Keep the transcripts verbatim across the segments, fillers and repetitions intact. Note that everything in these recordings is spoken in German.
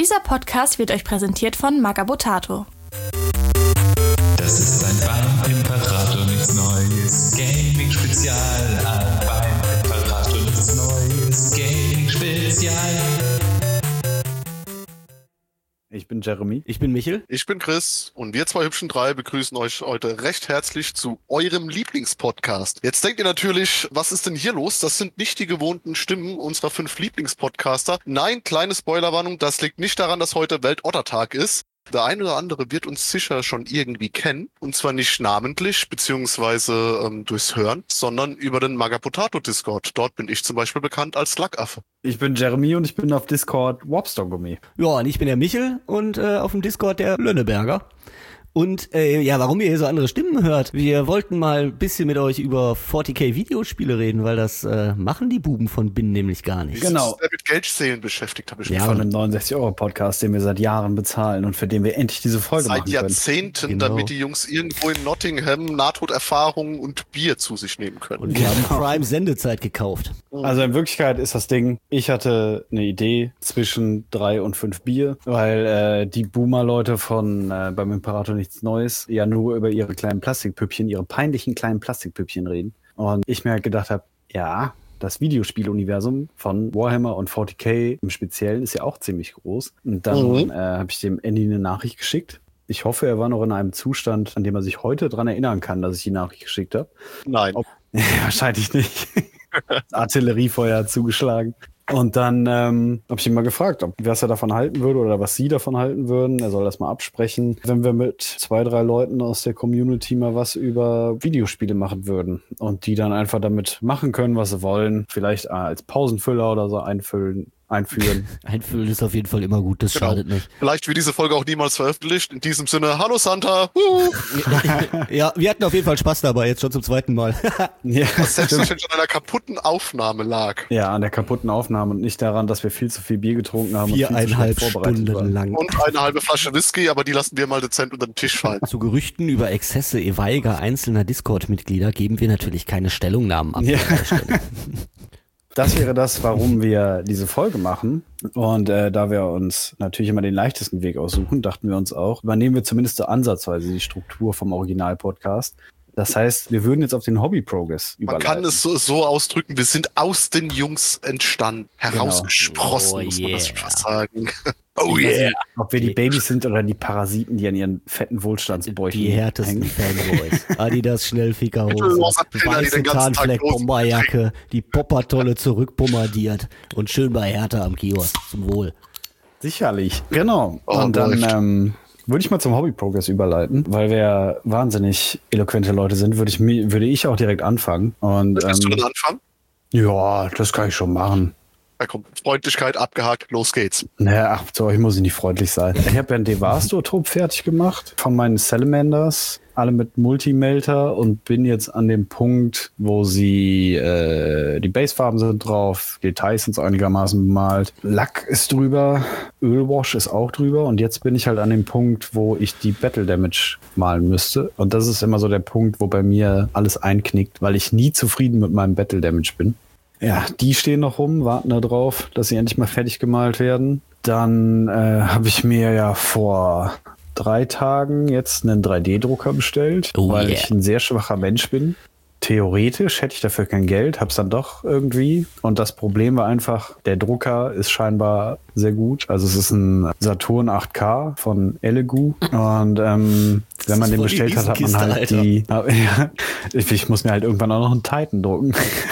Dieser Podcast wird euch präsentiert von Magabotato. Das ist ein beim Imperator nichts Neues, Gaming-Spezial. Ein beim Imperator nichts Neues, Gaming-Spezial. Ich bin Jeremy. Ich bin Michel. Ich bin Chris und wir zwei hübschen drei begrüßen euch heute recht herzlich zu eurem Lieblingspodcast. Jetzt denkt ihr natürlich, was ist denn hier los? Das sind nicht die gewohnten Stimmen unserer fünf Lieblingspodcaster. Nein, kleine Spoilerwarnung, das liegt nicht daran, dass heute Weltottertag ist. Der eine oder andere wird uns sicher schon irgendwie kennen. Und zwar nicht namentlich, beziehungsweise ähm, durchs Hören, sondern über den Magabotato-Discord. Dort bin ich zum Beispiel bekannt als Lackaffe. Ich bin Jeremy und ich bin auf Discord Wobstogummi. Ja, und ich bin der Michel und äh, auf dem Discord der Lönneberger. Und äh, ja, warum ihr hier so andere Stimmen hört? Wir wollten mal ein bisschen mit euch über vierzig K Videospiele reden, weil das äh, machen die Buben von Bin nämlich gar nicht. Genau. Mit Geldzählen beschäftigt, habe ich Ja, schon von einem neunundsechzig Euro Podcast, den wir seit Jahren bezahlen und für den wir endlich diese Folge Seit machen können. Jahrzehnten, Genau. damit die Jungs irgendwo in Nottingham Nahtoderfahrungen und Bier zu sich nehmen können. Und wir haben Prime Sendezeit gekauft. Also in Wirklichkeit ist das Ding, ich hatte eine Idee zwischen drei und fünf Bier, weil äh, die Boomer-Leute von äh, beim Imperator nichts Neues ja nur über ihre kleinen Plastikpüppchen, ihre peinlichen kleinen Plastikpüppchen reden. Und ich mir halt gedacht habe, ja, das Videospieluniversum von Warhammer und vierzig K im Speziellen ist ja auch ziemlich groß. Und dann Mhm. äh, habe ich dem Andy eine Nachricht geschickt. Ich hoffe, er war noch in einem Zustand, an dem er sich heute dran erinnern kann, dass ich die Nachricht geschickt habe. Nein. Ja, wahrscheinlich nicht. Das Artilleriefeuer hat zugeschlagen. Und dann ähm, habe ich ihn mal gefragt, ob was er davon halten würde oder was sie davon halten würden. Er soll das mal absprechen, wenn wir mit zwei, drei Leuten aus der Community mal was über Videospiele machen würden. Und die dann einfach damit machen können, was sie wollen. Vielleicht äh, als Pausenfüller oder so einfüllen, einführen. Einfüllen ist auf jeden Fall immer gut, das Genau. schadet nicht. Vielleicht wird diese Folge auch niemals veröffentlicht. In diesem Sinne, hallo Santa. Huhu. Ja, wir hatten auf jeden Fall Spaß dabei, jetzt schon zum zweiten Mal. Ja, Was selbstverständlich an einer kaputten Aufnahme lag. ja, an der kaputten Aufnahme und nicht daran, dass wir viel zu viel Bier getrunken haben und viel zu Viereinhalb schlecht vorbereitet Stunden waren. lang. Und eine halbe Flasche Whisky, aber die lassen wir mal dezent unter den Tisch fallen. Zu Gerüchten über Exzesse etwaiger einzelner Discord-Mitglieder geben wir natürlich keine Stellungnahmen ab. Ja. Das wäre das, warum wir diese Folge machen. Und äh, da wir uns natürlich immer den leichtesten Weg aussuchen, dachten wir uns auch, übernehmen wir zumindest so ansatzweise die Struktur vom Original-Podcast. Das heißt, wir würden jetzt auf den Hobby-Progress Man überleiten. kann es so, so ausdrücken, wir sind aus den Jungs entstanden, herausgesprossen, Oh muss man das yeah. fast sagen. Oh Oh yeah. Ob wir die Babys sind oder die Parasiten, die an ihren fetten Wohlstandsbäuchen Die härtesten hängen. Fanboys. Adidas Schnellfickerhose, Mittelloser Pilger, die weiße den ganzen Tag Tarnfleck-Bomberjacke, die Poppertolle zurückbombardiert und schön bei Hertha am Kiosk. Zum Wohl. Sicherlich. Genau. Oh, Und dann läuft. ähm, würde ich mal zum Hobby-Progress überleiten, weil wir ja wahnsinnig eloquente Leute sind, würde ich, mi- würde ich auch direkt anfangen. Und Willst du ähm, denn anfangen? ja, das kann ich schon machen. Da kommt Freundlichkeit abgehakt, los geht's. Naja, ach, zu euch muss ich nicht freundlich sein. Ich habe ja einen Devasto-Trupp fertig gemacht von meinen Salamanders, alle mit Multimelter und bin jetzt an dem Punkt, wo sie, äh, die Basefarben sind drauf, Details sind so einigermaßen bemalt, Lack ist drüber, Ölwash ist auch drüber und jetzt bin ich halt an dem Punkt, wo ich die Battle Damage malen müsste und das ist immer so der Punkt, wo bei mir alles einknickt, weil ich nie zufrieden mit meinem Battle Damage bin. Ja, die stehen noch rum, warten da drauf, dass sie endlich mal fertig gemalt werden. Dann äh, habe ich mir ja vor drei Tagen jetzt einen drei D-Drucker bestellt, Oh weil yeah. ich ein sehr schwacher Mensch bin. Theoretisch hätte ich dafür kein Geld, hab's dann doch irgendwie. Und das Problem war einfach, der Drucker ist scheinbar sehr gut. Also es ist ein Saturn acht K von Elegoo. Und ähm, wenn man ist den voll die bestellt hat, hat man Riesenkiste, halt Alter. die... Ja, ich, ich muss mir halt irgendwann auch noch einen Titan drucken.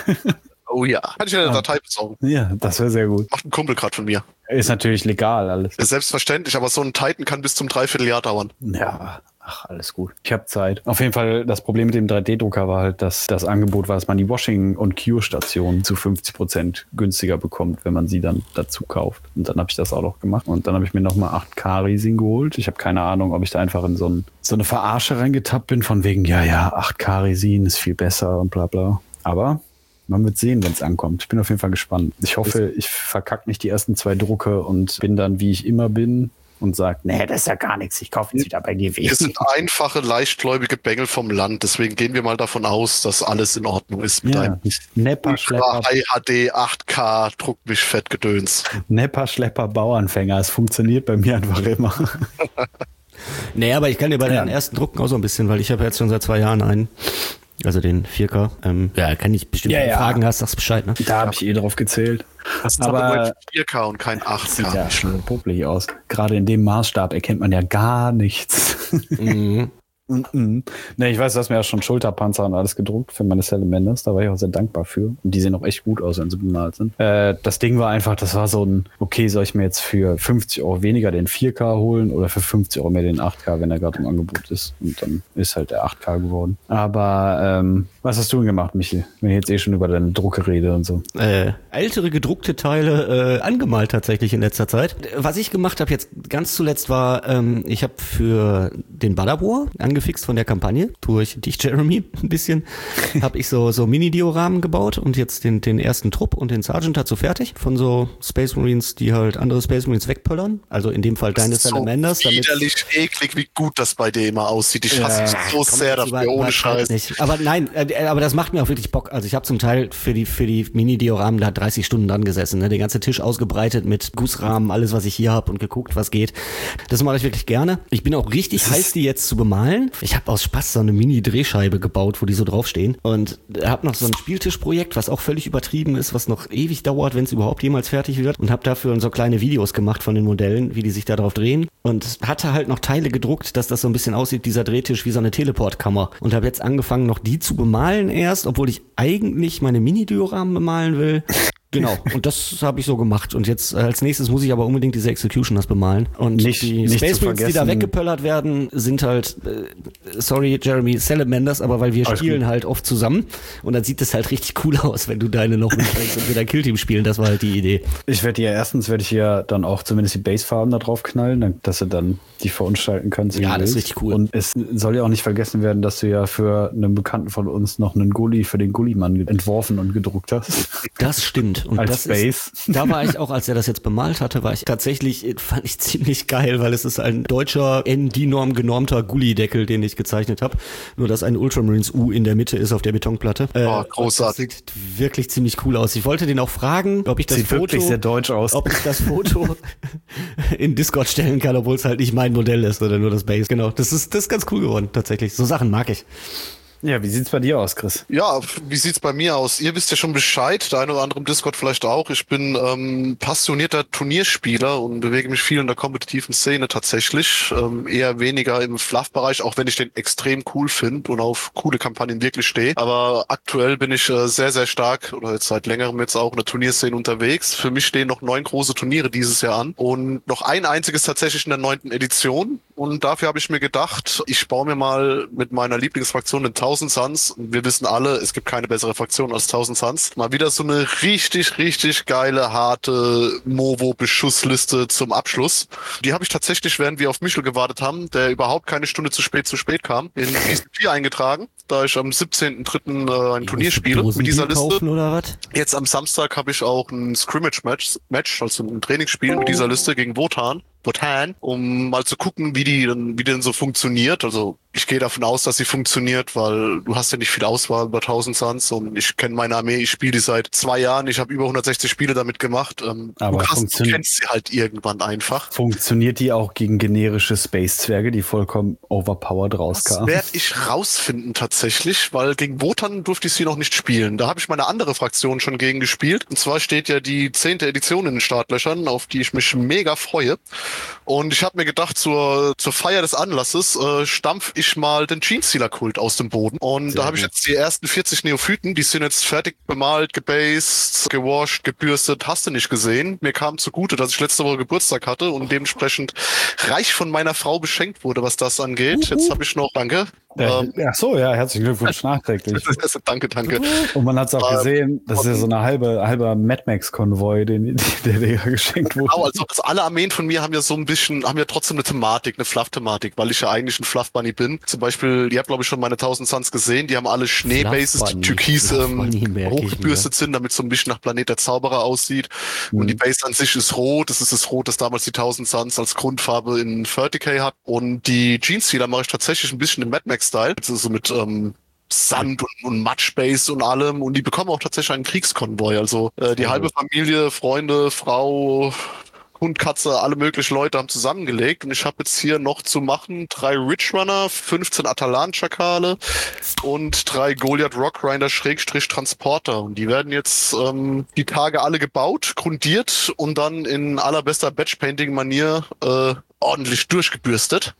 Oh ja. Kann ich eine Datei besorgen? Ja, das wäre sehr gut. Macht ein Kumpel gerade von mir. Ist natürlich legal alles. Ist selbstverständlich, aber so ein Titan kann bis zum Dreivierteljahr dauern. Ja, ach, alles gut. Ich habe Zeit. Auf jeden Fall, das Problem mit dem drei D-Drucker war halt, dass das Angebot war, dass man die Washing- und Cure-Station zu fünfzig Prozent günstiger bekommt, wenn man sie dann dazu kauft. Und dann habe ich das auch noch gemacht. Und dann habe ich mir nochmal acht K Resin geholt. Ich habe keine Ahnung, ob ich da einfach in so, ein, so eine Verarsche reingetappt bin, von wegen, ja, ja, acht K Resin ist viel besser und bla bla. Aber man wird sehen, wenn es ankommt. Ich bin auf jeden Fall gespannt. Ich hoffe, ich verkacke nicht die ersten zwei Drucke und bin dann, wie ich immer bin, und sagt, nee, das ist ja gar nichts, ich kaufe jetzt wieder bei G W. Wir sind einfache, leichtgläubige Bengel vom Land, deswegen gehen wir mal davon aus, dass alles in Ordnung ist mit Ja, einem Nepper, Schlepper, High H D acht K Druckmischfettgedöns. Nepper, Schlepper, Bauanfänger. Es funktioniert bei mir einfach immer. Nee, aber ich kann dir bei Ja. den ersten drucken auch so ein bisschen, weil ich habe jetzt schon seit zwei Jahren einen. Also den vier K. Ähm, ja, kann ich bestimmt, Ja, wenn du ja. Fragen hast, sagst Bescheid, ne? Da habe ich eh drauf gezählt. Das ist Aber- aber vier K und kein acht Sieht K. ja schon puppelig aus. Gerade in dem Maßstab erkennt man ja gar nichts. Mhm. Mhm. Ne, ich weiß, du hast mir ja schon Schulterpanzer und alles gedruckt für meine Salamanders. Da war ich auch sehr dankbar für. Und die sehen auch echt gut aus, wenn sie bemalt sind. Äh, das Ding war einfach, das war so ein, okay, soll ich mir jetzt für fünfzig Euro weniger den vier K holen oder für fünfzig Euro mehr den acht K, wenn er gerade im Angebot ist. Und dann ist halt der acht K geworden. Aber ähm, was hast du denn gemacht, Michi? Wenn ich jetzt eh schon über deine Drucke rede und so. Äh, ältere gedruckte Teile äh, angemalt tatsächlich in letzter Zeit. Was ich gemacht habe jetzt ganz zuletzt war, ähm, ich habe für den Badabor angefixt von der Kampagne durch dich, Jeremy, ein bisschen, habe ich so so Mini-Dioramen gebaut und jetzt den den ersten Trupp und den Sergeant dazu fertig von so Space Marines, die halt andere Space Marines wegpöllern. Also in dem Fall deine Salamanders. So damit widerlich eklig, wie gut das bei dir immer aussieht. Ich hasse Ja. dich so Komm, sehr jetzt dafür, über- ohne übertreib Scheiß. nicht. Aber nein, äh, aber das macht mir auch wirklich Bock. Also ich habe zum Teil für die für die Mini-Dioramen da dreißig Stunden dran gesessen, ne? Den ganzen Tisch ausgebreitet mit Gussrahmen, alles was ich hier habe und geguckt, was geht. Das mache ich wirklich gerne. Ich bin auch richtig heiß, die jetzt zu bemalen. Ich habe aus Spaß so eine Mini-Drehscheibe gebaut, wo die so draufstehen und habe noch so ein Spieltischprojekt, was auch völlig übertrieben ist, was noch ewig dauert, wenn es überhaupt jemals fertig wird und habe dafür so kleine Videos gemacht von den Modellen, wie die sich da drauf drehen und hatte halt noch Teile gedruckt, dass das so ein bisschen aussieht, dieser Drehtisch wie so eine Teleportkammer und habe jetzt angefangen, noch die zu bemalen erst, obwohl ich eigentlich meine Mini-Dioramen bemalen will. Genau, und das habe ich so gemacht. Und jetzt äh, als nächstes muss ich aber unbedingt diese Executioners bemalen. Und Nicht- die nicht Space zu Marines, die da vergessen- weggepöllert werden, sind halt, äh, sorry Jeremy, Salamanders, aber weil wir Alles spielen gut. halt oft zusammen. Und dann sieht es halt richtig cool aus, wenn du deine noch mitbringst und wir dein Killteam spielen. Das war halt die Idee. Ich werde ja erstens werde ich hier dann auch zumindest die Basefarben da drauf knallen, dann- dass du dann die verunstalten kannst. wie Ja, du das ist willst. richtig cool. Und es soll ja auch nicht vergessen werden, dass du ja für einen Bekannten von uns noch einen Gully für den Gullimann entworfen und gedruckt hast. Das stimmt. Und Als das Base. ist, da war ich auch, als er das jetzt bemalt hatte, war ich tatsächlich, fand ich ziemlich geil, weil es ist ein deutscher N D-Norm genormter Gully-Deckel, den ich gezeichnet habe. Nur, dass ein Ultramarines U in der Mitte ist auf der Betonplatte. Äh, Oh, großartig. Das sieht wirklich ziemlich cool aus. Ich wollte den auch fragen, ob ich das Sieht Foto, wirklich sehr deutsch aus. ob ich das Foto in Discord stellen kann, obwohl es halt nicht mein Modell ist oder nur das Base. Genau, das ist, das ist ganz cool geworden, tatsächlich. So Sachen mag ich. Ja, wie sieht's bei dir aus, Chris? Ja, wie sieht's bei mir aus? Ihr wisst ja schon Bescheid, der eine oder andere im Discord vielleicht auch. Ich bin ähm, passionierter Turnierspieler und bewege mich viel in der kompetitiven Szene tatsächlich. Ähm, eher weniger im Fluff-Bereich, auch wenn ich den extrem cool finde und auf coole Kampagnen wirklich stehe. Aber aktuell bin ich äh, sehr, sehr stark oder jetzt seit längerem jetzt auch in der Turnierszene unterwegs. Für mich stehen noch neun große Turniere dieses Jahr an und noch ein einziges tatsächlich in der neunten Edition. Und dafür habe ich mir gedacht, ich baue mir mal mit meiner Lieblingsfraktion den Thousand Suns. Wir wissen alle, es gibt keine bessere Fraktion als Thousand Suns. Mal wieder so eine richtig, richtig geile, harte Movo-Beschussliste zum Abschluss. Die habe ich tatsächlich, während wir auf Michel gewartet haben, der überhaupt keine Stunde zu spät zu spät kam, in Season vier eingetragen, da ich am siebzehnten dritten äh, ein Turnier spiele mit dieser Liste. Kaufen oder was? Jetzt am Samstag habe ich auch ein Scrimmage-Match, Match, also ein Trainingsspiel mit dieser Liste gegen Wotan. Wotan, um mal zu gucken, wie die dann, wie die denn so funktioniert. Also ich gehe davon aus, dass sie funktioniert, weil du hast ja nicht viel Auswahl über Thousand Suns und ich kenne meine Armee, ich spiele die seit zwei Jahren, ich habe über hundertsechzig Spiele damit gemacht. Ähm, Aber du, hast, du funktioniert- kennst sie halt irgendwann einfach. Funktioniert die auch gegen generische Space-Zwerge, die vollkommen overpowered Das rauskamen? werde ich rausfinden tatsächlich, weil gegen Wotan durfte ich sie noch nicht spielen. Da habe ich meine andere Fraktion schon gegen gespielt. Und zwar steht ja die zehnte Edition in den Startlöchern, auf die ich mich mega freue. Und ich habe mir gedacht, zur, zur Feier des Anlasses äh, stampf ich mal den Genestealer-Kult aus dem Boden. Und Sehr da habe ich gut. jetzt die ersten vierzig Neophyten, die sind jetzt fertig bemalt, gebased, gewascht, gebürstet, hast du nicht gesehen. Mir kam zugute, dass ich letzte Woche Geburtstag hatte und dementsprechend reich von meiner Frau beschenkt wurde, was das angeht. Jetzt habe ich noch, danke, Ja, Ähm, ach so, ja, herzlichen Glückwunsch nachträglich. danke, danke. Und man hat es auch Ähm, gesehen, das ist ja so eine halbe, halber Mad Max-Konvoi, den, der dir geschenkt wurde. Genau, also, also alle Armeen von mir haben ja so ein bisschen, haben ja trotzdem eine Thematik, eine Fluff-Thematik, weil ich ja eigentlich ein Fluff-Bunny bin. Zum Beispiel, ihr habt glaube ich schon meine tausend Suns gesehen, die haben alle Schneebases, die Fluff-Bunny. türkis ähm, Fluff-Bunny merke ich hochgebürstet sind, damit es so ein bisschen nach Planet der Zauberer aussieht. Mhm. Und die Base an sich ist rot, das ist das Rot, das damals die tausend Suns als Grundfarbe in vierzig K hat. Und die Jeans-Stealer mache ich tatsächlich ein bisschen im Mad Max-Style, also so mit ähm, Sand und, und Matschbase und allem. Und die bekommen auch tatsächlich einen Kriegskonvoi. Also äh, die halbe Familie, Freunde, Frau, Hund, Katze, alle möglichen Leute haben zusammengelegt. Und ich habe jetzt hier noch zu machen drei Ridge Runner, fünfzehn Atalan-Schakale und drei Goliath Rockgrinder Schrägstrich Transporter. Und die werden jetzt ähm, die Tage alle gebaut, grundiert und dann in allerbester Batch-Painting-Manier äh, ordentlich durchgebürstet.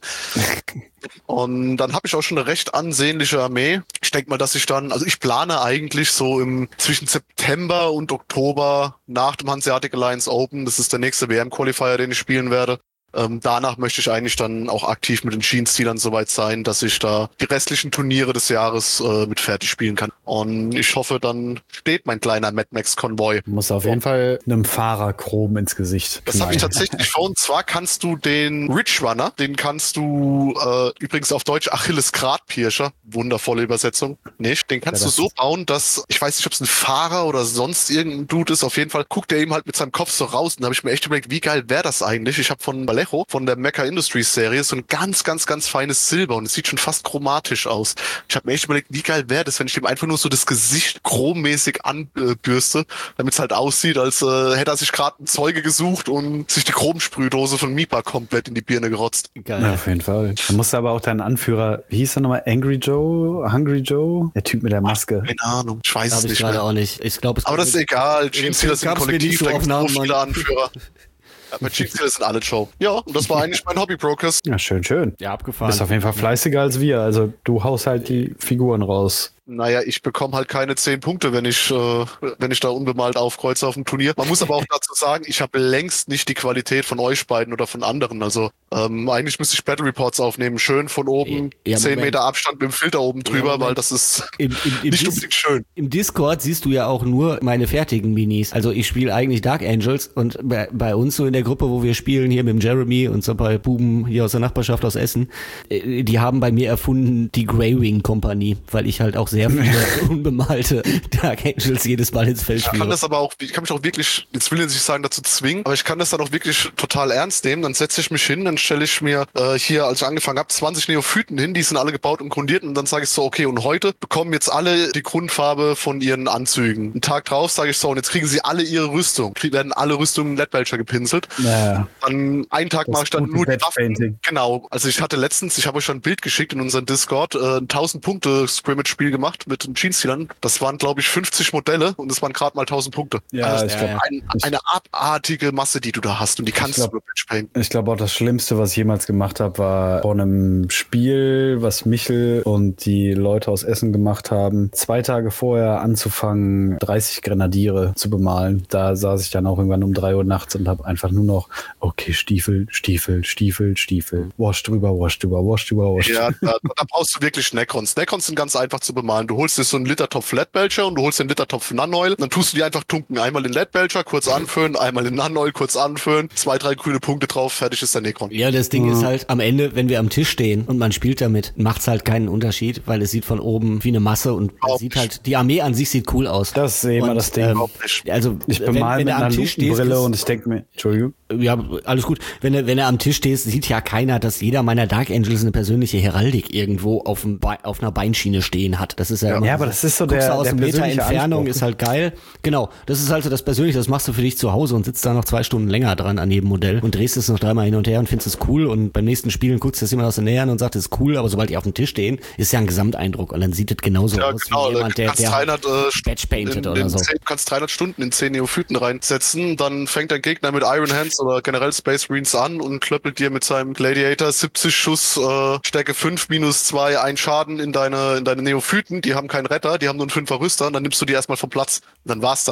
Und dann habe ich auch schon eine recht ansehnliche Armee. Ich denke mal, dass ich dann, also ich plane eigentlich so im zwischen September und Oktober nach dem Hanseatic Alliance Open, das ist der nächste W M-Qualifier, den ich spielen werde. Ähm, danach möchte ich eigentlich dann auch aktiv mit den Jeans-Stealern soweit sein, dass ich da die restlichen Turniere des Jahres äh, mit fertig spielen kann. Und ich hoffe, dann steht mein kleiner Mad Max-Konvoi. Muss auf jeden Fall einem Fahrer Chrom ins Gesicht Das habe ich knallen. tatsächlich vor. Und zwar kannst du den Ridge Runner, den kannst du äh, übrigens auf Deutsch Achilles Gradpirscher, wundervolle Übersetzung, nicht? Den kannst Ja, du so bauen, dass, ich weiß nicht, ob es ein Fahrer oder sonst irgendein Dude ist, auf jeden Fall guckt er eben halt mit seinem Kopf so raus. Und da habe ich mir echt überlegt, wie geil wäre das eigentlich? Ich habe von Vallejo, von der Mecha Industries Serie, so ein ganz, ganz, ganz feines Silber und es sieht schon fast chromatisch aus. Ich habe mir echt überlegt, wie geil wäre das, wenn ich ihm einfach nur so das Gesicht chrommäßig anbürste, damit es halt aussieht, als äh, hätte er sich gerade einen Zeuge gesucht und sich die Chromsprühdose von Mipa komplett in die Birne gerotzt. Geil. Ja, auf jeden Fall. Da musst du aber auch deinen Anführer, wie hieß der nochmal? Angry Joe? Hungry Joe? Der Typ mit der Maske. Keine Ahnung, ich weiß es Habe ich nicht gerade mehr. auch nicht. Ich glaube, es Aber das ist egal. Jeans Stealers sind ein gab's mir nicht Kollektiv, so da auf gibt es so Namen, viele Mann. Anführer. Ja, bei Jeans Stealers sind alle Show. Ja, und das war eigentlich mein Hobby, Brokers. Ja, schön, schön. Ja, Du abgefahren. bist auf jeden Fall fleißiger als wir. Also du haust halt die Figuren raus. Naja, ich bekomme halt keine zehn Punkte, wenn ich, äh, wenn ich da unbemalt aufkreuze auf dem Turnier. Man muss aber auch dazu sagen, ich habe längst nicht die Qualität von euch beiden oder von anderen. Also ähm, eigentlich müsste ich Battle Reports aufnehmen, schön von oben, Ja, zehn Moment. Meter Abstand mit dem Filter oben drüber, Moment. weil das ist Im, im, im, nicht Dis unbedingt schön. Im Discord siehst du ja auch nur meine fertigen Minis. Also ich spiele eigentlich Dark Angels und bei, bei uns so in der Gruppe, wo wir spielen, hier mit dem Jeremy und so ein paar Buben hier aus der Nachbarschaft aus Essen, äh, die haben bei mir erfunden die Greywing Kompanie, weil ich halt auch sehr viele unbemalte Dark Angels jedes Mal ins Feld Ich kann spiele. das aber auch, ich kann mich auch wirklich, jetzt will ich nicht sagen, dazu zwingen, aber ich kann das dann auch wirklich total ernst nehmen. Dann setze ich mich hin, dann stelle ich mir äh, hier, als ich angefangen habe, zwanzig Neophyten hin, die sind alle gebaut und grundiert und dann sage ich so, okay, und heute bekommen jetzt alle die Grundfarbe von ihren Anzügen. Einen Tag drauf sage ich so, und jetzt kriegen sie alle ihre Rüstung. Krieg, werden alle Rüstungen Leadbelcher gepinselt. Naja. Dann einen Tag Das mache ich dann gute nur die Batch-Painting. Waffen. Genau. Also ich hatte letztens, ich habe euch schon ein Bild geschickt in unseren Discord, äh, ein tausend Punkte Scrimmage-Spiel gemacht mit den Jeans-Stealern. Das waren, glaube ich, fünfzig Modelle und es waren gerade mal tausend Punkte. Ja, also ich glaub, ein, eine abartige Masse, die du da hast und die kannst glaub- du nur Batch-Painten. Ich glaube auch das Schlimmste, was ich jemals gemacht habe, war vor einem Spiel, was Michel und die Leute aus Essen gemacht haben, zwei Tage vorher anzufangen, dreißig Grenadiere zu bemalen. Da saß ich dann auch irgendwann um drei Uhr nachts und habe einfach nur noch, okay, Stiefel, Stiefel, Stiefel, Stiefel, Wash drüber, Wash drüber, Wash drüber, Wash drüber. Ja, da, da brauchst du wirklich Necrons. Necrons sind ganz einfach zu bemalen. Du holst dir so einen Litertopf Leadbelcher und du holst den Litertopf Nanoil. Dann tust du die einfach tunken. Einmal in Leadbelcher, kurz anfüllen, einmal in Nanoil, kurz anfüllen, zwei, drei grüne Punkte drauf, fertig ist der Necron. Ja, das Ding ist halt, am Ende, wenn wir am Tisch stehen und man spielt damit, macht's halt keinen Unterschied, weil es sieht von oben wie eine Masse und es Überhaupt sieht nicht. halt, die Armee an sich sieht cool aus. Das ist immer Und, das Ding. ähm, Überhaupt nicht. Also, Ich wenn, bemal wenn mit er am einer Tisch steht, Lupenbrille ist- und ich denke mir, Entschuldigung. ja, alles gut. Wenn er, wenn er am Tisch steht, sieht ja keiner, dass jeder meiner Dark Angels eine persönliche Heraldik irgendwo auf, dem Be- auf einer Beinschiene stehen hat. Das ist ja, immer Ja, aber das ist so guckst der- du aus der einem Meter persönliche Entfernung, Anspruch. ist halt geil. Genau, das ist halt so das Persönliche, das machst du für dich zu Hause und sitzt da noch zwei Stunden länger dran an jedem Modell und drehst es noch dreimal hin und her und findest es cool und beim nächsten Spielen guckst du das jemand aus der Nähe an und sagt, das ist cool, aber sobald die auf dem Tisch stehen, ist ja ein Gesamteindruck und dann sieht es genauso Ja, aus genau. wie Du jemand, der, kannst der dreihundert, äh, Batch painted in, oder in so. zehn, du kannst dreihundert Stunden in zehn Neophyten reinsetzen, dann fängt dein Gegner mit Iron Hands oder generell Space Marines an und klöppelt dir mit seinem Gladiator siebzig Schuss, äh, Stärke fünf, minus zwei, ein Schaden in deine, in deine Neophyten. Die haben keinen Retter, die haben nur einen fünfer Rüster und dann nimmst du die erstmal vom Platz. Und dann war's das.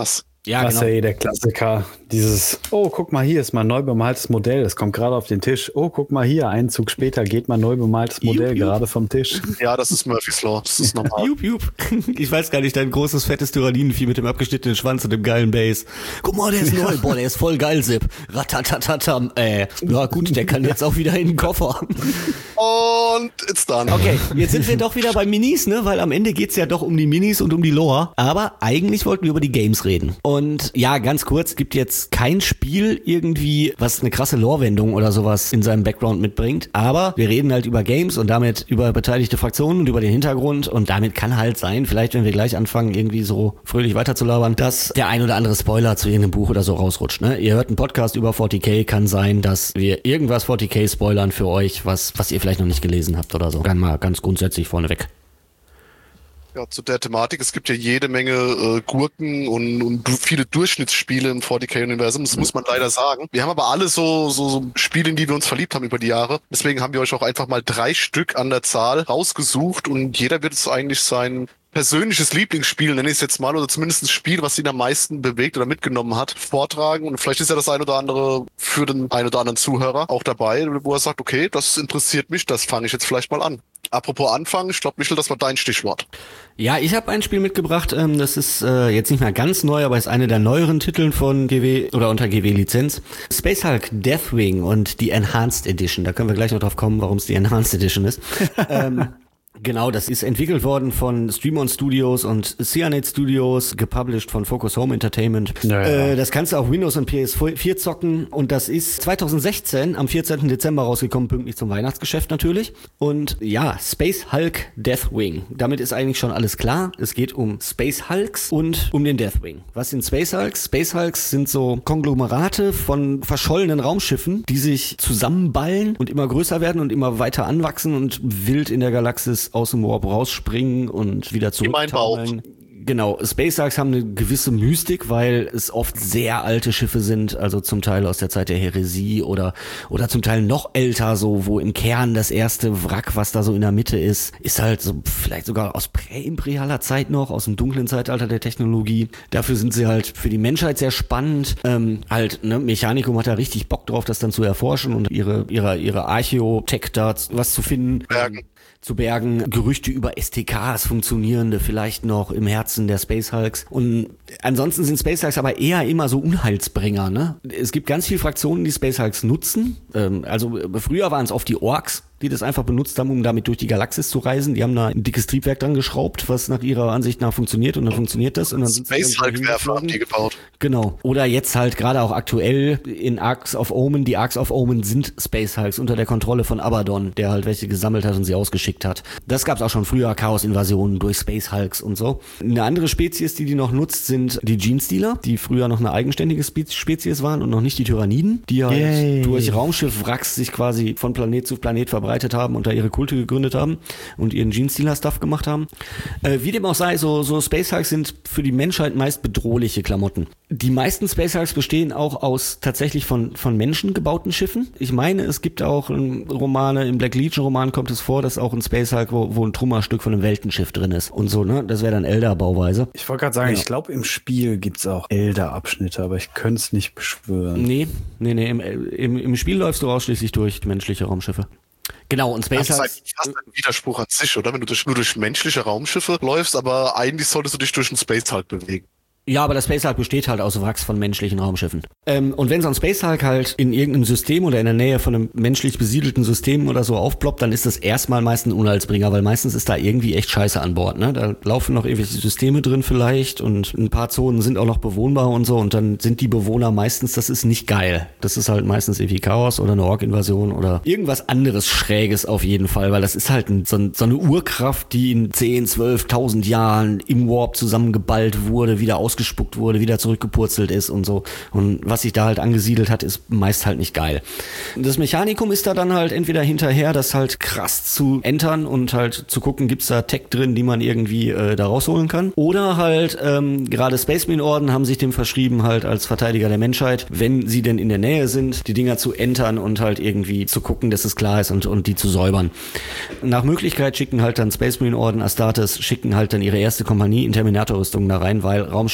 Ja, das genau. ist ja eh der Klassiker. Dieses, oh, guck mal, hier ist mal ein neu bemaltes Modell. Das kommt gerade auf den Tisch. Oh, guck mal hier, einen Zug später geht mal ein neu bemaltes Modell Jup, jup. gerade vom Tisch. Ja, das ist Murphy's Law. Das ist normal. Jup, jup. Ich weiß gar nicht, dein großes, fettes Tyrannidenvieh mit dem abgeschnittenen Schwanz und dem geilen Bass. Guck mal, der ist neu. Boah, der ist voll geil, Sepp. Ratatatatam. Äh, ja gut, der kann jetzt auch wieder in den Koffer. Und it's done. Okay, jetzt sind wir doch wieder bei Minis, ne? Weil am Ende geht's ja doch um die Minis und um die Lore. Aber eigentlich wollten wir über die Games reden. Und ja, ganz kurz, gibt jetzt kein Spiel irgendwie, was eine krasse Lore-Wendung oder sowas in seinem Background mitbringt. Aber wir reden halt über Games und damit über beteiligte Fraktionen und über den Hintergrund. Und damit kann halt sein, vielleicht wenn wir gleich anfangen, irgendwie so fröhlich weiterzulabern, dass der ein oder andere Spoiler zu irgendeinem Buch oder so rausrutscht. Ne? Ihr hört einen Podcast über vierzig K, kann sein, dass wir irgendwas vierzig K spoilern für euch, was, was ihr vielleicht noch nicht gelesen habt oder so. Dann mal ganz grundsätzlich vorneweg. Ja, zu der Thematik. Es gibt ja jede Menge äh, Gurken und, und viele Durchschnittsspiele im vierzig K-Universum. Das muss man leider sagen. Wir haben aber alle so, so, so Spiele, in die wir uns verliebt haben über die Jahre. Deswegen haben wir euch auch einfach mal drei Stück an der Zahl rausgesucht und jeder wird es eigentlich sein persönliches Lieblingsspiel, nenne ich es jetzt mal, oder zumindest ein Spiel, was ihn am meisten bewegt oder mitgenommen hat, vortragen. Und vielleicht ist ja das ein oder andere für den ein oder anderen Zuhörer auch dabei, wo er sagt, okay, das interessiert mich, das fange ich jetzt vielleicht mal an. Apropos Anfang, ich glaube, Michel, das war dein Stichwort. Ja, ich habe ein Spiel mitgebracht, ähm, das ist äh, jetzt nicht mehr ganz neu, aber ist eine der neueren Titeln von G W oder unter G W-Lizenz. Space Hulk Deathwing und die Enhanced Edition. Da können wir gleich noch drauf kommen, warum es die Enhanced Edition ist. ähm, Genau, das ist entwickelt worden von Streamon Studios und Cyanide Studios, gepublished von Focus Home Entertainment. Ja, ja. Äh, das kannst du auf Windows und P S vier zocken und das ist zwanzig sechzehn am vierzehnten Dezember rausgekommen, pünktlich zum Weihnachtsgeschäft natürlich. Und ja, Space Hulk Deathwing. Damit ist eigentlich schon alles klar. Es geht um Space Hulks und um den Deathwing. Was sind Space Hulks? Space Hulks sind so Konglomerate von verschollenen Raumschiffen, die sich zusammenballen und immer größer werden und immer weiter anwachsen und wild in der Galaxis aus dem Warp rausspringen und wieder zurück. Mein Bauch. Genau, Space Hulks haben eine gewisse Mystik, weil es oft sehr alte Schiffe sind, also zum Teil aus der Zeit der Häresie oder oder zum Teil noch älter, so wo im Kern das erste Wrack, was da so in der Mitte ist, ist halt so vielleicht sogar aus präimperialer Zeit noch, aus dem dunklen Zeitalter der Technologie. Dafür sind sie halt für die Menschheit sehr spannend. Ähm, halt, ne, Mechanicum hat da richtig Bock drauf, das dann zu erforschen und ihre ihre ihre Archäotech da was zu finden. Bergen. Zu bergen, Gerüchte über S T Ks, funktionierende vielleicht noch im Herzen der Space Hulks. Und ansonsten sind Space Hulks aber eher immer so Unheilsbringer, ne? Es gibt ganz viele Fraktionen, die Space Hulks nutzen. Ähm, also früher waren es oft die Orks, die das einfach benutzt haben, um damit durch die Galaxis zu reisen. Die haben da ein dickes Triebwerk dran geschraubt, was nach ihrer Ansicht nach funktioniert und dann funktioniert das. Und dann sind Space Hulk-Werfer haben die gebaut. Genau. Oder jetzt halt gerade auch aktuell in Arks of Omen. Die Arks of Omen sind Space Hulks unter der Kontrolle von Abaddon, der halt welche gesammelt hat und sie ausgeschickt hat. Das gab's auch schon früher, Chaos-Invasionen durch Space Hulks und so. Eine andere Spezies, die die noch nutzt, sind die Genestealer, die früher noch eine eigenständige Spe- Spezies waren und noch nicht die Tyranniden, die halt Yay. durch Raumschiff-Wracks sich quasi von Planet zu Planet verbreitet haben und da ihre Kulte gegründet haben und ihren Genestealer-Stuff gemacht haben. Äh, wie dem auch sei, so, so Space Hulks sind für die Menschheit meist bedrohliche Klamotten. Die meisten Space Hulks bestehen auch aus tatsächlich von, von Menschen gebauten Schiffen. Ich meine, es gibt auch ähm, Romane, im Black Legion Roman kommt es vor, dass auch ein Space Hulk, wo, wo ein Trümmerstück von einem Weltenschiff drin ist und so, ne? Das wäre dann Elder-Bauweise. Ich wollte gerade sagen, Ja. ich glaube, im Spiel gibt's auch Elder-Abschnitte, aber ich könnte es nicht beschwören. Nee, nee, nee, im, im, im Spiel läufst du ausschließlich durch menschliche Raumschiffe. Genau, und Space Das ist Hulks... eigentlich fast ein Widerspruch an sich, oder? Wenn du durch, nur durch menschliche Raumschiffe läufst, aber eigentlich solltest du dich durch einen Space Hulk bewegen. Ja, aber der Space Hulk besteht halt aus Wracks von menschlichen Raumschiffen. Ähm, und wenn so ein Space Hulk halt in irgendeinem System oder in der Nähe von einem menschlich besiedelten System oder so aufploppt, dann ist das erstmal meist ein Unheilsbringer, weil meistens ist da irgendwie echt Scheiße an Bord, ne? Da laufen noch irgendwelche Systeme drin vielleicht und ein paar Zonen sind auch noch bewohnbar und so und dann sind die Bewohner meistens, das ist nicht geil. Das ist halt meistens irgendwie Chaos oder eine Ork-Invasion oder irgendwas anderes Schräges auf jeden Fall, weil das ist halt ein, so, ein, so eine Urkraft, die in zehn, zwölftausend Jahren im Warp zusammengeballt wurde, wieder aus ausgespuckt wurde, wieder zurückgepurzelt ist und so. Und was sich da halt angesiedelt hat, ist meist halt nicht geil. Das Mechanikum ist da dann halt entweder hinterher, das halt krass zu entern und halt zu gucken, gibt's da Tech drin, die man irgendwie äh, da rausholen kann. Oder halt, ähm, gerade Space Marine Orden haben sich dem verschrieben, halt als Verteidiger der Menschheit, wenn sie denn in der Nähe sind, die Dinger zu entern und halt irgendwie zu gucken, dass es klar ist und, und die zu säubern. Nach Möglichkeit schicken halt dann Space Marine Orden, Astartes, schicken halt dann ihre erste Kompanie in Terminator-Rüstungen da rein, weil Raumschiff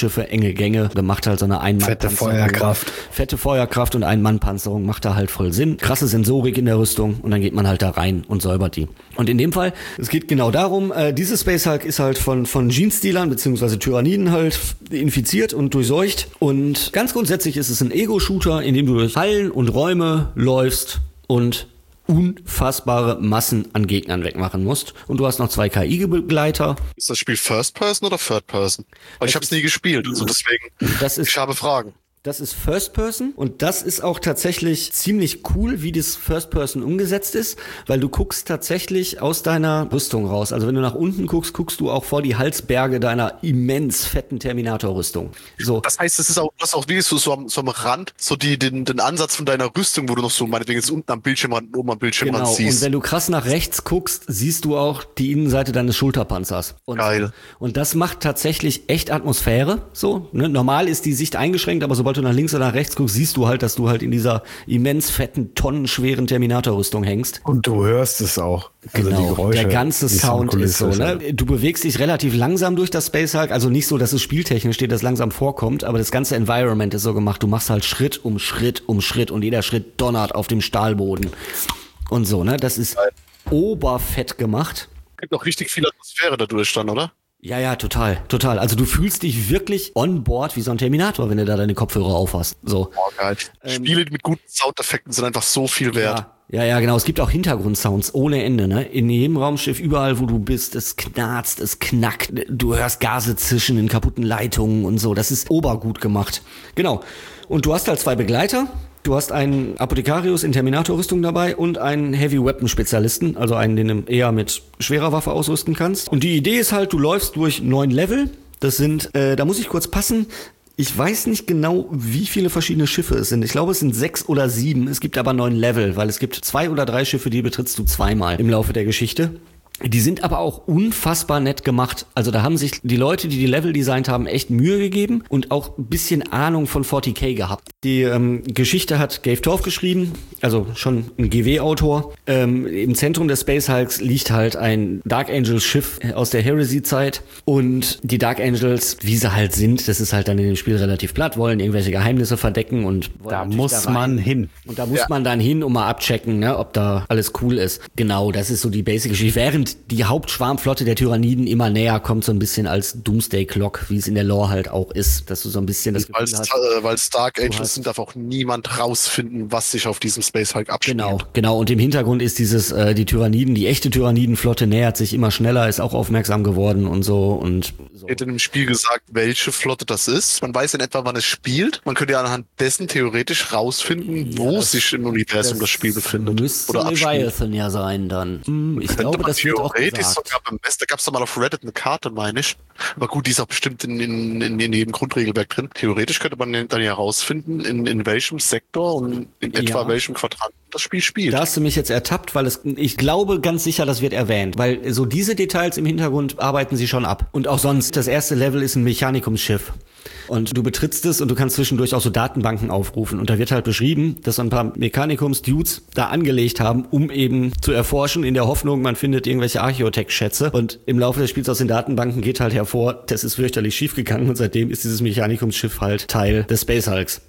Schiffe, enge Gänge, gemacht halt so eine Ein-Mann-Panzerung. Fette Feuerkraft. Fette Feuerkraft und Ein-Mann-Panzerung macht da halt voll Sinn. Krasse Sensorik in der Rüstung und dann geht man halt da rein und säubert die. Und in dem Fall, es geht genau darum, äh, diese Space Hulk ist halt von, von Genestealern bzw. Tyranniden halt infiziert und durchseucht. Und ganz grundsätzlich ist es ein Ego-Shooter, in dem du durch Hallen und Räume läufst und unfassbare Massen an Gegnern wegmachen musst. Und du hast noch zwei K I-Begleiter. Ist das Spiel First Person oder Third Person? Weil ich habe es nie gespielt, also deswegen, Das ist, ich habe Fragen. das ist First Person und das ist auch tatsächlich ziemlich cool, wie das First Person umgesetzt ist, weil du guckst tatsächlich aus deiner Rüstung raus. Also wenn du nach unten guckst, guckst du auch vor die Halsberge deiner immens fetten Terminator-Rüstung. So. Das heißt, es ist auch, das ist auch wie so, so, am, so am Rand, so die, den, den Ansatz von deiner Rüstung, wo du noch so meinetwegen jetzt unten am Bildschirmrand, oben am Bildschirmrand Genau, siehst. und wenn du krass nach rechts guckst, siehst du auch die Innenseite deines Schulterpanzers. Und, Geil. Und das macht tatsächlich echt Atmosphäre. So, ne? Normal ist die Sicht eingeschränkt, aber sobald du nach links oder nach rechts guckst, siehst du halt, dass du halt in dieser immens fetten, tonnenschweren Terminator-Rüstung hängst. Und du hörst es auch. Also Genau, die Geräusche, der ganze die Sound ist so, Soundkulisse. ne? Du bewegst dich relativ langsam durch das Space Hulk, also nicht so, dass es spieltechnisch steht, dass langsam vorkommt, aber das ganze Environment ist so gemacht, du machst halt Schritt um Schritt um Schritt und jeder Schritt donnert auf dem Stahlboden und so, ne? Das ist oberfett gemacht. Gibt auch richtig viel Atmosphäre dadurch dann, oder? Ja, ja, total, total. Also du fühlst dich wirklich on board wie so ein Terminator, wenn du da deine Kopfhörer auf hast. So. Oh, geil. Spiele mit guten Soundeffekten sind einfach so viel wert. Ja, ja, ja, genau. Es gibt auch Hintergrundsounds ohne Ende, ne? In jedem Raumschiff, überall, wo du bist, es knarzt, es knackt. Du hörst Gase zischen in kaputten Leitungen und so. Das ist obergut gemacht. Genau. Und du hast halt zwei Begleiter. Du hast einen Apothekarius in Terminator-Rüstung dabei und einen Heavy-Weapon-Spezialisten, also einen, den du eher mit schwerer Waffe ausrüsten kannst. Und die Idee ist halt, du läufst durch neun Level. Das sind, äh, da muss ich kurz passen, ich weiß nicht genau, wie viele verschiedene Schiffe es sind. Ich glaube, es sind sechs oder sieben. Es gibt aber neun Level, weil es gibt zwei oder drei Schiffe, die betrittst du zweimal im Laufe der Geschichte. Die sind aber auch unfassbar nett gemacht. Also da haben sich die Leute, die die Level designt haben, echt Mühe gegeben und auch ein bisschen Ahnung von vierzig K gehabt. Die ähm, Geschichte hat Gave Torf geschrieben, also schon ein G W-Autor. Ähm, im Zentrum des Space Hulks liegt halt ein Dark Angels Schiff aus der Heresy-Zeit und die Dark Angels, wie sie halt sind, das ist halt dann in dem Spiel relativ platt, wollen irgendwelche Geheimnisse verdecken und wollen Da natürlich muss rein. man hin. Und da muss Ja. man dann hin, um mal abchecken, ne, ob da alles cool ist. Genau, das ist so die Basic-Geschichte. Während die Hauptschwarmflotte der Tyranniden immer näher kommt, so ein bisschen als Doomsday Clock, wie es in der Lore halt auch ist, dass du so ein bisschen das Weil Gefühl hast. äh, weil Dark hast- Angels sind, darf auch niemand rausfinden, was sich auf diesem Space Hulk abspielt. Genau, genau. Und im Hintergrund ist dieses, äh, die Tyranniden, die echte Tyrannidenflotte nähert sich immer schneller, ist auch aufmerksam geworden und so und so. Wird in dem Spiel gesagt, welche Flotte das ist. Man weiß in etwa, wann es spielt. Man könnte ja anhand dessen theoretisch rausfinden, wo das- sich im Universum das, Spiel befindet. Müsste Oder abspielt. Leviathan ja sein dann. Hm, ich Könnte glaube, man das wird auch theoretisch gesagt. sogar bemessen. Da gab es doch mal auf Reddit eine Karte, meine ich. Aber gut, die ist auch bestimmt in, in, in, in jedem Grundregelwerk drin. Theoretisch könnte man dann ja herausfinden, in, in welchem Sektor und in etwa Ja. welchem Quadranten das Spiel spielt. Da hast du mich jetzt ertappt, weil es, ich glaube ganz sicher, das wird erwähnt, weil so diese Details im Hintergrund arbeiten sie schon ab. Und auch sonst, das erste Level ist ein Mechanikumsschiff. Und du betrittst es und du kannst zwischendurch auch so Datenbanken aufrufen. Und da wird halt beschrieben, dass so ein paar Mechanikums-Dudes da angelegt haben, um eben zu erforschen, in der Hoffnung, man findet irgendwelche Archäotech-Schätze. Und im Laufe des Spiels aus den Datenbanken geht halt hervor, das ist fürchterlich schief gegangen und seitdem ist dieses Mechanikumsschiff halt Teil des Space Hulks.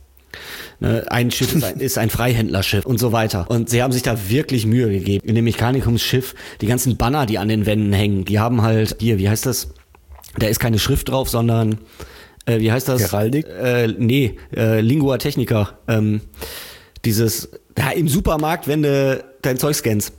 Ne, ein Schiff ist ein, ist ein Freihändlerschiff und so weiter. Und sie haben sich da wirklich Mühe gegeben. In dem Mechanikumsschiff, die ganzen Banner, die an den Wänden hängen, die haben halt, hier, wie heißt das? Da ist keine Schrift drauf, sondern, äh, wie heißt das? Heraldik? Äh, nee, äh, Lingua Technica. Ähm, dieses, ja, im Supermarkt, wenn du dein Zeug scannst.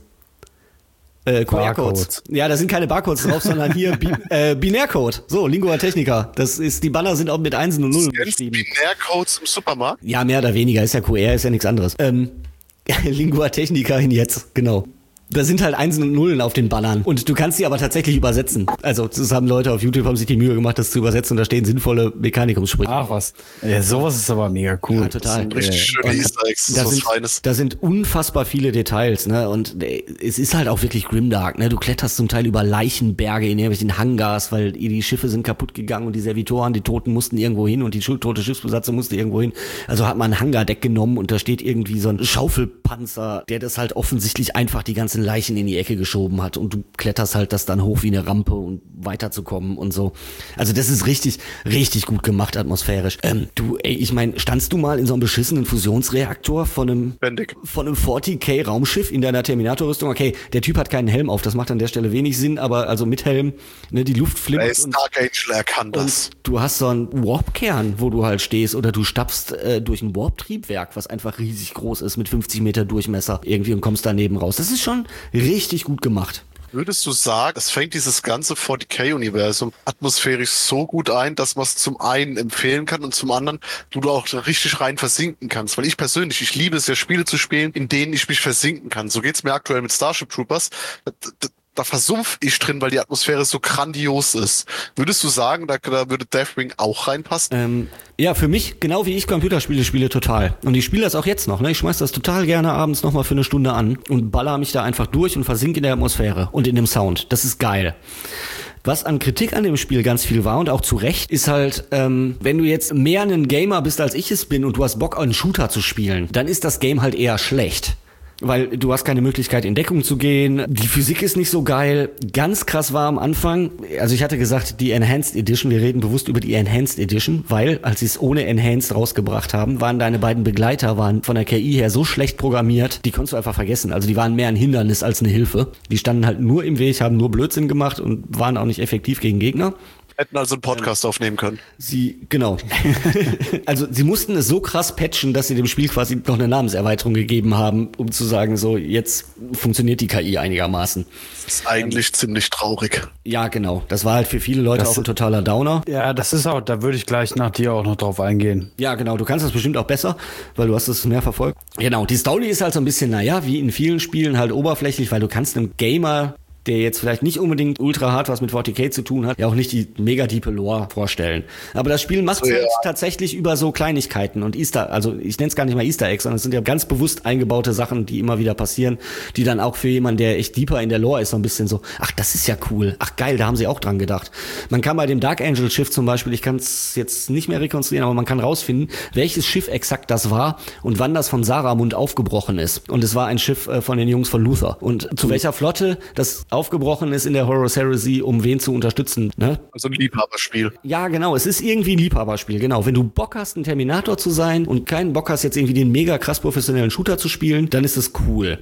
Äh, Q R-Codes. Barcodes. Ja, da sind keine Barcodes drauf, sondern hier Bi äh, Binärcode. So, Lingua Technica. Das ist, die Banner sind auch mit Einsen und Nullen Kennst du beschrieben. Binärcodes im Supermarkt? Ja, mehr oder weniger. Ist ja Q R, ist ja nichts anderes. Ähm, Lingua Technica in jetzt, genau. Da sind halt Einsen und Nullen auf den Bannern. Und du kannst sie aber tatsächlich übersetzen. Also, das haben Leute auf YouTube, haben sich die Mühe gemacht, das zu übersetzen. Und da stehen sinnvolle Mechanikumssprüche. Ach was. Ja, sowas ist aber mega cool. Ja, total. Das sind richtig schöne Und Easter Eggs. Das Da ist was sind, Feines. da sind unfassbar viele Details, ne? Und äh, es ist halt auch wirklich grimdark, ne? Du kletterst zum Teil über Leichenberge in irgendwelchen Hangars, weil die Schiffe sind kaputt gegangen und die Servitoren, die Toten mussten irgendwo hin und die tote Schiffsbesatzung musste irgendwo hin. Also hat man ein Hangardeck genommen und da steht irgendwie so ein Schaufelpanzer, der das halt offensichtlich einfach die ganze ganzen Leichen in die Ecke geschoben hat und du kletterst halt das dann hoch wie eine Rampe und weiterzukommen und so. Also das ist richtig, richtig gut gemacht atmosphärisch. Ähm, du, ey, ich meine, standst du mal in so einem beschissenen Fusionsreaktor von einem, Bendig. von einem vierzig K Raumschiff in deiner Terminator-Rüstung? Okay, der Typ hat keinen Helm auf, das macht an der Stelle wenig Sinn, aber also mit Helm, ne, die Luft flimmert. Der Dark Angel, er kann das. Und du hast so einen Warp-Kern, wo du halt stehst, oder du stapfst äh, durch ein Warp-Triebwerk, was einfach riesig groß ist, mit fünfzig Meter Durchmesser irgendwie und kommst daneben raus. Das ist schon richtig gut gemacht. Würdest du sagen, es fängt dieses ganze vierzig K-Universum atmosphärisch so gut ein, dass man es zum einen empfehlen kann und zum anderen du da auch richtig rein versinken kannst? Weil ich persönlich, ich liebe es ja, Spiele zu spielen, in denen ich mich versinken kann. So geht's mir aktuell mit Starship Troopers. Da versumpf ich drin, weil die Atmosphäre so grandios ist. Würdest du sagen, da, da würde Deathwing auch reinpassen? Ähm, ja, für mich, genau wie ich Computerspiele spiele, total. Und ich spiele das auch jetzt noch. Ne? Ich schmeiß das total gerne abends nochmal für eine Stunde an und baller mich da einfach durch und versinke in der Atmosphäre und in dem Sound. Das ist geil. Was an Kritik an dem Spiel ganz viel war und auch zu Recht, ist halt, ähm, wenn du jetzt mehr ein Gamer bist, als ich es bin und du hast Bock, einen Shooter zu spielen, dann ist das Game halt eher schlecht. Weil du hast keine Möglichkeit, in Deckung zu gehen. Die Physik ist nicht so geil. Ganz krass war am Anfang, also ich hatte gesagt, die Enhanced Edition, wir reden bewusst über die Enhanced Edition, weil, als sie es ohne Enhanced rausgebracht haben, waren deine beiden Begleiter, waren von der K I her so schlecht programmiert, die konntest du einfach vergessen. Also die waren mehr ein Hindernis als eine Hilfe. Die standen halt nur im Weg, haben nur Blödsinn gemacht und waren auch nicht effektiv gegen Gegner. Hätten also einen Podcast ähm, aufnehmen können. Sie, genau. Also sie mussten es so krass patchen, dass sie dem Spiel quasi noch eine Namenserweiterung gegeben haben, um zu sagen, so, jetzt funktioniert die K I einigermaßen. Das ist eigentlich ähm, ziemlich traurig. Ja, genau. Das war halt für viele Leute das auch ein totaler Downer. Ja, das ist auch, da würde ich gleich nach dir auch noch drauf eingehen. Ja, genau. Du kannst das bestimmt auch besser, weil du hast es mehr verfolgt. Genau. Die Story ist halt so ein bisschen, naja, wie in vielen Spielen halt oberflächlich, weil du kannst einem Gamer, der jetzt vielleicht nicht unbedingt ultra hart was mit vierzig K zu tun hat, ja auch nicht die mega diepe Lore vorstellen. Aber das Spiel macht es so, ja. halt tatsächlich über so Kleinigkeiten und Easter, also ich nenne es gar nicht mal Easter Eggs, sondern es sind ja ganz bewusst eingebaute Sachen, die immer wieder passieren, die dann auch für jemanden, der echt deeper in der Lore ist, so ein bisschen so, ach, das ist ja cool, ach geil, da haben sie auch dran gedacht. Man kann bei dem Dark Angel Schiff zum Beispiel, ich kann es jetzt nicht mehr rekonstruieren, aber man kann rausfinden, welches Schiff exakt das war und wann das von Saramund aufgebrochen ist. Und es war ein Schiff äh, von den Jungs von Luther. Und zu mhm. welcher Flotte das aufgebrochen ist in der Horus Heresy, um wen zu unterstützen. Ne? Also ein Liebhaberspiel. Ja, genau. Es ist irgendwie ein Liebhaberspiel. Genau. Wenn du Bock hast, ein Terminator zu sein und keinen Bock hast, jetzt irgendwie den mega krass professionellen Shooter zu spielen, dann ist es cool.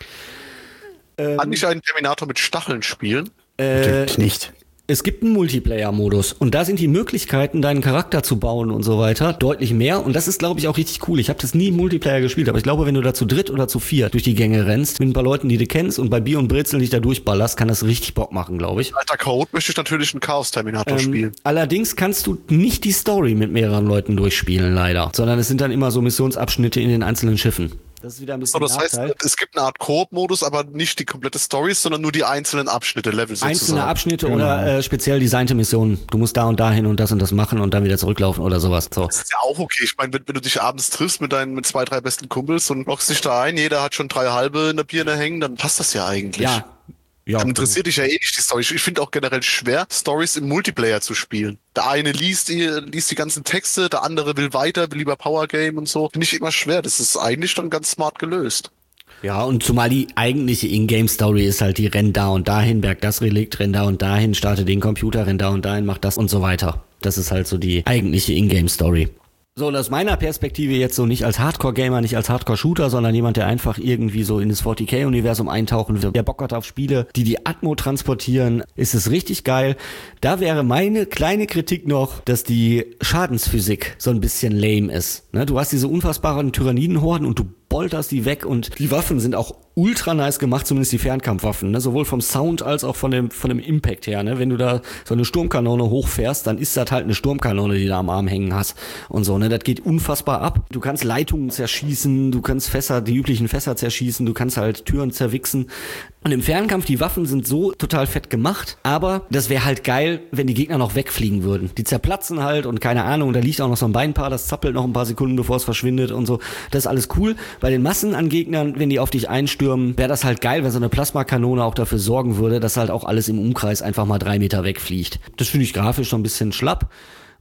Kann ähm, ich einen Terminator mit Stacheln spielen? Äh, nicht. Es gibt einen Multiplayer-Modus und da sind die Möglichkeiten, deinen Charakter zu bauen und so weiter, deutlich mehr und das ist, glaube ich, auch richtig cool. Ich habe das nie im Multiplayer gespielt, aber ich glaube, wenn du da zu dritt oder zu viert durch die Gänge rennst, mit ein paar Leuten, die du kennst und bei Bier und Brezeln dich da durchballerst, kann das richtig Bock machen, glaube ich. Alter Code möchte ich natürlich einen Chaos-Terminator ähm, spielen. Allerdings kannst du nicht die Story mit mehreren Leuten durchspielen, leider, sondern es sind dann immer so Missionsabschnitte in den einzelnen Schiffen. Das ist wieder ein bisschen so, das Nachteil. Heißt, es gibt eine Art Koop-Modus, aber nicht die komplette Story, sondern nur die einzelnen Abschnitte, Level sozusagen. Einzelne Abschnitte genau. oder äh, speziell designte Missionen. Du musst da und dahin und das und das machen und dann wieder zurücklaufen oder sowas. So. Das ist ja auch okay. Ich meine, wenn, wenn du dich abends triffst mit deinen mit zwei, drei besten Kumpels und lockst dich da ein, jeder hat schon drei halbe in der Birne hängen, dann passt das ja eigentlich. Ja. Ja, dann interessiert dich ja eh nicht die Story. Ich finde auch generell schwer, Stories im Multiplayer zu spielen. Der eine liest die, liest die ganzen Texte, der andere will weiter, will lieber Powergame und so. Finde ich immer schwer. Das ist eigentlich dann ganz smart gelöst. Ja, und zumal die eigentliche Ingame-Story ist halt die renn da und dahin, berg das Relikt, renn da und dahin, starte den Computer, renn da und dahin, mach das und so weiter. Das ist halt so die eigentliche Ingame-Story. So, und aus meiner Perspektive jetzt so nicht als Hardcore-Gamer, nicht als Hardcore-Shooter, sondern jemand, der einfach irgendwie so in das vierzig K-Universum eintauchen will, der Bock hat auf Spiele, die die Atmo transportieren, ist es richtig geil. Da wäre meine kleine Kritik noch, dass die Schadensphysik so ein bisschen lame ist. Ne? Du hast diese unfassbaren Tyrannidenhorden und du bolterst die weg und die Waffen sind auch ultra nice gemacht, zumindest die Fernkampfwaffen, ne? Sowohl vom Sound als auch von dem von dem Impact her, ne? Wenn du da so eine Sturmkanone hochfährst, dann ist das halt eine Sturmkanone, die du am Arm hängen hast und so, ne? Das geht unfassbar ab. Du kannst Leitungen zerschießen, du kannst Fässer, die üblichen Fässer zerschießen, du kannst halt Türen zerwichsen. Und im Fernkampf, die Waffen sind so total fett gemacht, aber das wäre halt geil, wenn die Gegner noch wegfliegen würden. Die zerplatzen halt und keine Ahnung, da liegt auch noch so ein Beinpaar, das zappelt noch ein paar Sekunden, bevor es verschwindet und so. Das ist alles cool. Bei den Massen an Gegnern, wenn die auf dich einstürmen, wäre das halt geil, wenn so eine Plasmakanone auch dafür sorgen würde, dass halt auch alles im Umkreis einfach mal drei Meter wegfliegt. Das finde ich grafisch so ein bisschen schlapp.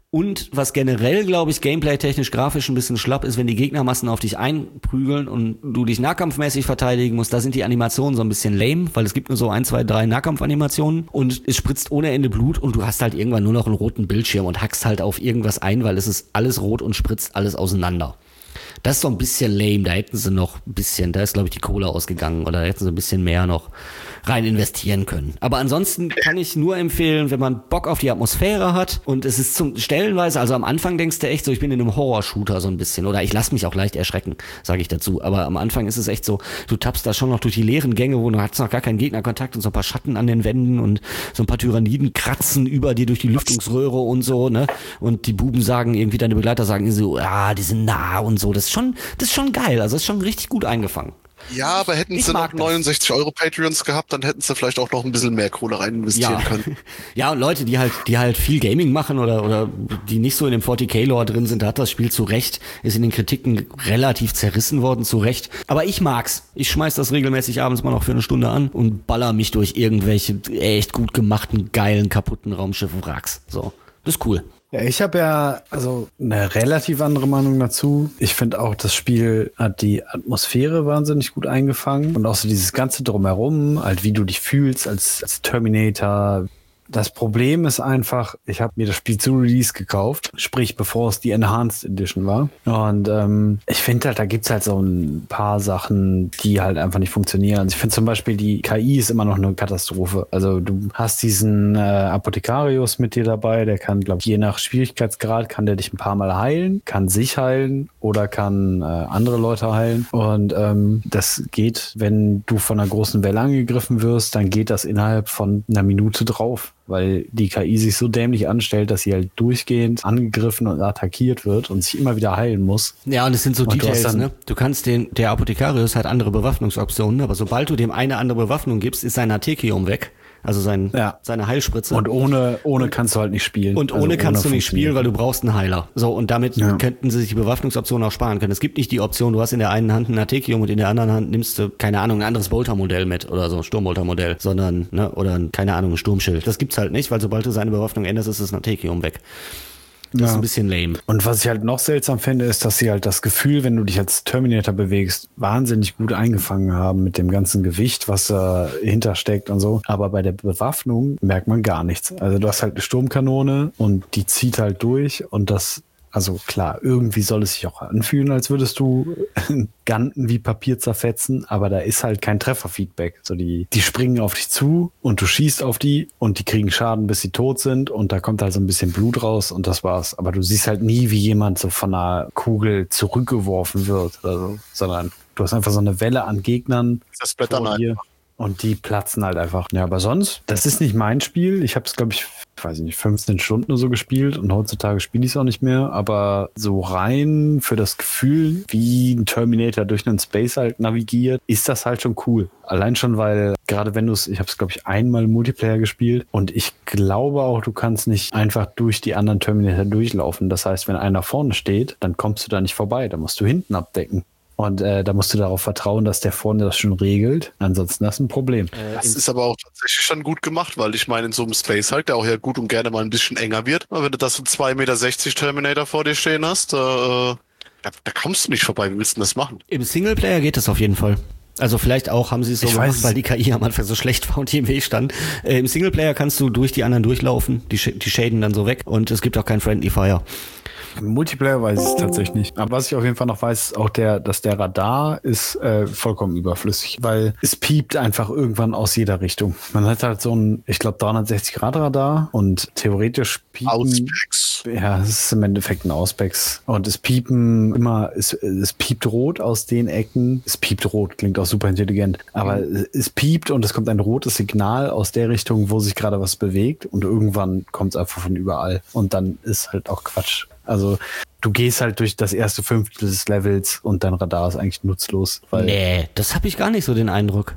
Und was generell, glaube ich, gameplay-technisch, grafisch ein bisschen schlapp ist, wenn die Gegnermassen auf dich einprügeln und du dich nahkampfmäßig verteidigen musst, da sind die Animationen so ein bisschen lame, weil es gibt nur so ein, zwei, drei Nahkampfanimationen und es spritzt ohne Ende Blut und du hast halt irgendwann nur noch einen roten Bildschirm und hackst halt auf irgendwas ein, weil es ist alles rot und spritzt alles auseinander. Das ist so ein bisschen lame, da hätten sie noch ein bisschen, da ist glaube ich die Kohle ausgegangen oder da hätten sie ein bisschen mehr noch rein investieren können. Aber ansonsten kann ich nur empfehlen, wenn man Bock auf die Atmosphäre hat und es ist zum stellenweise, also am Anfang denkst du echt so, ich bin in einem Horror-Shooter so ein bisschen oder ich lasse mich auch leicht erschrecken, sage ich dazu, aber am Anfang ist es echt so, du tappst da schon noch durch die leeren Gänge, wo du hast noch gar keinen Gegnerkontakt und so ein paar Schatten an den Wänden und so ein paar Tyranniden kratzen über dir durch die Lüftungsröhre und so, ne? Und die Buben sagen irgendwie, deine Begleiter sagen so, ah, die sind nah und so, das ist schon, das ist schon geil, also das ist schon richtig gut eingefangen. Ja, aber hätten Ich sie noch mag das. neunundsechzig Euro Patreons gehabt, dann hätten sie vielleicht auch noch ein bisschen mehr Kohle rein investieren Ja. können. Ja, und Leute, die halt, die halt viel Gaming machen oder, oder die nicht so in dem forty K-Lore drin sind, da hat das Spiel zu Recht, ist in den Kritiken relativ zerrissen worden, zu Recht. Aber ich mag's. Ich schmeiß das regelmäßig abends mal noch für eine Stunde an und baller mich durch irgendwelche echt gut gemachten, geilen, kaputten Raumschiff-Wracks. So. Das ist cool. Ja, ich habe ja also eine relativ andere Meinung dazu. Ich finde auch, das Spiel hat die Atmosphäre wahnsinnig gut eingefangen und auch so dieses ganze Drumherum, halt wie du dich fühlst als, als Terminator. Das Problem ist einfach, ich habe mir das Spiel zu Release gekauft, sprich bevor es die Enhanced Edition war. Und ähm, ich finde halt, da gibt's halt so ein paar Sachen, die halt einfach nicht funktionieren. Also ich finde zum Beispiel, die K I ist immer noch eine Katastrophe. Also du hast diesen äh, Apothekarius mit dir dabei, der kann, glaube ich, je nach Schwierigkeitsgrad kann der dich ein paar Mal heilen, kann sich heilen oder kann äh, andere Leute heilen. Und ähm, das geht, wenn du von einer großen Welle angegriffen wirst, dann geht das innerhalb von einer Minute drauf. Weil die K I sich so dämlich anstellt, dass sie halt durchgehend angegriffen und attackiert wird und sich immer wieder heilen muss. Ja, und es sind so Und du Details, hast dann- ne? Du kannst den, der Apothekarius hat andere Bewaffnungsoptionen, aber sobald du dem eine andere Bewaffnung gibst, ist sein Artekium weg. Also sein, Ja. seine Heilspritze. Und ohne, ohne kannst du halt nicht spielen. Und Also ohne kannst du nicht funktioniert spielen, weil du brauchst einen Heiler. So, und damit Ja. könnten sie sich die Bewaffnungsoption auch sparen können. Es gibt nicht die Option, du hast in der einen Hand ein Artekium und in der anderen Hand nimmst du, keine Ahnung, ein anderes Bolter-Modell mit oder so, ein Sturmbolter-Modell, sondern, ne, oder ein, keine Ahnung, ein Sturmschild. Das gibt's halt nicht, weil sobald du seine Bewaffnung änderst, ist das Artekium weg. Das Ja. ist ein bisschen lame. Und was ich halt noch seltsam finde, ist, dass sie halt das Gefühl, wenn du dich als Terminator bewegst, wahnsinnig gut eingefangen haben mit dem ganzen Gewicht, was da hintersteckt und so. Aber bei der Bewaffnung merkt man gar nichts. Also du hast halt eine Sturmkanone und die zieht halt durch und das, also klar, irgendwie soll es sich auch anfühlen, als würdest du Ganten wie Papier zerfetzen, aber da ist halt kein Trefferfeedback. So die, die springen auf dich zu und du schießt auf die und die kriegen Schaden, bis sie tot sind und da kommt halt so ein bisschen Blut raus und das war's. Aber du siehst halt nie, wie jemand so von einer Kugel zurückgeworfen wird oder so, sondern du hast einfach so eine Welle an Gegnern Das Blättern vor dir und die platzen halt einfach. Ja, aber sonst, das ist nicht mein Spiel. Ich habe es, glaube ich, ich weiß nicht, fünfzehn Stunden oder so gespielt und heutzutage spiele ich es auch nicht mehr, aber so rein für das Gefühl, wie ein Terminator durch einen Space halt navigiert, ist das halt schon cool. Allein schon, weil gerade wenn du es, ich habe es glaube ich einmal im Multiplayer gespielt und ich glaube auch, du kannst nicht einfach durch die anderen Terminator durchlaufen. Das heißt, wenn einer vorne steht, dann kommst du da nicht vorbei, da musst du hinten abdecken. Und äh, da musst du darauf vertrauen, dass der vorne das schon regelt. Ansonsten hast du ein Problem. Das ist aber auch tatsächlich schon gut gemacht, weil ich meine, in so einem Space halt, der auch ja gut und gerne mal ein bisschen enger wird, aber wenn du das so zwei Meter sechzig Terminator vor dir stehen hast, da, äh, da, da kommst du nicht vorbei. Wie willst du denn das machen? Im Singleplayer geht das auf jeden Fall. Also vielleicht auch haben sie es so Ich gemacht, weiß- weil die K I am Anfang so schlecht war und die im Weg stand. Äh, Im Singleplayer kannst du durch die anderen durchlaufen, die, sch- die shaden dann so weg und es gibt auch kein Friendly Fire. Im Multiplayer weiß ich es tatsächlich nicht. Aber was ich auf jeden Fall noch weiß, ist auch der, dass der Radar ist äh, vollkommen überflüssig, weil es piept einfach irgendwann aus jeder Richtung. Man hat halt so ein, ich glaube, dreihundertsechzig Grad Radar und theoretisch piepen. Auspex. Ja, es ist im Endeffekt ein Auspex. Und es piepen immer, es, es piept rot aus den Ecken. Es piept rot, klingt auch super intelligent. Aber es piept und es kommt ein rotes Signal aus der Richtung, wo sich gerade was bewegt. Und irgendwann kommt es einfach von überall. Und dann ist halt auch Quatsch. Also du gehst halt durch das erste Fünftel des Levels und dein Radar ist eigentlich nutzlos. Weil Nee, das habe ich gar nicht so den Eindruck.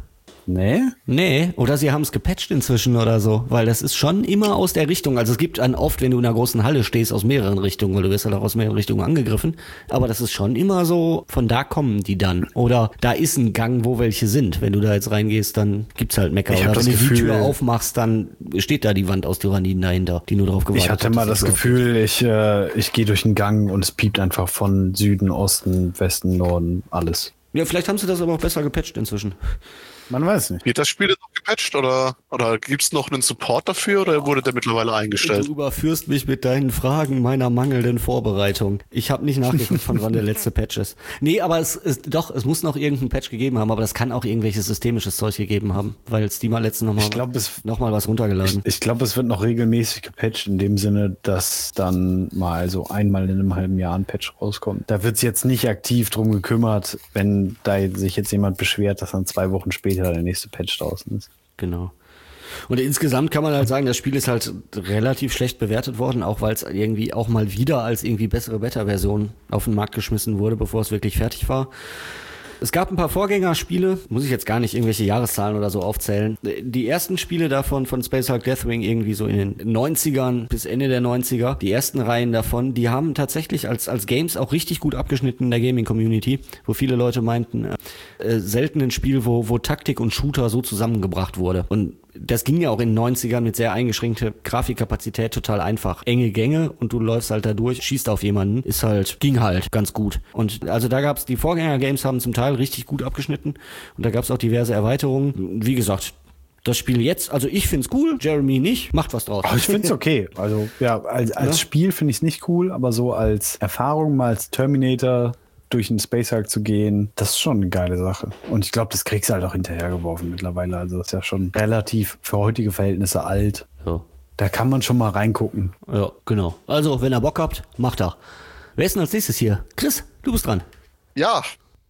Nee? Nee, oder sie haben es gepatcht inzwischen oder so, weil das ist schon immer aus der Richtung. Also es gibt dann oft, wenn du in einer großen Halle stehst, aus mehreren Richtungen, weil du wirst halt auch aus mehreren Richtungen angegriffen. Aber das ist schon immer so, von da kommen die dann. Oder da ist ein Gang, wo welche sind. Wenn du da jetzt reingehst, dann gibt's halt Mecker. Ich Oder hab wenn das du die Gefühl- Tür aufmachst, dann steht da die Wand aus Tyranniden dahinter, die nur drauf gewartet Ich hatte hat, mal dass das sie Gefühl, ich, äh, ich gehe durch den Gang und es piept einfach von Süden, Osten, Westen, Norden, alles. Ja, vielleicht haben sie das aber auch besser gepatcht inzwischen. Man weiß nicht. Wird das Spiel jetzt noch gepatcht oder, oder gibt es noch einen Support dafür oder wurde der mittlerweile eingestellt? Du überführst mich mit deinen Fragen meiner mangelnden Vorbereitung. Ich habe nicht nachgeguckt, von wann der letzte Patch ist. Nee, aber es ist doch, es muss noch irgendeinen Patch gegeben haben, aber das kann auch irgendwelches systemisches Zeug gegeben haben, weil Steam hat letztens nochmal Ich glaub, es- noch mal was runtergeladen. Ich glaube, es wird noch regelmäßig gepatcht, in dem Sinne, dass dann mal so einmal in einem halben Jahr ein Patch rauskommt. Da wird es jetzt nicht aktiv drum gekümmert, wenn da sich jetzt jemand beschwert, dass dann zwei Wochen später der nächste Patch draußen ist. Genau. Und insgesamt kann man halt sagen, das Spiel ist halt relativ schlecht bewertet worden, auch weil es irgendwie auch mal wieder als irgendwie bessere Beta-Version auf den Markt geschmissen wurde, bevor es wirklich fertig war. Es gab ein paar Vorgängerspiele, muss ich jetzt gar nicht irgendwelche Jahreszahlen oder so aufzählen. Die ersten Spiele davon von Space Hulk Deathwing irgendwie so in den neunzigern bis Ende der neunziger, die ersten Reihen davon, die haben tatsächlich als als Games auch richtig gut abgeschnitten in der Gaming-Community, wo viele Leute meinten, äh, selten ein Spiel, wo wo Taktik und Shooter so zusammengebracht wurde. Und das ging ja auch in den neunzigern mit sehr eingeschränkter Grafikkapazität total einfach. Enge Gänge und du läufst halt da durch, schießt auf jemanden, ist halt, ging halt ganz gut. Und also da gab's, die Vorgänger-Games haben zum Teil richtig gut abgeschnitten und da gab's auch diverse Erweiterungen. Wie gesagt, das Spiel jetzt, also ich find's cool, Jeremy nicht, macht was draus. Aber ich finde es okay. Also ja, als, als Ja. Spiel finde ich es nicht cool, aber so als Erfahrung mal als Terminator durch den Space Hulk zu gehen, das ist schon eine geile Sache. Und ich glaube, das kriegst du halt auch hinterhergeworfen mittlerweile. Also das ist ja schon relativ für heutige Verhältnisse alt. Ja. Da kann man schon mal reingucken. Ja, genau. Also, wenn ihr Bock habt, macht er. Wer ist denn als nächstes hier? Chris, du bist dran. Ja,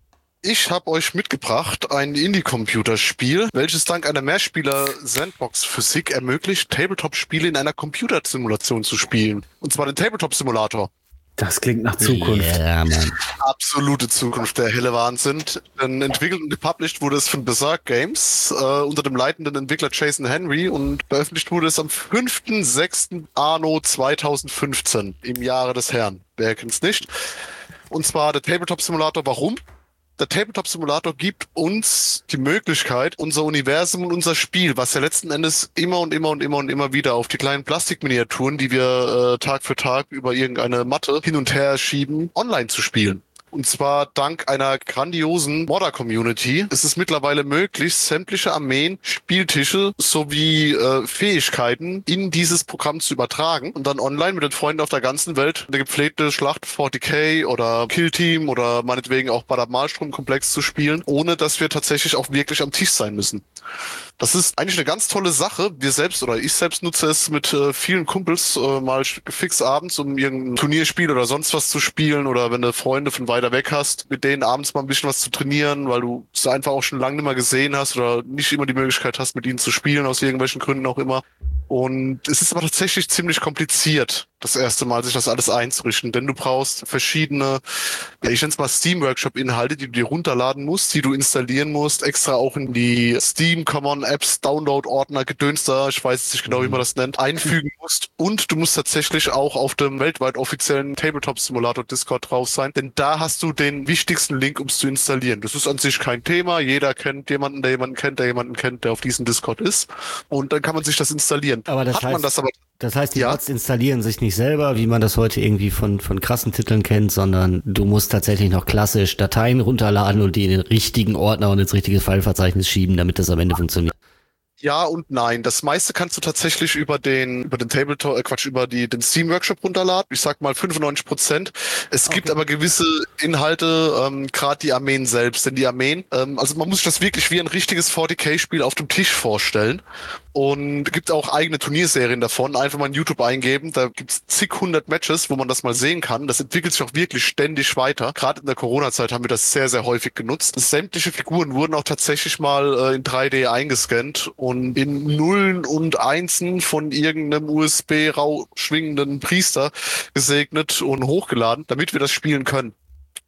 ich habe euch mitgebracht ein Indie-Computerspiel, welches dank einer Mehrspieler-Sandbox-Physik ermöglicht, Tabletop-Spiele in einer Computersimulation zu spielen. Und zwar den Tabletop-Simulator. Das klingt nach Zukunft. Ja, Mann. Absolute Zukunft, der helle Wahnsinn. Denn entwickelt und gepublished wurde es von Berserk Games äh, unter dem leitenden Entwickler Jason Henry und veröffentlicht wurde es am fünften sechsten Anno zweitausendfünfzehn im Jahre des Herrn. Wer kennt's nicht? Und zwar der Tabletop Simulator. Warum? Der Tabletop Simulator gibt uns die Möglichkeit, unser Universum und unser Spiel, was ja letzten Endes immer und immer und immer und immer wieder auf die kleinen Plastikminiaturen, die wir äh, Tag für Tag über irgendeine Matte hin und her schieben, online zu spielen. Und zwar dank einer grandiosen Modder-Community ist es mittlerweile möglich, sämtliche Armeen, Spieltische sowie äh, Fähigkeiten in dieses Programm zu übertragen und dann online mit den Freunden auf der ganzen Welt eine gepflegte Schlacht vierzig K oder Killteam oder meinetwegen auch Bader-Malstrom-Komplex zu spielen, ohne dass wir tatsächlich auch wirklich am Tisch sein müssen. Das ist eigentlich eine ganz tolle Sache. Wir selbst oder ich selbst nutze es mit äh, vielen Kumpels äh, mal fix abends, um irgendein Turnierspiel oder sonst was zu spielen oder wenn du Freunde von weiter weg hast, mit denen abends mal ein bisschen was zu trainieren, weil du es einfach auch schon lange nicht mehr gesehen hast oder nicht immer die Möglichkeit hast, mit ihnen zu spielen, aus irgendwelchen Gründen auch immer. Und es ist aber tatsächlich ziemlich kompliziert, das erste Mal sich das alles einzurichten, denn du brauchst verschiedene, ja, ich nenne es mal Steam-Workshop-Inhalte, die du dir runterladen musst, die du installieren musst, extra auch in die Steam Common Apps Download-Ordner gedönst da, ich weiß jetzt nicht genau, wie man das nennt, einfügen musst. Und du musst tatsächlich auch auf dem weltweit offiziellen Tabletop-Simulator Discord drauf sein, denn da hast du den wichtigsten Link, um es zu installieren. Das ist an sich kein Thema, jeder kennt jemanden, der jemanden kennt, der jemanden kennt, der auf diesem Discord ist. Und dann kann man sich das installieren. Aber das Hat heißt, man das aber das heißt, die Ja. Mods installieren sich nicht selber, wie man das heute irgendwie von, von krassen Titeln kennt, sondern du musst tatsächlich noch klassisch Dateien runterladen und die in den richtigen Ordner und ins richtige Fileverzeichnis schieben, damit das am Ende funktioniert. Ja und nein. Das meiste kannst du tatsächlich über den über den Tabletop, äh Quatsch, über die den Steam Workshop runterladen. Ich sag mal fünfundneunzig Prozent. Es gibt aber gewisse Inhalte, ähm, gerade die Armeen selbst. Denn die Armeen, ähm, also man muss sich das wirklich wie ein richtiges vierzig K-Spiel auf dem Tisch vorstellen. Und gibt auch eigene Turnierserien davon. Einfach mal in YouTube eingeben. Da gibt's zig hundert Matches, wo man das mal sehen kann. Das entwickelt sich auch wirklich ständig weiter. Gerade in der Corona-Zeit haben wir das sehr, sehr häufig genutzt. Sämtliche Figuren wurden auch tatsächlich mal äh, in drei D eingescannt und in Nullen und Einsen von irgendeinem U S B-rau schwingenden Priester gesegnet und hochgeladen, damit wir das spielen können.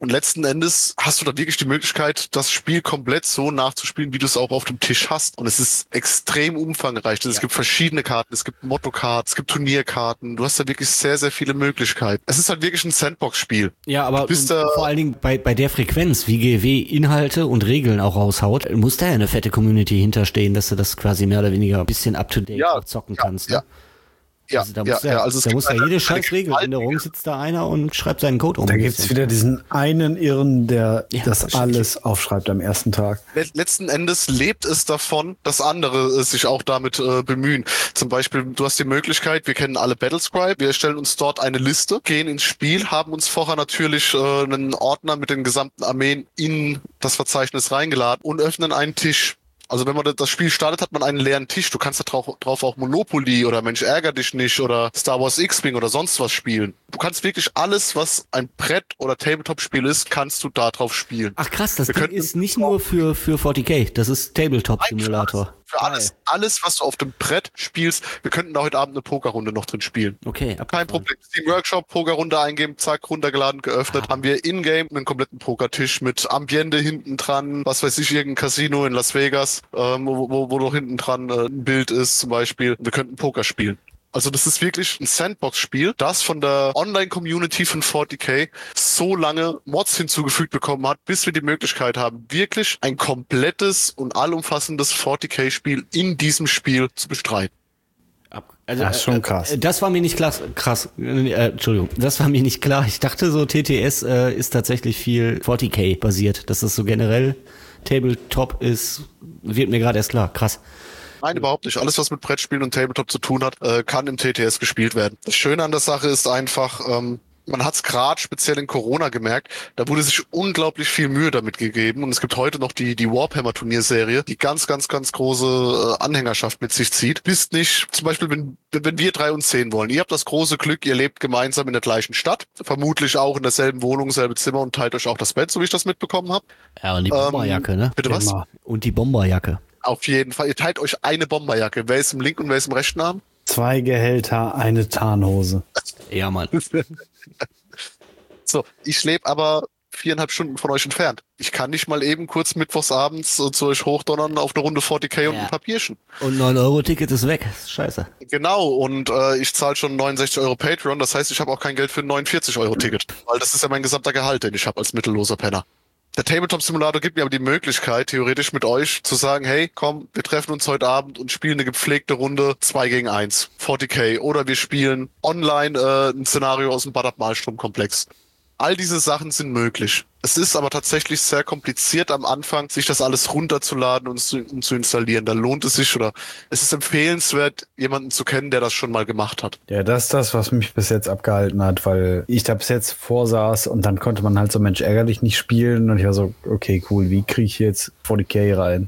Und letzten Endes hast du da wirklich die Möglichkeit, das Spiel komplett so nachzuspielen, wie du es auch auf dem Tisch hast. Und es ist extrem umfangreich. Es Ja. gibt verschiedene Karten, es gibt Motto-Karten, es gibt Turnierkarten. Du hast da wirklich sehr, sehr viele Möglichkeiten. Es ist halt wirklich ein Sandbox-Spiel. Ja, aber Du bist und da- vor allen Dingen bei, bei der Frequenz, wie G W Inhalte und Regeln auch raushaut, muss da ja eine fette Community hinterstehen, dass du das quasi mehr oder weniger ein bisschen up-to-date Ja, auch zocken ja, kannst. Ne? ja. Ja, Also da ja, muss ja, ja, also es da gibt muss ja eine- jede eine scheiß Regeländerung, sitzt da einer und schreibt seinen Code um. Da gibt's wieder diesen einen Irren, der Ja, das das alles aufschreibt am ersten Tag. Le- Letzten Endes lebt es davon, dass andere äh, sich auch damit äh, bemühen. Zum Beispiel, du hast die Möglichkeit, wir kennen alle Battlescribe, wir erstellen uns dort eine Liste, gehen ins Spiel, haben uns vorher natürlich äh, einen Ordner mit den gesamten Armeen in das Verzeichnis reingeladen und öffnen einen Tisch. Also wenn man das Spiel startet, hat man einen leeren Tisch. Du kannst da drauf, drauf auch Monopoly oder Mensch ärger dich nicht oder Star Wars X-Wing oder sonst was spielen. Du kannst wirklich alles, was ein Brett- oder Tabletop-Spiel ist, kannst du da drauf spielen. Ach krass, das Wir Ding könnten- ist nicht nur für, für forty K, das ist Tabletop-Simulator. Für alles, alles, was du auf dem Brett spielst. Wir könnten da heute Abend eine Pokerrunde noch drin spielen. Okay, Kein abgefahren. Problem. Steam Workshop, Pokerrunde eingeben, zack, runtergeladen, geöffnet. Haben wir in-game einen kompletten Pokertisch mit Ambiente hinten dran, was weiß ich, irgendein Casino in Las Vegas, ähm, wo, wo, wo doch hinten dran äh, ein Bild ist zum Beispiel. Wir könnten Poker spielen. Also das ist wirklich ein Sandbox-Spiel, das von der Online-Community von forty K so lange Mods hinzugefügt bekommen hat, bis wir die Möglichkeit haben, wirklich ein komplettes und allumfassendes forty K-Spiel in diesem Spiel zu bestreiten. Ab- Also, Das ist schon äh, krass. äh, Das war mir nicht klar, krass, äh, Entschuldigung, das war mir nicht klar. Ich dachte so, T T S äh, ist tatsächlich viel forty K basiert, dass das so generell Tabletop ist, wird mir gerade erst klar, krass. Nein, überhaupt nicht. Alles, was mit Brettspielen und Tabletop zu tun hat, äh, kann im T T S gespielt werden. Das Schöne an der Sache ist einfach, ähm, man hat es gerade speziell in Corona gemerkt, da wurde sich unglaublich viel Mühe damit gegeben und es gibt heute noch die die Warhammer-Turnierserie, die ganz, ganz, ganz große äh, Anhängerschaft mit sich zieht. Bist nicht, zum Beispiel, wenn, wenn wir drei uns sehen wollen, ihr habt das große Glück, ihr lebt gemeinsam in der gleichen Stadt, vermutlich auch in derselben Wohnung, selbe Zimmer und teilt euch auch das Bett, so wie ich das mitbekommen habe. Ja, und die Bomberjacke, ne? Bitte was? Immer. Und die Bomberjacke. Auf jeden Fall. Ihr teilt euch eine Bomberjacke. Wer ist im linken und wer ist im rechten Arm? Zwei Gehälter, eine Tarnhose. Ja, Mann. So, ich lebe aber viereinhalb Stunden von euch entfernt. Ich kann nicht mal eben kurz mittwochsabends äh, zu euch hochdonnern auf eine Runde forty K und Ja. ein Papierchen. Und neun Euro Ticket ist weg. Scheiße. Genau, und äh, ich zahle schon neunundsechzig Euro Patreon, das heißt, ich habe auch kein Geld für ein neunundvierzig Euro Ticket, weil das ist ja mein gesamter Gehalt, den ich habe als mittelloser Penner. Der Tabletop-Simulator gibt mir aber die Möglichkeit, theoretisch mit euch zu sagen, hey, komm, wir treffen uns heute Abend und spielen eine gepflegte Runde zwei gegen eins, forty K, oder wir spielen online äh, ein Szenario aus dem Bad Malstrom-Komplex. All diese Sachen sind möglich. Es ist aber tatsächlich sehr kompliziert am Anfang, sich das alles runterzuladen und zu, und zu installieren. Da lohnt es sich oder es ist empfehlenswert, jemanden zu kennen, der das schon mal gemacht hat. Ja, das ist das, was mich bis jetzt abgehalten hat, weil ich da bis jetzt vorsaß und dann konnte man halt so Mensch ärgerlich nicht spielen und ich war so, okay, cool, wie kriege ich jetzt forty K rein?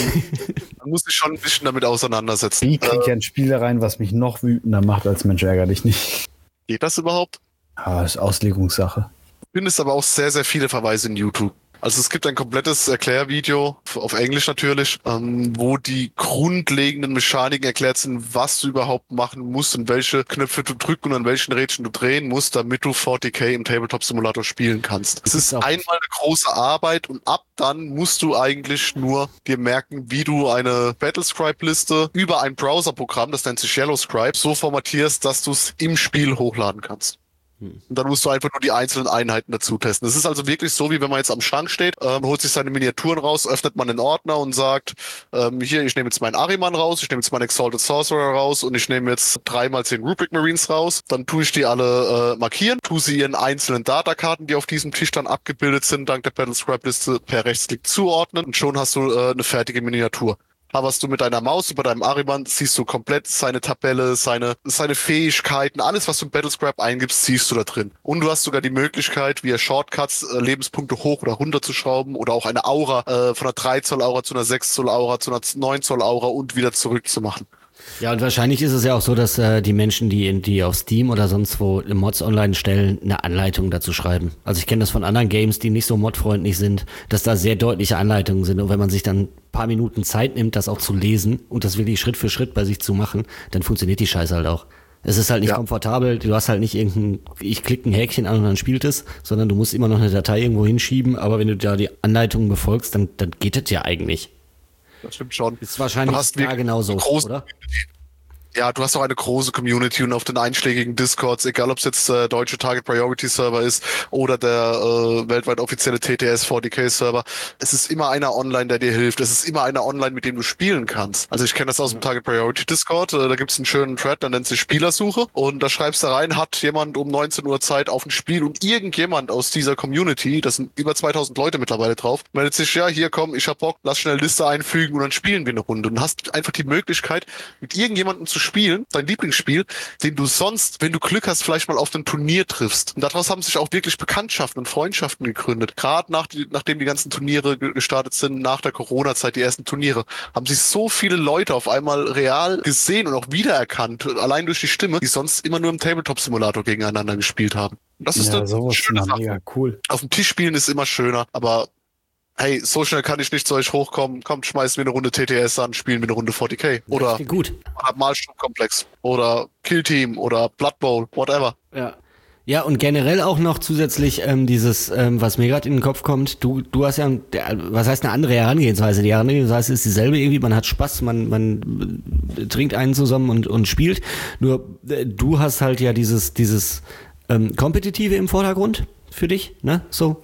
Man muss sich schon ein bisschen damit auseinandersetzen. Wie kriege ich Äh, ein Spiel rein, was mich noch wütender macht als Mensch ärgerlich nicht? geht das überhaupt? Ah, das ist Auslegungssache. Du findest aber auch sehr, sehr viele Verweise in YouTube. Also es gibt ein komplettes Erklärvideo, auf Englisch natürlich, ähm, wo die grundlegenden Mechaniken erklärt sind, was du überhaupt machen musst und welche Knöpfe du drücken und an welchen Rädchen du drehen musst, damit du forty K im Tabletop-Simulator spielen kannst. Es ist auch- einmal eine große Arbeit und ab dann musst du eigentlich nur dir merken, wie du eine Battlescribe-Liste über ein Browser-Programm, das nennt sich Yellowscribe, so formatierst, dass du es im Spiel hochladen kannst. Und dann musst du einfach nur die einzelnen Einheiten dazu testen. Es ist also wirklich so, wie wenn man jetzt am Schrank steht, ähm, holt sich seine Miniaturen raus, öffnet man den Ordner und sagt, ähm, hier, ich nehme jetzt meinen Ahriman raus, ich nehme jetzt meinen Exalted Sorcerer raus und ich nehme jetzt dreimal zehn Rubric Marines raus. Dann tue ich die alle äh, markieren, tue sie ihren einzelnen Datakarten, die auf diesem Tisch dann abgebildet sind, dank der Battlescribe-Liste per Rechtsklick zuordnen und schon hast du äh, eine fertige Miniatur. Haberst du mit deiner Maus über deinem Ahriman, siehst du komplett seine Tabelle, seine, seine Fähigkeiten, alles, was du in Battlescribe eingibst, siehst du da drin. Und du hast sogar die Möglichkeit, via Shortcuts äh, Lebenspunkte hoch oder runter zu schrauben oder auch eine Aura äh, von einer drei Zoll Aura zu einer sechs Zoll Aura zu einer neun Zoll Aura und wieder zurück zu machen. Ja, und wahrscheinlich ist es ja auch so, dass äh, die Menschen, die in die auf Steam oder sonst wo Mods online stellen, eine Anleitung dazu schreiben. Also ich kenne das von anderen Games, die nicht so modfreundlich sind, dass da sehr deutliche Anleitungen sind. Und wenn man sich dann ein paar Minuten Zeit nimmt, das auch zu lesen und das wirklich Schritt für Schritt bei sich zu machen, dann funktioniert die Scheiße halt auch. Es ist halt nicht Ja. komfortabel, du hast halt nicht irgendein, ich klicke ein Häkchen an und dann spielt es, sondern du musst immer noch eine Datei irgendwo hinschieben, aber wenn du da die Anleitungen befolgst, dann, dann geht das ja eigentlich. Das stimmt schon. Ist wahrscheinlich Du hast da wirklich genauso, große- oder? Ja, du hast auch eine große Community und auf den einschlägigen Discords, egal ob es jetzt der deutsche Target Priority Server ist oder der äh, weltweit offizielle T T S forty K Server, es ist immer einer online, der dir hilft. Es ist immer einer online, mit dem du spielen kannst. Also ich kenne das aus dem Target Priority Discord, äh, da gibt es einen schönen Thread, der nennt sich Spielersuche und da schreibst du rein, hat jemand um neunzehn Uhr Zeit auf ein Spiel und irgendjemand aus dieser Community, das sind über zweitausend Leute mittlerweile drauf, meldet sich, ja, hier komm, ich hab Bock, lass schnell Liste einfügen und dann spielen wir eine Runde und hast einfach die Möglichkeit, mit irgendjemandem zu spielen, dein Lieblingsspiel, den du sonst, wenn du Glück hast, vielleicht mal auf einem Turnier triffst. Und daraus haben sich auch wirklich Bekanntschaften und Freundschaften gegründet. Gerade nach die, nachdem die ganzen Turniere ge- gestartet sind, nach der Corona-Zeit, die ersten Turniere, haben sich so viele Leute auf einmal real gesehen und auch wiedererkannt, allein durch die Stimme, die sonst immer nur im Tabletop-Simulator gegeneinander gespielt haben. Und das ist Ja, eine sowas ist schöne immer Sache. mega cool. Auf dem Tisch spielen ist immer schöner, aber hey, so schnell kann ich nicht zu euch hochkommen. Kommt, schmeißen wir eine Runde T T S an, spielen wir eine Runde forty K. Oder Klingt gut. Malstrom-Komplex. Oder Kill-Team. Oder Blood Bowl. Whatever. Ja. Ja, und generell auch noch zusätzlich ähm, dieses, ähm, was mir gerade in den Kopf kommt, du du hast ja, ein- der, was heißt eine andere Herangehensweise? Die Herangehensweise ist dieselbe irgendwie, man hat Spaß, man man äh, trinkt einen zusammen und und spielt. Nur äh, du hast halt ja dieses dieses ähm, Kompetitive im Vordergrund für dich, ne? So.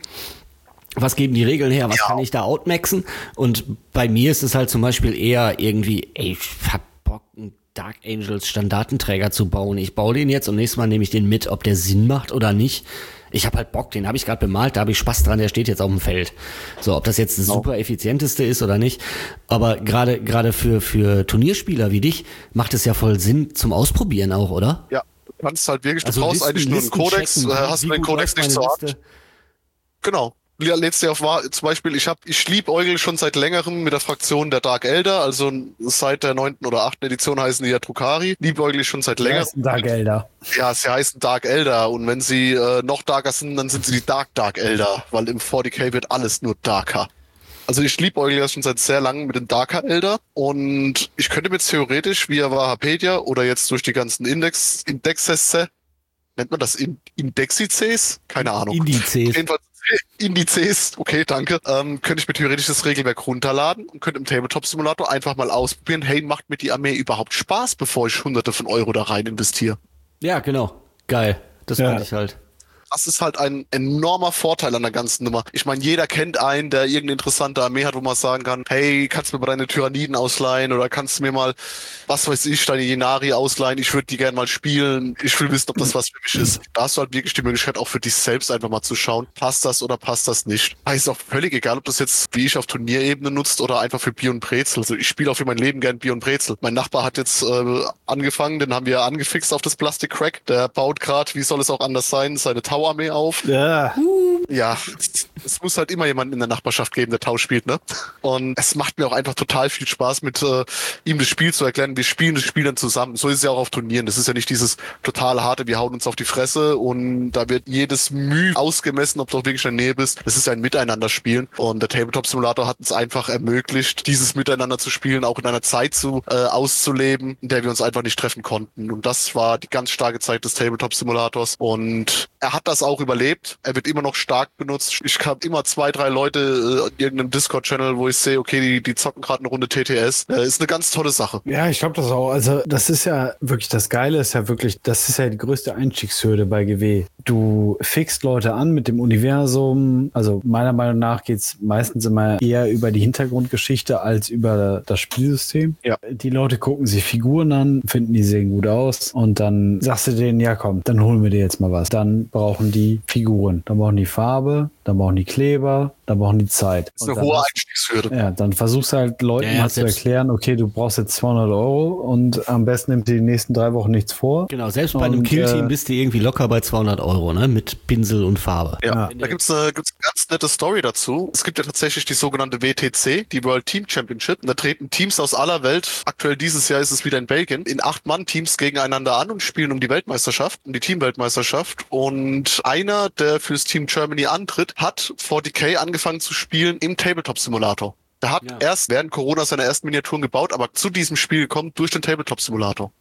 Was geben die Regeln her? Was Ja. kann ich da outmaxen? Und bei mir ist es halt zum Beispiel eher irgendwie, ey, ich hab Bock, einen Dark Angels Standartenträger zu bauen. Ich baue den jetzt und nächstes Mal nehme ich den mit, ob der Sinn macht oder nicht. Ich habe halt Bock, den habe ich gerade bemalt, da habe ich Spaß dran, der steht jetzt auf dem Feld. So, ob das jetzt das super effizienteste ist oder nicht. Aber gerade gerade für für Turnierspieler wie dich macht es ja voll Sinn zum Ausprobieren auch, oder? Ja. Du kannst halt wirklich, du Also brauchst Listen- eigentlich nur einen Listen Codex, checken, äh, wie- hast wie du den gut Codex läuft nicht meine zur Hand. Liste? Genau. Lädst dir auf Wahr, zum Beispiel, ich hab, ich liebäugel schon seit längerem mit der Fraktion der Dark Elder, also seit der neunten oder achten Edition heißen die ja Drukari, liebäugel ich schon seit Die längerem. ersten da Gelder. Ja, sie heißen Dark Elder und wenn sie äh, noch darker sind, dann sind sie die Dark Dark Elder, weil im forty K wird alles nur darker. Also ich liebäugle ja schon seit sehr langem mit dem Darker Elder und ich könnte mir jetzt theoretisch via Wahapedia oder jetzt durch die ganzen Index, Indexesse, nennt man das In- Indexizes? Keine Ahnung. Indizes. Jedenfalls Indizes, okay, danke. Ähm, könnte ich mir theoretisch das Regelwerk runterladen und könnte im Tabletop-Simulator einfach mal ausprobieren, hey, macht mir die Armee überhaupt Spaß, bevor ich hunderte von Euro da rein investiere? Ja, genau. Geil. Das Ja. meinte ich halt. Das ist halt ein enormer Vorteil an der ganzen Nummer. Ich meine, jeder kennt einen, der irgendeine interessante Armee hat, wo man sagen kann, hey, kannst du mir mal deine Tyranniden ausleihen oder kannst du mir mal, was weiß ich, deine Jenari ausleihen, ich würde die gerne mal spielen, ich will wissen, ob das was für mich ist. Da hast du halt wirklich die Möglichkeit, auch für dich selbst einfach mal zu schauen, passt das oder passt das nicht. Da ist auch völlig egal, ob das jetzt, wie ich, auf Turnierebene nutzt oder einfach für Bier und Brezel. Also ich spiele auch für mein Leben gern Bier und Brezel. Mein Nachbar hat jetzt äh, angefangen, den haben wir angefixt auf das Plastik-Crack. Der baut gerade, wie soll es auch anders sein, seine Tau-Armee auf. Ja. Ja, es muss halt immer jemanden in der Nachbarschaft geben, der Tau spielt, ne? Und es macht mir auch einfach total viel Spaß, mit äh, ihm das Spiel zu erklären. Wir spielen das Spiel dann zusammen. So ist es ja auch auf Turnieren. Das ist ja nicht dieses total harte, wir hauen uns auf die Fresse und da wird jedes Mühe ausgemessen, ob du auch wirklich in der Nähe bist. Das ist ja ein Miteinander-Spielen. Und der Tabletop-Simulator hat uns einfach ermöglicht, dieses Miteinander zu spielen, auch in einer Zeit zu äh, auszuleben, in der wir uns einfach nicht treffen konnten. Und das war die ganz starke Zeit des Tabletop-Simulators. Und er hat das auch überlebt. Er wird immer noch stark benutzt. Ich habe immer zwei, drei Leute äh, in irgendeinem Discord-Channel, wo ich sehe, okay, die, die zocken gerade eine Runde T T S. Äh, ist eine ganz tolle Sache. Ja, ich glaube das auch. Also das ist ja wirklich, das Geile ist ja wirklich, das ist ja die größte Einstiegshürde bei G W. Du fixt Leute an mit dem Universum. Also meiner Meinung nach geht's meistens immer eher über die Hintergrundgeschichte als über das Spielsystem. Ja. Die Leute gucken sich Figuren an, finden die sehen gut aus und dann sagst du denen, ja komm, dann holen wir dir jetzt mal was. Dann brauchen die Figuren, dann brauchen die Farbe, dann brauchen die Kleber, dann brauchen die Zeit. Das ist Und eine dann hohe hast- Einstiegshürde. Ja, dann versuchst du halt Leuten Ja, ja, mal zu selbst- erklären, okay, du brauchst jetzt zweihundert Euro und am besten nimmst du die nächsten drei Wochen nichts vor. Genau, selbst bei einem Und, Killteam äh, bist du irgendwie locker bei zweihundert Euro, ne? Mit Pinsel und Farbe. Ja, Ja. da gibt's eine, gibt's eine ganz nette Story dazu. Es gibt ja tatsächlich die sogenannte W T C, die World Team Championship. Und da treten Teams aus aller Welt, aktuell dieses Jahr ist es wieder in Belgien, in acht-Mann-Teams gegeneinander an und spielen um die Weltmeisterschaft, um die Teamweltmeisterschaft. Und einer, der fürs Team Germany antritt, hat forty K angefangen zu spielen im Tabletop-Simulator. Der hat Ja. erst während Corona seine ersten Miniaturen gebaut, aber zu diesem Spiel gekommen durch den Tabletop-Simulator.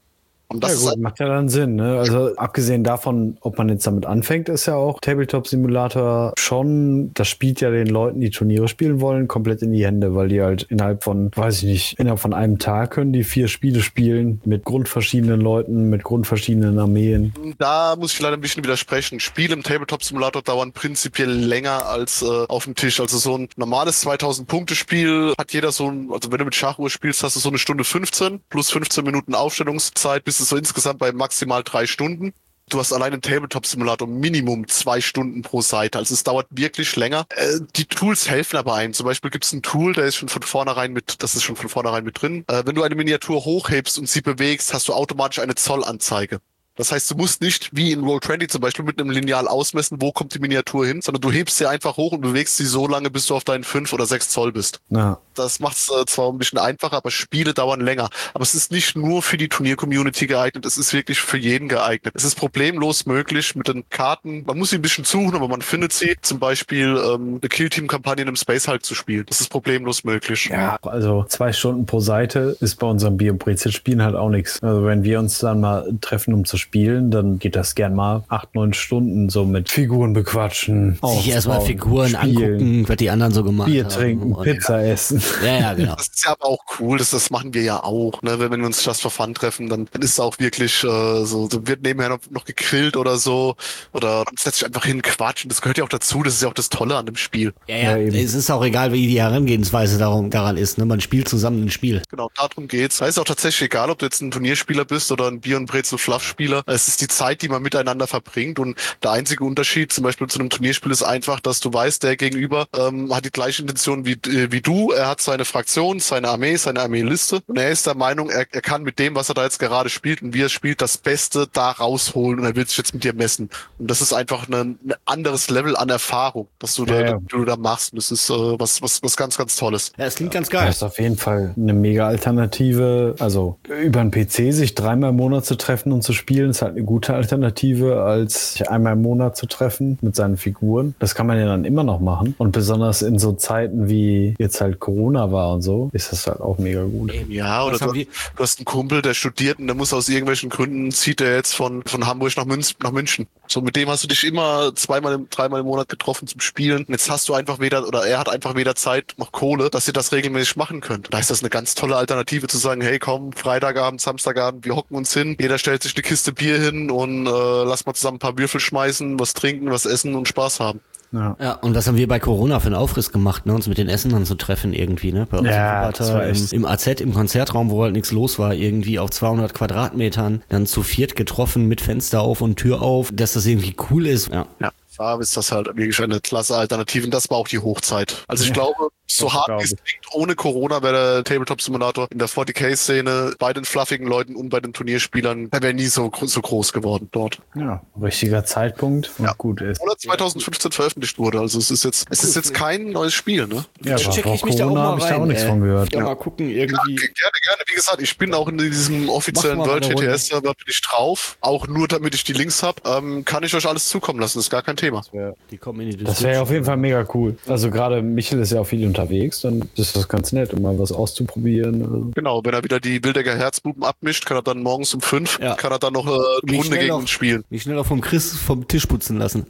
Und das ja gut, ist macht ja dann Sinn, ne? Also abgesehen davon, ob man jetzt damit anfängt, ist ja auch Tabletop Simulator schon, das spielt ja den Leuten, die Turniere spielen wollen, komplett in die Hände, weil die halt innerhalb von, weiß ich nicht, innerhalb von einem Tag können die vier Spiele spielen mit grundverschiedenen Leuten, mit grundverschiedenen Armeen. Da muss ich leider ein bisschen widersprechen. Spiele im Tabletop Simulator dauern prinzipiell länger als äh, auf dem Tisch. Also so ein normales zweitausend-Punkte-Spiel hat jeder so ein, also wenn du mit Schachuhr spielst, hast du so eine Stunde fünfzehn plus fünfzehn Minuten Aufstellungszeit, bis es so insgesamt bei maximal drei Stunden. Du hast allein im Tabletop-Simulator Minimum zwei Stunden pro Seite. Also es dauert wirklich länger. Äh, die Tools helfen aber einem. Zum Beispiel gibt es ein Tool, der ist schon von vornherein mit, das ist schon von vornherein mit drin. Äh, wenn du eine Miniatur hochhebst und sie bewegst, hast du automatisch eine Zollanzeige. Das heißt, du musst nicht wie in Roll zwanzig zum Beispiel mit einem Lineal ausmessen, wo kommt die Miniatur hin, sondern du hebst sie einfach hoch und bewegst sie so lange, bis du auf deinen fünf oder sechs Zoll bist. Ja. Das macht es äh, zwar ein bisschen einfacher, aber Spiele dauern länger. Aber es ist nicht nur für die Turnier-Community geeignet, es ist wirklich für jeden geeignet. Es ist problemlos möglich mit den Karten, man muss sie ein bisschen suchen, aber man findet sie, zum Beispiel ähm, eine Kill-Team-Kampagne in einem Space Hulk zu spielen. Das ist problemlos möglich. Ja, also zwei Stunden pro Seite ist bei unserem Bier- und Brezel-Spielen halt auch nichts. Also wenn wir uns dann mal treffen, um zu spielen, dann geht das gern mal acht, neun Stunden so mit Figuren bequatschen. Sich erstmal Figuren spielen, angucken, was die anderen so gemacht Bier haben. trinken, Und Pizza essen. Ja, ja, genau. Das ist ja aber auch cool, das, das machen wir ja auch. Ne? Wenn, wenn wir uns just for fun treffen, dann, dann ist es auch wirklich äh, so, so wird nebenher noch, noch gegrillt oder so. Oder man setzt sich einfach hin, quatschen. Das gehört ja auch dazu, das ist ja auch das Tolle an dem Spiel. Ja, ja, Ja, eben. es ist auch egal, wie die Herangehensweise darum, daran ist. Ne? Man spielt zusammen ein Spiel. Genau, darum geht's. Da ist auch tatsächlich egal, ob du jetzt ein Turnierspieler bist oder ein Bier- und Brezel-Fluff-Spieler. Es ist die Zeit, die man miteinander verbringt. Und der einzige Unterschied zum Beispiel zu einem Turnierspiel ist einfach, dass du weißt, der Gegenüber ähm, hat die gleiche Intention wie, äh, wie du. Er hat seine Fraktion, seine Armee, seine Armeeliste. Und er ist der Meinung, er, er kann mit dem, was er da jetzt gerade spielt und wie er spielt, das Beste da rausholen. Und er will sich jetzt mit dir messen. Und das ist einfach ein, ein anderes Level an Erfahrung, das du, Ja, da, ja. du da machst. Und das ist äh, was, was, was ganz, ganz Tolles. Ja, es klingt ganz Das geil. ist auf jeden Fall eine mega Alternative. Also über einen P C sich dreimal im Monat zu treffen und zu spielen, ist halt eine gute Alternative, als sich einmal im Monat zu treffen mit seinen Figuren. Das kann man ja dann immer noch machen. Und besonders in so Zeiten wie jetzt halt Corona war und so, ist das halt auch mega gut. Ja, oder Was du, haben wir- du hast einen Kumpel, der studiert und der muss aus irgendwelchen Gründen, zieht er jetzt von, von Hamburg nach, Münz, nach München. So, mit dem hast du dich immer zweimal, im, dreimal im Monat getroffen zum Spielen. Und jetzt hast du einfach weder, oder er hat einfach weder Zeit noch Kohle, dass ihr das regelmäßig machen könnt. Da ist das eine ganz tolle Alternative zu sagen, hey komm, Freitagabend, Samstagabend, wir hocken uns hin, jeder stellt sich eine Kiste Bier hin und äh, lass mal zusammen ein paar Würfel schmeißen, was trinken, was essen und Spaß haben. Ja. Ja, und was haben wir bei Corona für einen Aufriss gemacht, ne? Uns mit den Essendern zu treffen irgendwie, ne? Bei uns Ja, im das war im, echt- im A Z, im Konzertraum, wo halt nichts los war, irgendwie auf zweihundert Quadratmetern, dann zu viert getroffen mit Fenster auf und Tür auf, dass das irgendwie cool ist. Ja. Ja, da ist das halt wirklich eine klasse Alternative und das war auch die Hochzeit. Also ich Ja, glaube, so das hart glaube wie es ich. klingt, ohne Corona wäre der Tabletop Simulator in der vierzig K-Szene bei den fluffigen Leuten und bei den Turnierspielern, der wäre nie so, gro- so groß geworden dort. Ja, richtiger Zeitpunkt und Ja. gut ist. Oder zweitausendfünfzehn veröffentlicht wurde, also es ist jetzt, es ist jetzt kein neues Spiel, ne? Ja, aber Check vor ich mich da auch Corona mal habe ich da rein, auch nichts ey. von gehört. Ja, Ja. mal gucken, Ja, irgendwie. gerne, gerne. Wie gesagt, ich bin auch in diesem offiziellen Mach mal World eine G T Runde. S-Server bin ich drauf. Auch nur damit ich die Links habe. Ähm, kann ich euch alles zukommen lassen, ist gar kein Thema. Die kommen in die Das wäre auf jeden Fall mega cool. Also gerade Michel ist ja auch viel unterwegs, dann ist das ganz nett, um mal was auszuprobieren. Also, Genau, wenn er wieder die Wildecker Herzbuben abmischt, kann er dann morgens um fünf, Ja. kann er dann noch äh, eine Mich Runde schnell gegen noch- uns spielen. Mich schneller vom Chris vom Tisch putzen lassen.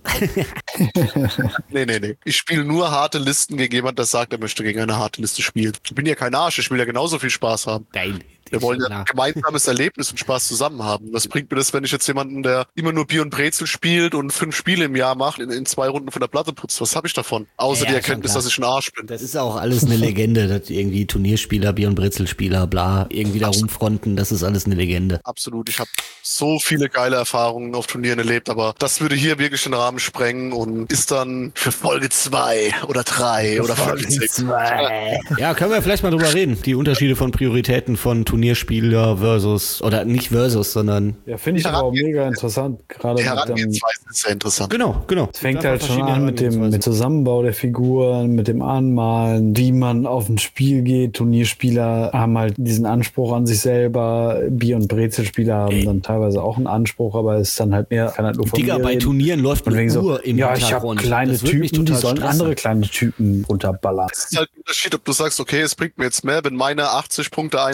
Nee, nee, nee. Ich spiele nur harte Listen gegen jemand, der sagt, er möchte gegen eine harte Liste spielen. Ich bin ja kein Arsch, ich will ja genauso viel Spaß haben. Nein. Wir wollen ja Na. ein gemeinsames Erlebnis und Spaß zusammen haben. Was bringt mir das, wenn ich jetzt jemanden, der immer nur Bier und Brezel spielt und fünf Spiele im Jahr macht, in, in zwei Runden von der Platte putzt? Was habe ich davon? Außer Ja, die ja, Erkenntnis, schon klar. dass ich ein Arsch bin. Das ist auch alles eine Legende, dass irgendwie Turnierspieler, Bier- und Brezelspieler, bla, irgendwie da rumfronten, das ist alles eine Legende. Absolut. Ich habe so viele geile Erfahrungen auf Turnieren erlebt, aber das würde hier wirklich den Rahmen sprengen und ist dann für Folge zwei oder drei oder fünfzig. Ja, können wir vielleicht mal drüber reden. Die Unterschiede von Prioritäten von Turnierspieler versus, oder nicht versus, sondern ja, finde ich aber auch mega interessant. Gerade Die mit dem, Herangehensweise ist sehr interessant. genau, genau. es fängt halt schon an mit dem mit Zusammenbau der Figuren, mit dem Anmalen, wie man auf ein Spiel geht. Turnierspieler haben halt diesen Anspruch an sich selber. Bier- und Brezelspieler haben dann teilweise auch einen Anspruch, aber es ist dann halt mehr, kann halt nur von Digga, mir bei reden. Turnieren läuft Und eine wegen so, Uhr im ja, ich habe Hintergrund. kleine Das würde mich Typen, die total sollen stressen. andere kleine Typen runterballern. Es ist halt ein Unterschied, ob du sagst, okay, es bringt mir jetzt mehr, wenn meine achtzig Punkte Einheit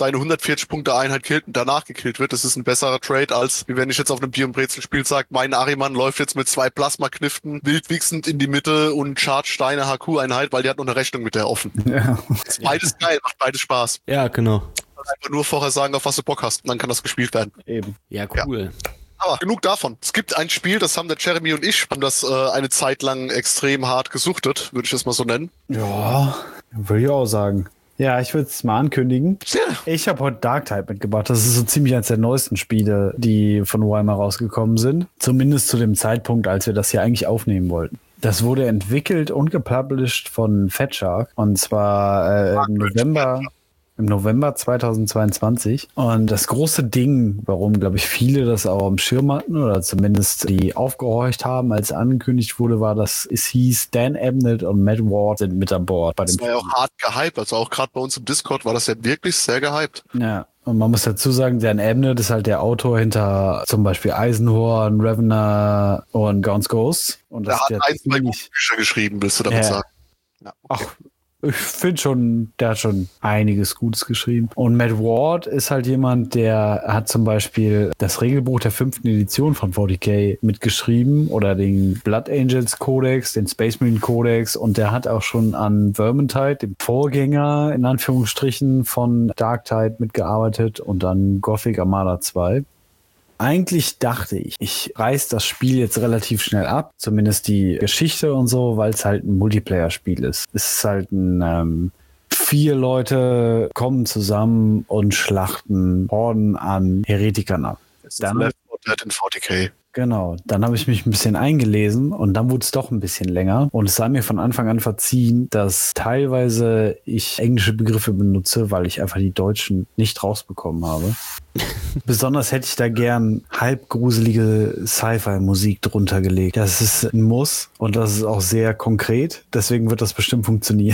deine hundertvierzig Punkte Einheit killt und danach gekillt wird. Das ist ein besserer Trade, als wie wenn ich jetzt auf einem Bier- und Brezel-Spiel sage, mein Ariman läuft jetzt mit zwei Plasma-Kniften wildwichsend in die Mitte und charge deine H Q-Einheit, weil die hat noch eine Rechnung mit der offen. Ja. Das ist beides geil, macht beides Spaß. Ja, genau. Einfach nur vorher sagen, auf was du Bock hast, und dann kann das gespielt werden. Eben. Ja, cool. Aber genug davon. Es gibt ein Spiel, das haben der Jeremy und ich, haben das äh, eine Zeit lang extrem hart gesuchtet, würde ich das mal so nennen. Ja, würde ich auch sagen. Ja, ich würde es mal ankündigen. Ja. Ich habe heute Darktide mitgebracht. Das ist so ziemlich eines der neuesten Spiele, die von Warhammer rausgekommen sind. Zumindest zu dem Zeitpunkt, als wir das hier eigentlich aufnehmen wollten. Das wurde entwickelt und gepublished von Fatshark. Und zwar äh, im November... Im November zweitausendzweiundzwanzig. Und das große Ding, warum, glaube ich, viele das auch am Schirm hatten oder zumindest die aufgehorcht haben, als angekündigt wurde, war, dass es hieß, Dan Abnett und Matt Ward sind mit an Bord bei dem Das war ja auch hart gehypt. Also auch gerade bei uns im Discord war das ja wirklich sehr gehypt. Ja. Und man muss dazu sagen, Dan Abnett ist halt der Autor hinter zum Beispiel Eisenhorn, Ravener und Gaunt's Ghosts. Und das Der hat ein, zwei Bücher geschrieben, willst du damit Ja. sagen? Ja, okay. Ach, ich finde schon, der hat schon einiges Gutes geschrieben. Und Matt Ward ist halt jemand, der hat zum Beispiel das Regelbuch der fünften Edition von forty K mitgeschrieben oder den Blood Angels Codex, den Space Marine Codex, und der hat auch schon an Vermintide, dem Vorgänger in Anführungsstrichen von Darktide, mitgearbeitet und an Gothic Armada zwei. Eigentlich dachte ich, ich reiß das Spiel jetzt relativ schnell ab, zumindest die Geschichte und so, weil es halt ein Multiplayer-Spiel ist. Es ist halt ein, ähm, vier Leute kommen zusammen und schlachten Horden an Heretikern ab. Das ist Dann- Left four Dead in forty K. Genau, dann habe ich mich ein bisschen eingelesen und dann wurde es doch ein bisschen länger. Und es sei mir von Anfang an verziehen, dass teilweise ich englische Begriffe benutze, weil ich einfach die deutschen nicht rausbekommen habe. Besonders hätte ich da gern halbgruselige Sci-Fi-Musik drunter gelegt. Das ist ein Muss und das ist auch sehr konkret. Deswegen wird das bestimmt funktionieren.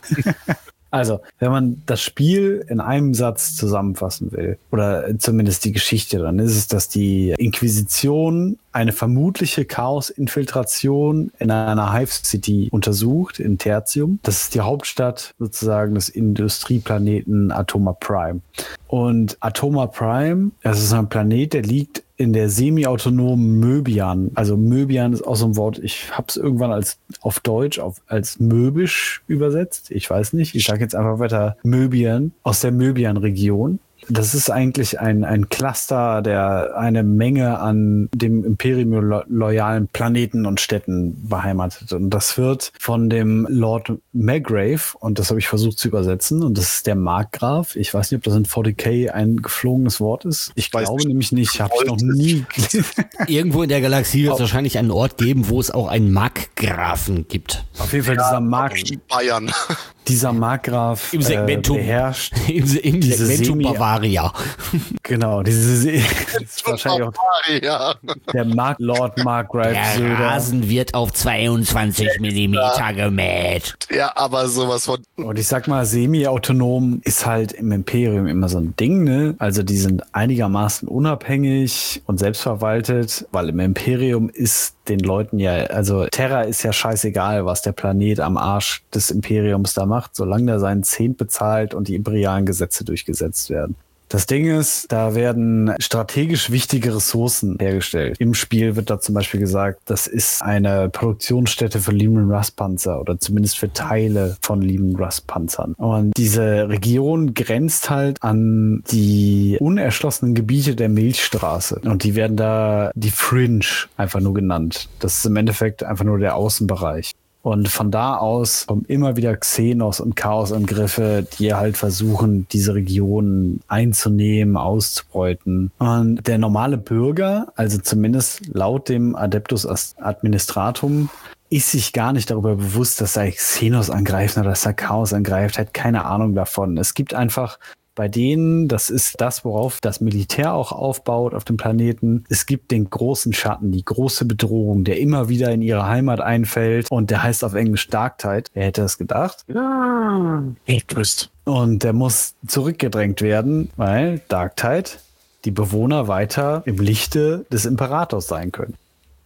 Also, wenn man das Spiel in einem Satz zusammenfassen will, oder zumindest die Geschichte, dann ist es, dass die Inquisition eine vermutliche Chaos-Infiltration in einer Hive-City untersucht, in Tertium. Das ist die Hauptstadt sozusagen des Industrieplaneten Atoma Prime. Und Atoma Prime, das ist ein Planet, der liegt in der semi-autonomen Möbian. Also Möbian ist auch so ein Wort, ich habe es irgendwann als auf Deutsch auf, als möbisch übersetzt. Ich weiß nicht, ich sage jetzt einfach weiter Möbian, aus der Möbian-Region. Das ist eigentlich ein, ein Cluster, der eine Menge an dem Imperium lo- loyalen Planeten und Städten beheimatet. Und das wird von dem Lord Magrave, und das habe ich versucht zu übersetzen, und das ist der Markgraf. Ich weiß nicht, ob das in forty K ein geflogenes Wort ist. Ich Weiß glaube nicht. nämlich nicht, habe ich noch nie gelesen. Irgendwo in der Galaxie wird es wahrscheinlich einen Ort geben, wo es auch einen Markgrafen gibt. Auf jeden Fall dieser Mark, Bayern. dieser Markgraf Im Segmentum. äh, beherrscht. Im, im Diese Segmentum Semi- Bavaria. Genau, diese Se- das ist wahrscheinlich auch Ja. der Mark Lord Markgrave Der Söder. Rasen wird auf zweiundzwanzig Millimeter gemäht. Ja, aber sowas von. Und ich sag mal, semi-autonom ist halt im Imperium immer so ein Ding, ne? Also die sind einigermaßen unabhängig und selbstverwaltet, weil im Imperium ist den Leuten ja, also Terra ist ja scheißegal, was der Planet am Arsch des Imperiums da macht, solange der seinen Zehnt bezahlt und die imperialen Gesetze durchgesetzt werden. Das Ding ist, da werden strategisch wichtige Ressourcen hergestellt. Im Spiel wird da zum Beispiel gesagt, das ist eine Produktionsstätte für Lehman Russ Panzer oder zumindest für Teile von Lehman Russ Panzern. Und diese Region grenzt halt an die unerschlossenen Gebiete der Milchstraße. Und die werden da die Fringe einfach nur genannt. Das ist im Endeffekt einfach nur der Außenbereich. Und von da aus kommen immer wieder Xenos und Chaosangriffe, die halt versuchen, diese Regionen einzunehmen, auszubeuten. Und der normale Bürger, also zumindest laut dem Adeptus Administratum, ist sich gar nicht darüber bewusst, dass da Xenos angreifen oder dass da Chaos angreift, hat keine Ahnung davon. Es gibt einfach bei denen, das ist das, worauf das Militär auch aufbaut auf dem Planeten. Es gibt den großen Schatten, die große Bedrohung, der immer wieder in ihre Heimat einfällt. Und der heißt auf Englisch Darktide. Wer hätte das gedacht? Ja. Twist. Und der muss zurückgedrängt werden, weil Darktide die Bewohner weiter im Lichte des Imperators sein können.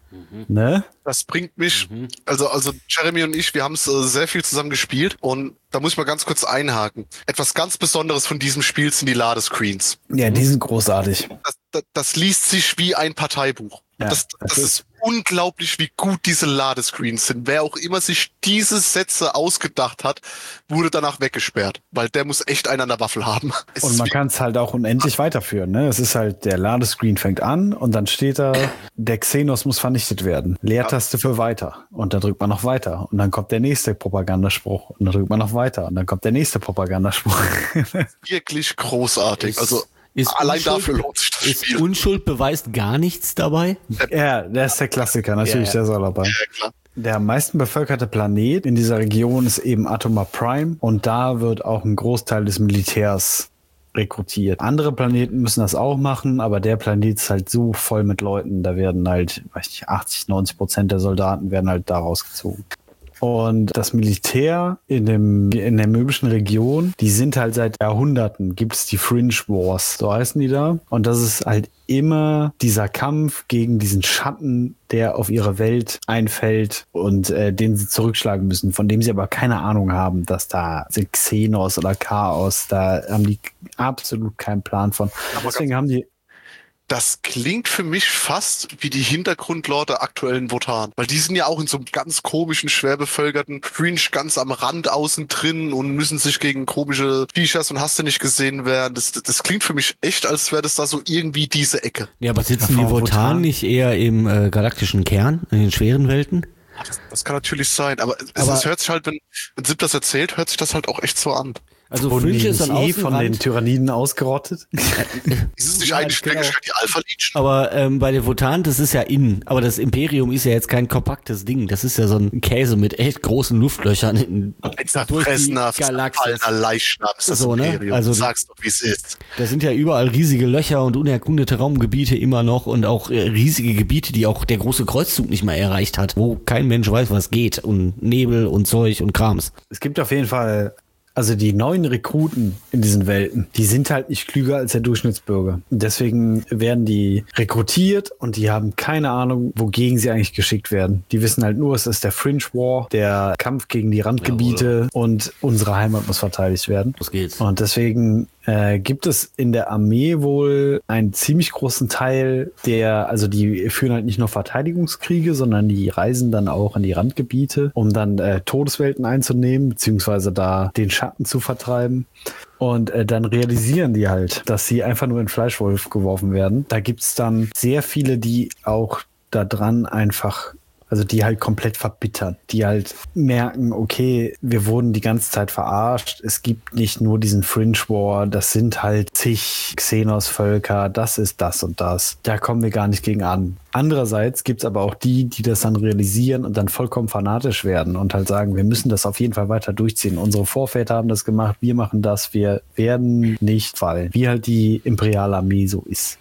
Mhm. Ne? Das bringt mich, mhm. also, also Jeremy und ich, wir haben es äh, sehr viel zusammen gespielt und da muss ich mal ganz kurz einhaken. Etwas ganz Besonderes von diesem Spiel sind die Ladescreens. Ja, die sind großartig. Das, das, das liest sich wie ein Parteibuch. Ja, das, das, das ist unglaublich, wie gut diese Ladescreens sind. Wer auch immer sich diese Sätze ausgedacht hat, wurde danach weggesperrt, weil der muss echt einen an der Waffel haben. Es und man kann es halt auch unendlich weiterführen. Ne? Es ist halt, der Ladescreen fängt an und dann steht da, der Xenos muss vernichtet werden. Leertaste ja. für weiter. Und dann drückt man noch weiter. Und dann kommt der nächste Propagandaspruch. Und dann drückt man noch weiter. Und dann kommt der nächste Propagandaspruch. Wirklich großartig. Ist also Ist allein Unschuld, dafür lohnt sich das ist Spiel. Unschuld beweist gar nichts dabei? Ja, der ist der Klassiker, natürlich, ja, ja. der ist auch dabei. Ja, klar. Der am meisten bevölkerte Planet in dieser Region ist eben Atoma Prime und da wird auch ein Großteil des Militärs rekrutiert. Andere Planeten müssen das auch machen, aber der Planet ist halt so voll mit Leuten, da werden halt, weiß ich, achtzig, neunzig Prozent der Soldaten werden halt da rausgezogen. Und das Militär in dem in der möbischen Region, die sind halt seit Jahrhunderten, gibt es die Fringe Wars, so heißen die da. Und das ist halt immer dieser Kampf gegen diesen Schatten, der auf ihre Welt einfällt und äh, den sie zurückschlagen müssen, von dem sie aber keine Ahnung haben, dass da sind Xenos oder Chaos, da haben die absolut keinen Plan von. Aber deswegen haben die Das klingt für mich fast wie die Hintergrundlore der aktuellen Wotan. Weil die sind ja auch in so einem ganz komischen, schwer bevölkerten Fringe ganz am Rand außen drin und müssen sich gegen komische Viechers und hast du nicht gesehen werden. Das, das klingt für mich echt, als wäre das da so irgendwie diese Ecke. Ja, aber sitzen die Wotan nicht eher im äh, galaktischen Kern, in den schweren Welten? Das, das kann natürlich sein, aber, es, aber es hört sich halt, wenn, wenn Sip das erzählt, hört sich das halt auch echt so an. Also Fringe ist dann eh von den Tyranniden ausgerottet. Ist es nicht eigentlich genau. die Alpha-Legion? Aber ähm, bei den Votanten, das ist ja innen. Aber das Imperium ist ja jetzt kein kompaktes Ding. Das ist ja so ein Käse mit echt großen Luftlöchern in, durch die Galaxis. Leichnam ist das so, Imperium. Ne? Also, du sagst doch, wie es ist. Da sind ja überall riesige Löcher und unerkundete Raumgebiete immer noch und auch äh, riesige Gebiete, die auch der große Kreuzzug nicht mehr erreicht hat, wo kein Mensch weiß, was geht. Und Nebel und Zeug und Krams. Es gibt auf jeden Fall... Also die neuen Rekruten in diesen Welten, die sind halt nicht klüger als der Durchschnittsbürger. Deswegen werden die rekrutiert und die haben keine Ahnung, wogegen sie eigentlich geschickt werden. Die wissen halt nur, es ist der Fringe War, der Kampf gegen die Randgebiete ja, und unsere Heimat muss verteidigt werden. Los geht's. Und deswegen äh, gibt es in der Armee wohl einen ziemlich großen Teil, der, also die führen halt nicht nur Verteidigungskriege, sondern die reisen dann auch in die Randgebiete, um dann äh, Todeswelten einzunehmen, beziehungsweise da den Schatten zu vertreiben. Und äh, dann realisieren die halt, dass sie einfach nur in Fleischwolf geworfen werden. Da gibt's dann sehr viele, die auch da dran einfach, also die halt komplett verbittern, die halt merken, okay, wir wurden die ganze Zeit verarscht. Es gibt nicht nur diesen Fringe War, das sind halt zig Xenos-Völker, das ist das und das. Da kommen wir gar nicht gegen an. Andererseits gibt's aber auch die, die das dann realisieren und dann vollkommen fanatisch werden und halt sagen, wir müssen das auf jeden Fall weiter durchziehen. Unsere Vorväter haben das gemacht, wir machen das, wir werden nicht fallen. Wie halt die imperiale Armee so ist.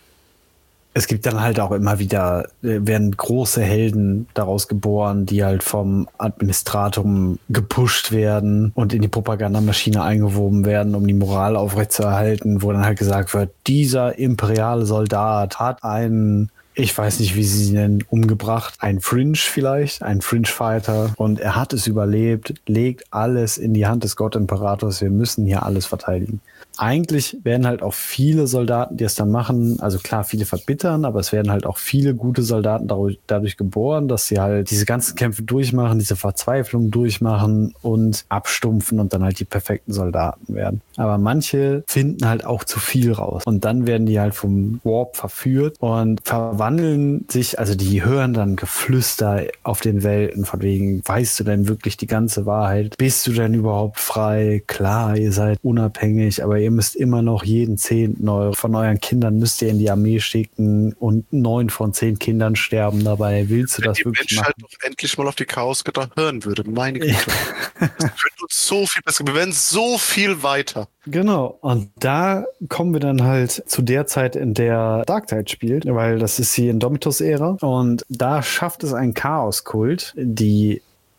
Es gibt dann halt auch immer wieder, werden große Helden daraus geboren, die halt vom Administratum gepusht werden und in die Propagandamaschine eingewoben werden, um die Moral aufrechtzuerhalten, wo dann halt gesagt wird, dieser imperiale Soldat hat einen, ich weiß nicht, wie sie ihn nennen, umgebracht. Ein Fringe vielleicht, ein Fringe-Fighter. Und er hat es überlebt, legt alles in die Hand des Gottimperators. Wir müssen hier alles verteidigen. Eigentlich werden halt auch viele Soldaten, die es dann machen, also klar, viele verbittern, aber es werden halt auch viele gute Soldaten dadurch, dadurch geboren, dass sie halt diese ganzen Kämpfe durchmachen, diese Verzweiflung durchmachen und abstumpfen und dann halt die perfekten Soldaten werden. Aber manche finden halt auch zu viel raus. Und dann werden die halt vom Warp verführt und verwandeln sich, also die hören dann Geflüster auf den Welten von wegen, weißt du denn wirklich die ganze Wahrheit? Bist du denn überhaupt frei? Klar, ihr seid unabhängig, aber ihr müsst immer noch jeden Zehnten eure, von euren Kindern müsst ihr in die Armee schicken und neun von zehn Kindern sterben dabei. Willst du Wenn das wirklich machen? Wenn die Menschheit doch endlich mal auf die Chaos-Götter hören würde, meine Güte. Das wird uns so viel besser. Wir werden so viel weiter. Genau. Und da kommen wir dann halt zu der Zeit, in der Darktide spielt, weil das ist die Indomitus-Ära. Und da schafft es ein Chaos-Kult, die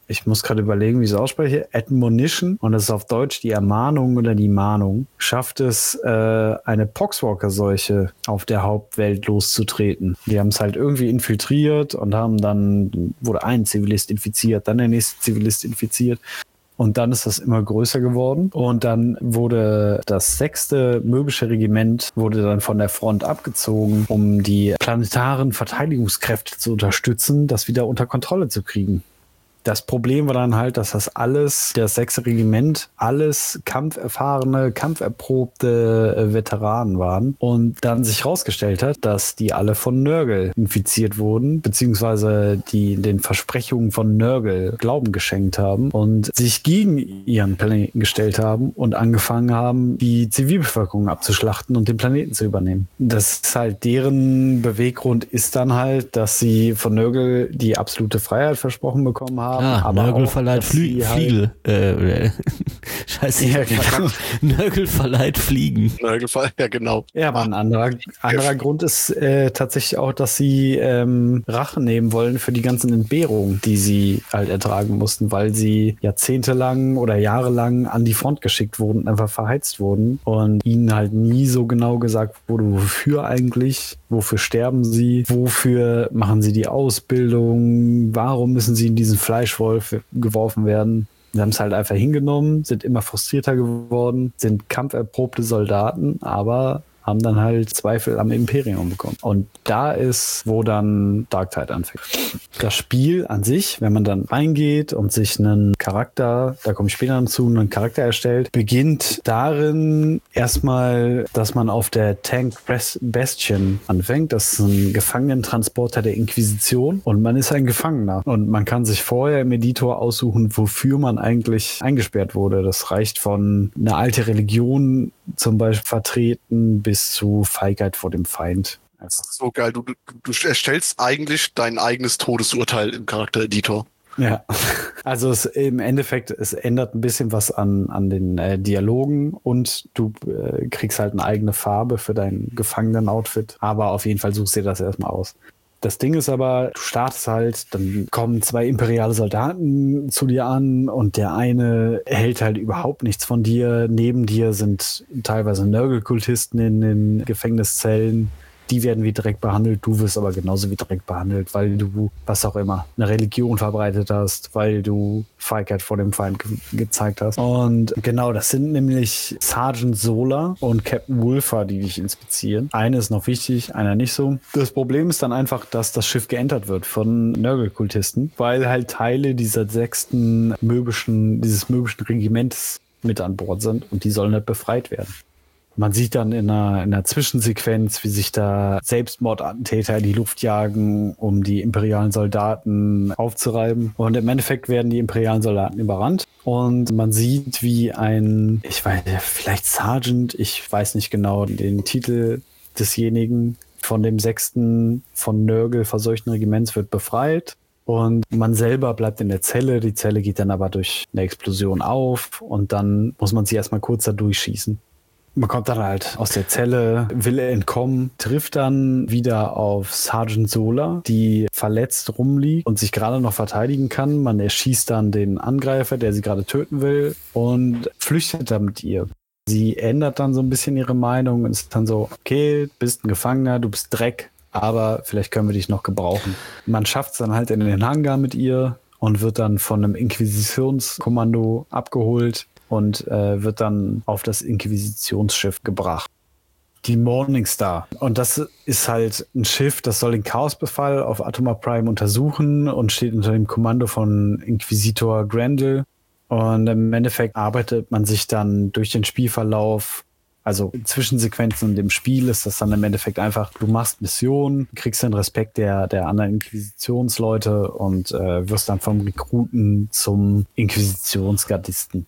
ich muss gerade überlegen, wie ich es ausspreche, Admonition, und das ist auf Deutsch die Ermahnung oder die Mahnung, schafft es, äh, eine Poxwalker-Seuche auf der Hauptwelt loszutreten. Die haben es halt irgendwie infiltriert und haben dann, wurde ein Zivilist infiziert, dann der nächste Zivilist infiziert. Und dann ist das immer größer geworden. Und dann wurde das sechste möbische Regiment wurde dann von der Front abgezogen, um die planetaren Verteidigungskräfte zu unterstützen, das wieder unter Kontrolle zu kriegen. Das Problem war dann halt, dass das alles, das sechste Regiment, alles kampferfahrene, kampferprobte äh, Veteranen waren. Und dann sich herausgestellt hat, dass die alle von Nurgle infiziert wurden, beziehungsweise die den Versprechungen von Nurgle Glauben geschenkt haben und sich gegen ihren Planeten gestellt haben und angefangen haben, die Zivilbevölkerung abzuschlachten und den Planeten zu übernehmen. Das ist halt deren Beweggrund ist dann halt, dass sie von Nurgle die absolute Freiheit versprochen bekommen haben. Ah, aber Nurgle auch, verleiht Flü- halt Fliegel. Äh, Scheiße. Ja, genau. Nurgle verleiht Fliegen. Nurgle, ja genau. Ja, aber ein anderer, anderer Grund ist äh, tatsächlich auch, dass sie ähm, Rache nehmen wollen für die ganzen Entbehrungen, die sie halt ertragen mussten, weil sie jahrzehntelang oder jahrelang an die Front geschickt wurden und einfach verheizt wurden und ihnen halt nie so genau gesagt wurde, wofür eigentlich, wofür sterben sie, wofür machen sie die Ausbildung, warum müssen sie in diesen Fleischwolf geworfen werden. Sie haben es halt einfach hingenommen, sind immer frustrierter geworden, sind kampferprobte Soldaten, aber haben dann halt Zweifel am Imperium bekommen. Und da ist, wo dann Darktide anfängt. Das Spiel an sich, wenn man dann reingeht und sich einen Charakter, da komme ich später dazu, einen Charakter erstellt, beginnt darin erstmal, dass man auf der Tank Bastion anfängt. Das ist ein Gefangenentransporter der Inquisition und man ist ein Gefangener. Und man kann sich vorher im Editor aussuchen, wofür man eigentlich eingesperrt wurde. Das reicht von einer alte Religion zum Beispiel vertreten bis zu Feigheit vor dem Feind. Das ist so geil. Du, du, du erstellst eigentlich dein eigenes Todesurteil im Charaktereditor. Ja, also es, im Endeffekt, es ändert ein bisschen was an, an den äh, Dialogen und du äh, kriegst halt eine eigene Farbe für dein Gefangenen-Outfit. Aber auf jeden Fall suchst du dir das erstmal aus. Das Ding ist aber, du startest halt, dann kommen zwei imperiale Soldaten zu dir an und der eine hält halt überhaupt nichts von dir. Neben dir sind teilweise Nurgle-Kultisten in den Gefängniszellen. Die werden wie direkt behandelt, du wirst aber genauso wie direkt behandelt, weil du, was auch immer, eine Religion verbreitet hast, weil du Feigheit vor dem Feind ge- gezeigt hast. Und genau, das sind nämlich Sergeant Sola und Captain Wulfer, die dich inspizieren. Eine ist noch wichtig, einer nicht so. Das Problem ist dann einfach, dass das Schiff geentert wird von Nurgle-Kultisten, weil halt Teile dieser sechsten möbischen, dieses möbischen Regiments mit an Bord sind und die sollen halt befreit werden. Man sieht dann in einer, in einer Zwischensequenz, wie sich da Selbstmordattentäter in die Luft jagen, um die imperialen Soldaten aufzureiben. Und im Endeffekt werden die imperialen Soldaten überrannt. Und man sieht, wie ein, ich weiß, vielleicht Sergeant, ich weiß nicht genau den Titel desjenigen, von dem sechsten von Nurgle verseuchten Regiments wird befreit. Und man selber bleibt in der Zelle. Die Zelle geht dann aber durch eine Explosion auf. Und dann muss man sie erstmal kurz da durchschießen. Man kommt dann halt aus der Zelle, will entkommen, trifft dann wieder auf Sergeant Sola, die verletzt rumliegt und sich gerade noch verteidigen kann. Man erschießt dann den Angreifer, der sie gerade töten will und flüchtet dann mit ihr. Sie ändert dann so ein bisschen ihre Meinung und ist dann so, okay, du bist ein Gefangener, du bist Dreck, aber vielleicht können wir dich noch gebrauchen. Man schafft es dann halt in den Hangar mit ihr und wird dann von einem Inquisitionskommando abgeholt und äh, wird dann auf das Inquisitionsschiff gebracht. Die Morningstar. Und das ist halt ein Schiff, das soll den Chaosbefall auf Atoma Prime untersuchen und steht unter dem Kommando von Inquisitor Grendel. Und im Endeffekt arbeitet man sich dann durch den Spielverlauf, also in Zwischensequenzen in dem Spiel ist das dann im Endeffekt einfach, du machst Missionen, kriegst den Respekt der, der anderen Inquisitionsleute und äh, wirst dann vom Rekruten zum Inquisitionsgardisten.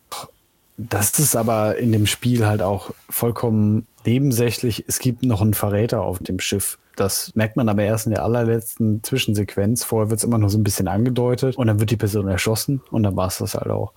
Das ist aber in dem Spiel halt auch vollkommen nebensächlich. Es gibt noch einen Verräter auf dem Schiff. Das merkt man aber erst in der allerletzten Zwischensequenz. Vorher wird es immer nur so ein bisschen angedeutet und dann wird die Person erschossen und dann war es das halt auch.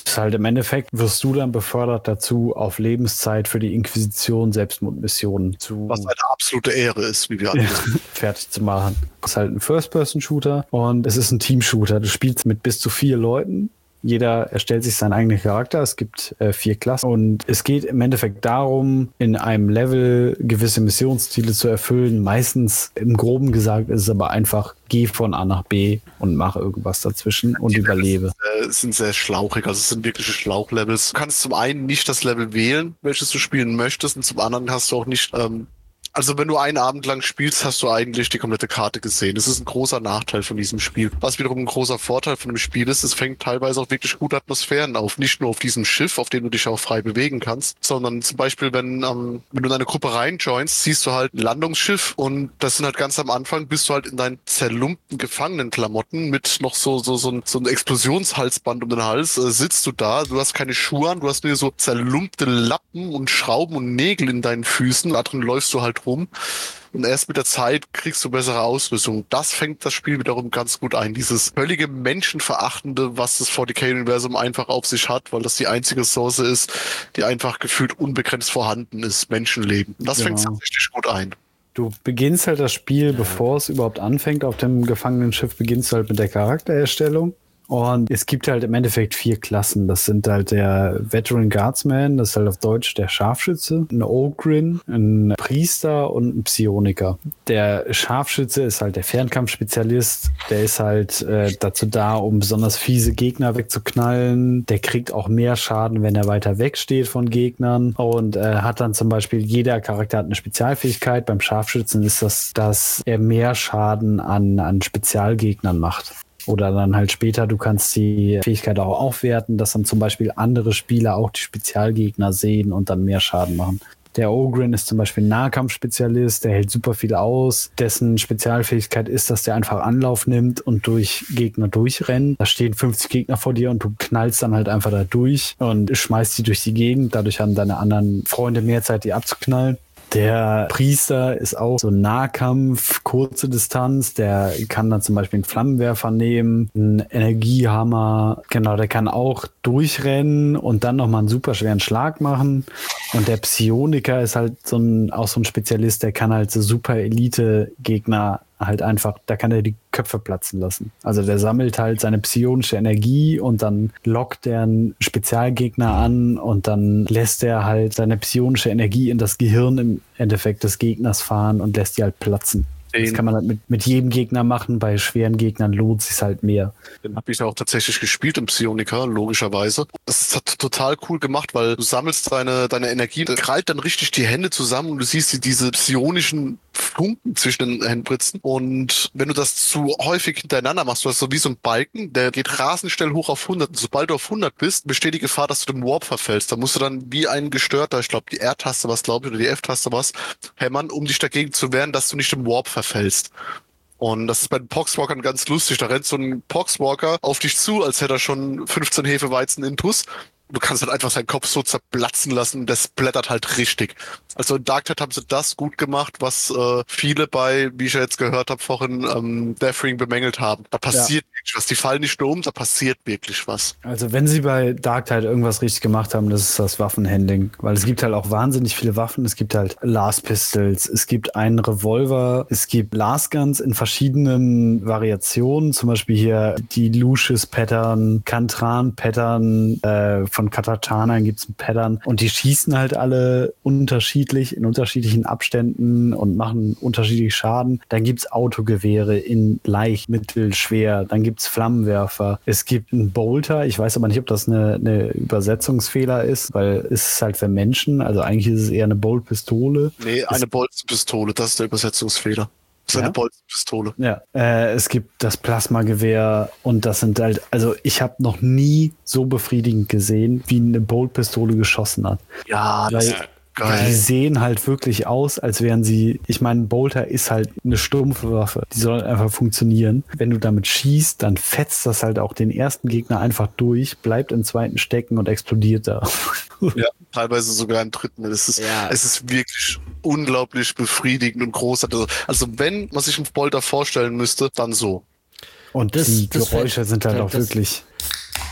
ist halt im Endeffekt, wirst du dann befördert dazu, auf Lebenszeit für die Inquisition Selbstmordmissionen zu... Was eine absolute Ehre ist, wie wir alle wissen. fertig zu machen. Es ist halt ein First-Person-Shooter und es ist ein Team-Shooter. Du spielst mit bis zu vier Leuten. Jeder erstellt sich seinen eigenen Charakter. Es gibt äh, vier Klassen und es geht im Endeffekt darum, in einem Level gewisse Missionsziele zu erfüllen. Meistens, im Groben gesagt, ist es aber einfach, geh von A nach B und mach irgendwas dazwischen und Die überlebe. Levels, äh, sind sehr schlauchig, also es sind wirkliche Schlauchlevels. Du kannst zum einen nicht das Level wählen, welches du spielen möchtest, und zum anderen hast du auch nicht... Ähm, Also wenn du einen Abend lang spielst, hast du eigentlich die komplette Karte gesehen. Das ist ein großer Nachteil von diesem Spiel. Was wiederum ein großer Vorteil von dem Spiel ist, es fängt teilweise auch wirklich gute Atmosphären auf. Nicht nur auf diesem Schiff, auf dem du dich auch frei bewegen kannst, sondern zum Beispiel, wenn, ähm, wenn du in eine Gruppe reinjoinst, siehst du halt ein Landungsschiff und das sind halt ganz am Anfang, bist du halt in deinen zerlumpten Gefangenenklamotten mit noch so, so, so, ein, so ein Explosionshalsband um den Hals, äh, sitzt du da, du hast keine Schuhe an, du hast nur so zerlumpte Lappen und Schrauben und Nägel in deinen Füßen, da drin läufst du halt rum. Und erst mit der Zeit kriegst du bessere Ausrüstung. Das fängt das Spiel wiederum ganz gut ein. Dieses völlige Menschenverachtende, was das forty K-Universum einfach auf sich hat, weil das die einzige Source ist, die einfach gefühlt unbegrenzt vorhanden ist, Menschenleben. Das Genau. fängt richtig gut ein. Du beginnst halt das Spiel, bevor es überhaupt anfängt. Auf dem Gefangenenschiff beginnst du halt mit der Charaktererstellung. Und es gibt halt im Endeffekt vier Klassen. Das sind halt der Veteran Guardsman, das ist halt auf Deutsch der Scharfschütze, ein Ogrin, ein Priester und ein Psioniker. Der Scharfschütze ist halt der Fernkampfspezialist. Der ist halt äh, dazu da, um besonders fiese Gegner wegzuknallen. Der kriegt auch mehr Schaden, wenn er weiter weg steht von Gegnern. Und äh, hat dann zum Beispiel, jeder Charakter hat eine Spezialfähigkeit. Beim Scharfschützen ist das, dass er mehr Schaden an, an Spezialgegnern macht. Oder dann halt später, du kannst die Fähigkeit auch aufwerten, dass dann zum Beispiel andere Spieler auch die Spezialgegner sehen und dann mehr Schaden machen. Der Ogrin ist zum Beispiel ein Nahkampfspezialist, der hält super viel aus. Dessen Spezialfähigkeit ist, dass der einfach Anlauf nimmt und durch Gegner durchrennt. Da stehen fünfzig Gegner vor dir und du knallst dann halt einfach da durch und schmeißt die durch die Gegend. Dadurch haben deine anderen Freunde mehr Zeit, die abzuknallen. Der Priester ist auch so Nahkampf, kurze Distanz, der kann dann zum Beispiel einen Flammenwerfer nehmen, einen Energiehammer, genau, der kann auch durchrennen und dann nochmal einen super schweren Schlag machen. Und der Psioniker ist halt so ein, auch so ein Spezialist, der kann halt so super Elite-Gegner halt einfach, da kann er die Köpfe platzen lassen. Also der sammelt halt seine psionische Energie und dann lockt er einen Spezialgegner an und dann lässt er halt seine psionische Energie in das Gehirn im Endeffekt des Gegners fahren und lässt die halt platzen. Das kann man halt mit, mit jedem Gegner machen. Bei schweren Gegnern lohnt es sich halt mehr. Den habe ich auch tatsächlich gespielt im Psioniker, logischerweise. Das ist total cool gemacht, weil du sammelst deine, deine Energie, krallt dann richtig die Hände zusammen und du siehst die, diese psionischen Funken zwischen den Händbritzen. Und wenn du das zu häufig hintereinander machst, du hast so wie so ein Balken, der geht rasend schnell hoch auf hundert. Und sobald du auf hundert bist, besteht die Gefahr, dass du dem Warp verfällst. Da musst du dann wie ein Gestörter, ich glaube die R-Taste was, glaube ich, oder die F-Taste was, hämmern, um dich dagegen zu wehren, dass du nicht dem Warp verfällst. Und das ist bei den Poxwalkern ganz lustig. Da rennt so ein Poxwalker auf dich zu, als hätte er schon fünfzehn Hefeweizen intus. Du kannst halt einfach seinen Kopf so zerplatzen lassen und das blättert halt richtig. Also in Dark Tide haben sie das gut gemacht, was äh, viele bei, wie ich ja jetzt gehört habe, vorhin ähm, Deathring bemängelt haben. Da passiert ja wirklich was. Die fallen nicht nur um, da passiert wirklich was. Also wenn sie bei Dark Tide irgendwas richtig gemacht haben, das ist das Waffenhandling. Weil es gibt halt auch wahnsinnig viele Waffen. Es gibt halt Las Pistols, es gibt einen Revolver, es gibt Las Guns in verschiedenen Variationen. Zum Beispiel hier die Lucius Pattern, Kantran Pattern, äh, von Katatana gibt es ein Pattern. Und die schießen halt alle unterschiedlich in unterschiedlichen Abständen und machen unterschiedlich Schaden. Dann gibt's Autogewehre in leicht, mittel, schwer. Dann gibt's Flammenwerfer. Es gibt einen Bolter. Ich weiß aber nicht, ob das eine, eine Übersetzungsfehler ist, weil es ist halt für Menschen. Also eigentlich ist es eher eine Boltpistole. Nee, eine Bolzenpistole. Das ist der Übersetzungsfehler. Das ist eine Ja? Bolzenpistole. Ja, äh, es gibt das Plasmagewehr und das sind halt, also ich habe noch nie so befriedigend gesehen, wie eine Boltpistole geschossen hat. Ja, das Weil ist die geil. sehen halt wirklich aus, als wären sie, ich meine, ein Bolter ist halt eine stumpfe Waffe. Die soll halt einfach funktionieren. Wenn du damit schießt, dann fetzt das halt auch den ersten Gegner einfach durch, bleibt im zweiten stecken und explodiert da. Ja, teilweise sogar im dritten. Es ist, Ja. es ist wirklich unglaublich befriedigend und großartig. Also wenn man sich einen Bolter vorstellen müsste, dann so. Und Das- die das Geräusche fällt- sind halt auch das- wirklich...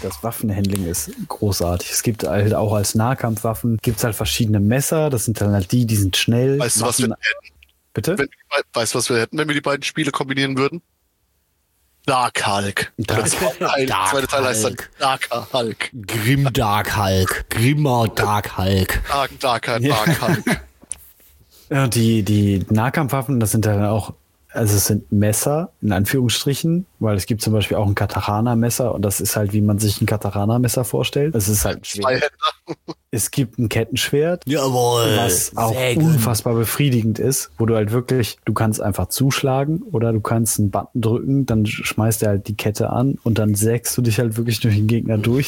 das Waffenhandling ist großartig. Es gibt halt auch als Nahkampfwaffen, gibt es halt verschiedene Messer. Das sind dann halt die, die sind schnell. Weißt du, was wir hätten? Bitte? Wenn, weißt du, was wir hätten, wenn wir die beiden Spiele kombinieren würden? Dark Hulk. Dark, Teil, Dark zweite Teil heißt dann Hulk. Darker Hulk. Grim Dark Hulk. Grimmer Dark Hulk. Dark, Darker Dark Hulk. Ja, die, die Nahkampfwaffen, das sind dann auch, also es sind Messer, in Anführungsstrichen, weil es gibt zum Beispiel auch ein Katahana-Messer und das ist halt, wie man sich ein Katahana-Messer vorstellt. Es ist halt ein Schwert. Zweihänder. Es gibt ein Kettenschwert, Jawohl. was auch Sägen. unfassbar befriedigend ist, wo du halt wirklich, du kannst einfach zuschlagen oder du kannst einen Button drücken, dann schmeißt er halt die Kette an und dann sägst du dich halt wirklich durch den Gegner durch.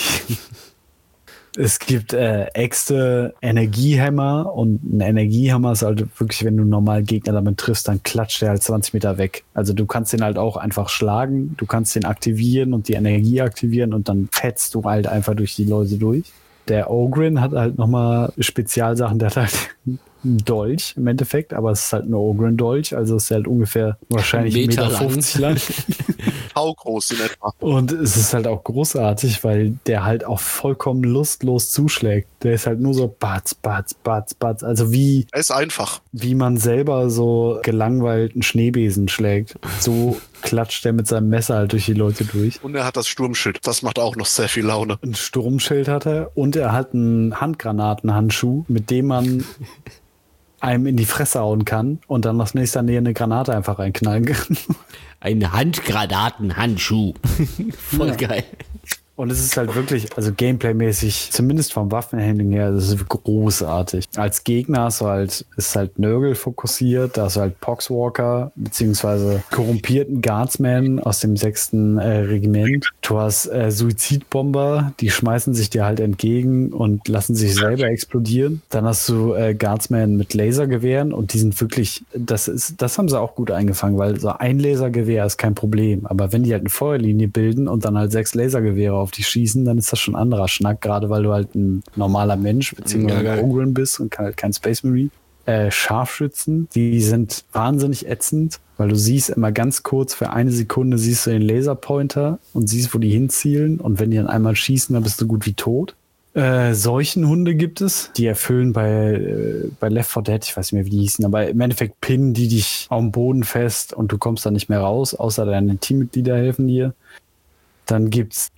Es gibt äh, Äxte, Energiehämmer und ein Energiehammer ist halt wirklich, wenn du normal Gegner damit triffst, dann klatscht der halt zwanzig Meter weg. Also du kannst den halt auch einfach schlagen, du kannst den aktivieren und die Energie aktivieren und dann fetzt du halt einfach durch die Leute durch. Der Ogrin hat halt nochmal Spezialsachen, der hat halt einen Dolch im Endeffekt, aber es ist halt ein Ogrin-Dolch, also es ist halt ungefähr wahrscheinlich ein Meter fünfzig lang. How groß in etwa. Und es ist halt auch großartig, weil der halt auch vollkommen lustlos zuschlägt. Der ist halt nur so batz, batz, batz, batz. Also wie, Er ist einfach. wie man selber so gelangweilt einen Schneebesen schlägt. So klatscht der mit seinem Messer halt durch die Leute durch. Und er hat das Sturmschild. Das macht auch noch sehr viel Laune. Ein Sturmschild hat er und er hat einen Handgranatenhandschuh, mit dem man einem in die Fresse hauen kann und dann aus nächster Nähe eine Granate einfach reinknallen kann. Ein Handgranatenhandschuh. Voll Ja. geil. Und es ist halt wirklich, also gameplaymäßig, zumindest vom Waffenhandling her, das ist großartig. Als Gegner hast du halt, ist halt Nurgle fokussiert, da hast du halt Poxwalker, beziehungsweise korrumpierten Guardsmen aus dem sechsten Äh, Regiment. Du hast äh, Suizidbomber, die schmeißen sich dir halt entgegen und lassen sich selber explodieren. Dann hast du äh, Guardsmen mit Lasergewehren und die sind wirklich, das ist, das haben sie auch gut eingefangen, weil so ein Lasergewehr ist kein Problem. Aber wenn die halt eine Feuerlinie bilden und dann halt sechs Lasergewehre auf die schießen, dann ist das schon ein anderer Schnack, gerade weil du halt ein normaler Mensch beziehungsweise Ja, ein geil. Ogrin bist und halt kein Space Marine. Äh, Scharfschützen, die sind wahnsinnig ätzend, weil du siehst immer ganz kurz, für eine Sekunde siehst du den Laserpointer und siehst, wo die hinzielen und wenn die dann einmal schießen, dann bist du gut wie tot. Äh, Seuchenhunde gibt es, die erfüllen bei, äh, bei Left four Dead, ich weiß nicht mehr, wie die hießen, aber im Endeffekt pinnen die dich auf dem Boden fest und du kommst dann nicht mehr raus, außer deine Teammitglieder helfen dir. Dann gibt's,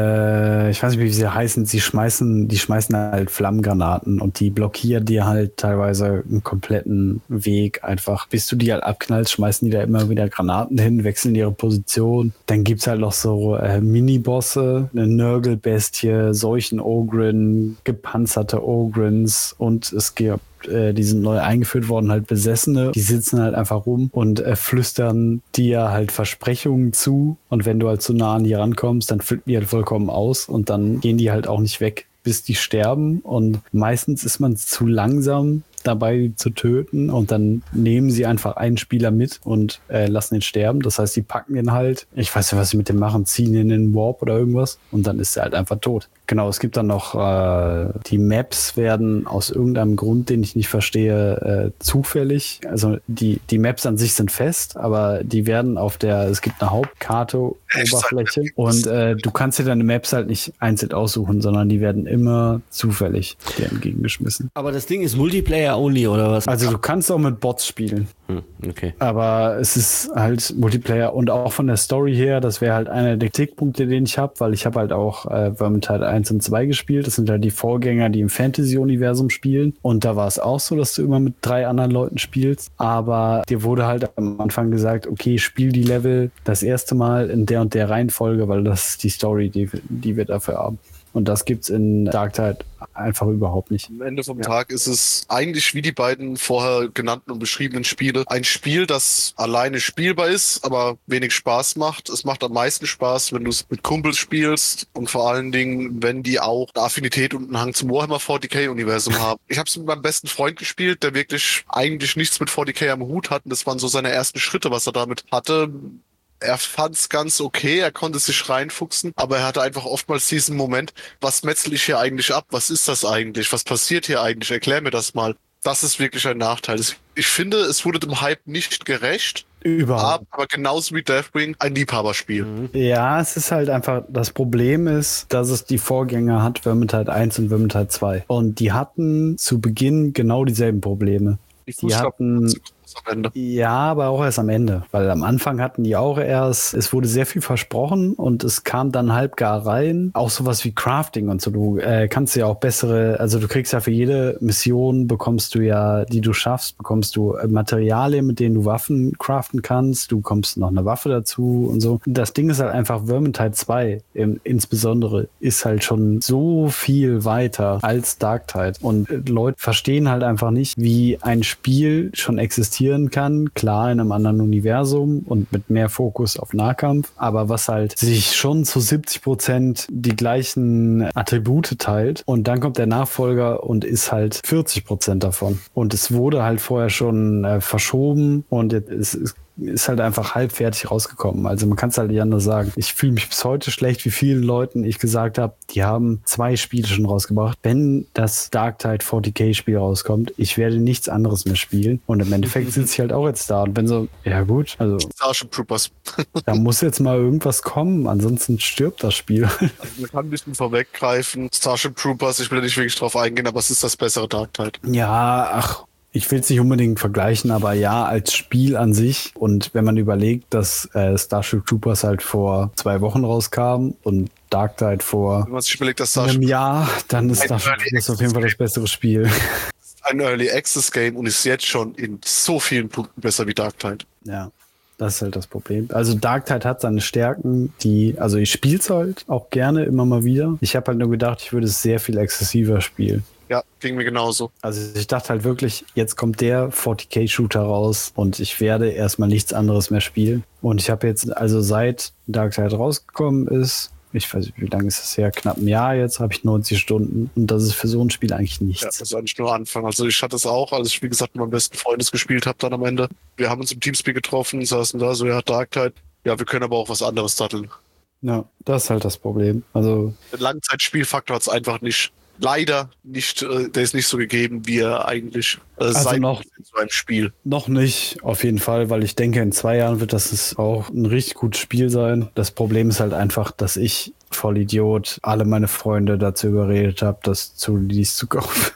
äh, ich weiß nicht, wie sie heißen, sie schmeißen, die schmeißen halt Flammengranaten und die blockieren dir halt teilweise einen kompletten Weg einfach. Bis du die halt abknallst, schmeißen die da immer wieder Granaten hin, wechseln ihre Position. Dann gibt's halt noch so äh, Mini-Bosse, eine Nurgle-Bestie, Seuchen-Ogrin, gepanzerte Ogrins und es gibt die sind neu eingeführt worden, halt Besessene, die sitzen halt einfach rum und äh, flüstern dir halt Versprechungen zu und wenn du halt zu nah an die rankommst, dann flippen die halt vollkommen aus und dann gehen die halt auch nicht weg, bis die sterben und meistens ist man zu langsam dabei, die zu töten und dann nehmen sie einfach einen Spieler mit und äh, lassen ihn sterben. Das heißt, die packen ihn halt, ich weiß nicht, was sie mit dem machen, ziehen ihn in den Warp oder irgendwas und dann ist er halt einfach tot. Genau, es gibt dann noch, äh, die Maps werden aus irgendeinem Grund, den ich nicht verstehe, äh, zufällig, also die, die Maps an sich sind fest, aber die werden auf der, es gibt eine Hauptkarte, Oberfläche und äh, du kannst dir deine Maps halt nicht einzeln aussuchen, sondern die werden immer zufällig dir entgegengeschmissen. Aber das Ding ist Multiplayer only, oder was? Also du kannst auch mit Bots spielen, Hm, okay. aber es ist halt Multiplayer und auch von der Story her, das wäre halt einer der Kritikpunkte, den ich habe, weil ich habe halt auch äh, Vermintide eins und zwei gespielt. Das sind halt die Vorgänger, die im Fantasy-Universum spielen und da war es auch so, dass du immer mit drei anderen Leuten spielst, aber dir wurde halt am Anfang gesagt, okay, spiel die Level das erste Mal in der und der Reihenfolge, weil das ist die Story, die, die wir dafür haben. Und das gibt's in Darktide einfach überhaupt nicht. Am Ende vom Tag ist es eigentlich wie die beiden vorher genannten und beschriebenen Spiele. Ein Spiel, das alleine spielbar ist, aber wenig Spaß macht. Es macht am meisten Spaß, wenn du es mit Kumpels spielst und vor allen Dingen, wenn die auch eine Affinität und einen Hang zum Warhammer forty K-Universum haben. Ich habe es mit meinem besten Freund gespielt, der wirklich eigentlich nichts mit forty K am Hut hat. Und das waren so seine ersten Schritte, was er damit hatte. Er fand's ganz okay, er konnte sich reinfuchsen, aber er hatte einfach oftmals diesen Moment, was metzel ich hier eigentlich ab? Was ist das eigentlich? Was passiert hier eigentlich? Erklär mir das mal. Das ist wirklich ein Nachteil. Es Ich finde, es wurde dem Hype nicht gerecht. Überhaupt. Aber genauso wie Deathwing ein Liebhaberspiel. Mhm. Ja, es ist halt einfach, das Problem ist, dass es die Vorgänger hat, Vermintide eins und Vermintide zwei. Und die hatten zu Beginn genau dieselben Probleme. Die Die hatten, am Ende. ja, aber auch erst am Ende, weil am Anfang hatten die auch erst, es wurde sehr viel versprochen und es kam dann halb gar rein. Auch sowas wie Crafting und so. Du äh, kannst ja auch bessere, also du kriegst ja für jede Mission bekommst du ja, die du schaffst, bekommst du äh, Materialien, mit denen du Waffen craften kannst. Du bekommst noch eine Waffe dazu und so. Das Ding ist halt einfach, Vermintide zwei im, insbesondere ist halt schon so viel weiter als Darktide. Und äh, Leute verstehen halt einfach nicht, wie ein Spiel schon existieren kann, klar in einem anderen Universum und mit mehr Fokus auf Nahkampf, aber was halt sich schon zu siebzig Prozent die gleichen Attribute teilt und dann kommt der Nachfolger und ist halt vierzig Prozent davon. Und es wurde halt vorher schon äh, verschoben und es ist ist halt einfach halbfertig rausgekommen. Also man kann es halt nicht anders sagen. Ich fühle mich bis heute schlecht, wie vielen Leuten ich gesagt habe, die haben zwei Spiele schon rausgebracht. Wenn das Darktide vierzig K Spiel rauskommt, ich werde nichts anderes mehr spielen. Und im Endeffekt sitze ich halt auch jetzt da. Und wenn so, ja gut, also Starship Troopers. da muss jetzt mal irgendwas kommen, ansonsten stirbt das Spiel. Also man kann ein bisschen vorweggreifen. Starship Troopers, ich will da nicht wirklich drauf eingehen, aber es ist das bessere Darktide. Ja, ach, ich will es nicht unbedingt vergleichen, aber ja, als Spiel an sich. Und wenn man überlegt, dass äh, Starship Troopers halt vor zwei Wochen rauskam und Darktide vor Wenn man sich überlegt, dass einem Starship Jahr, dann ist Ein Starship Early Troopers auf jeden Fall das bessere Spiel. ein Early Access Game und ist jetzt schon in so vielen Punkten besser wie Darktide. Ja, das ist halt das Problem. Also Darktide hat seine Stärken, die, also ich spiele es halt auch gerne immer mal wieder. Ich habe halt nur gedacht, ich würde es sehr viel exzessiver spielen. Ja, ging mir genauso. Also ich dachte halt wirklich, jetzt kommt der vierzig K Shooter raus und ich werde erstmal nichts anderes mehr spielen. Und ich habe jetzt, also seit Darktide rausgekommen ist, ich weiß nicht, wie lange ist das her, knapp ein Jahr jetzt, habe ich neunzig Stunden und das ist für so ein Spiel eigentlich Ja, nichts. das ist eigentlich nur Anfang. Also ich hatte es auch, als ich, wie gesagt, mit meinem besten Freund gespielt habe dann am Ende. Wir haben uns im Teamspeak getroffen, saßen da, so, ja, Darktide. Ja, wir können aber auch was anderes datteln. Ja, das ist halt das Problem. Also Den Langzeitspielfaktor hat es einfach nicht. Leider nicht, äh, der ist nicht so gegeben, wie er eigentlich äh, Also sein noch- muss in so einem Spiel. noch nicht, auf jeden Fall, weil ich denke, in zwei Jahren wird das auch ein richtig gutes Spiel sein. Das Problem ist halt einfach, dass ich, Vollidiot, alle meine Freunde dazu überredet habe, das zu Release zu kaufen.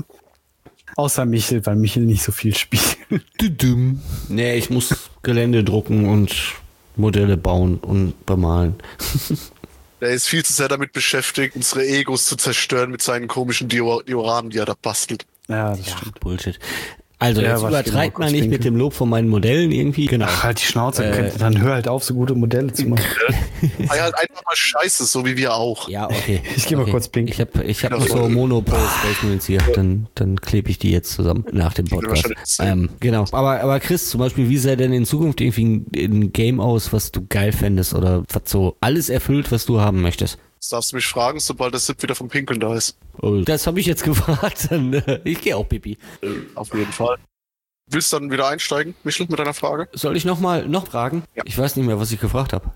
Außer Michel, weil Michel nicht so viel spielt. Düdüm. Nee, ich muss Gelände drucken und Modelle bauen und bemalen. Der ist viel zu sehr damit beschäftigt, unsere Egos zu zerstören mit seinen komischen Dior- Dioramen, die er da bastelt. Ja, das Ja, stimmt. Bullshit. Also Ja, jetzt was übertreibt genau, man nicht Kostinke? mit dem Lob von meinen Modellen irgendwie. Genau. Ach, halt die Schnauze, Äh, dann hör halt auf, so gute Modelle zu machen. Sei halt einfach mal scheiße, so wie wir auch. Ja, okay. Ich geh mal okay. kurz pinkeln. Ich habe ich hab noch so Monopost-Statements hier. Dann, dann klebe ich die jetzt zusammen nach dem Podcast. Ähm, genau. Aber, aber Chris, zum Beispiel, wie sähe denn in Zukunft irgendwie ein, ein Game aus, was du geil fändest oder was so alles erfüllt, was du haben möchtest? Das darfst du mich fragen, sobald das Sip wieder vom Pinkeln da ist. Oh, das habe ich jetzt gefragt. Dann, äh, ich gehe auch Pipi. Auf jeden Fall. Willst du dann wieder einsteigen, Michel, mit deiner Frage? Soll ich noch mal noch fragen? Ja. Ich weiß nicht mehr, was ich gefragt habe.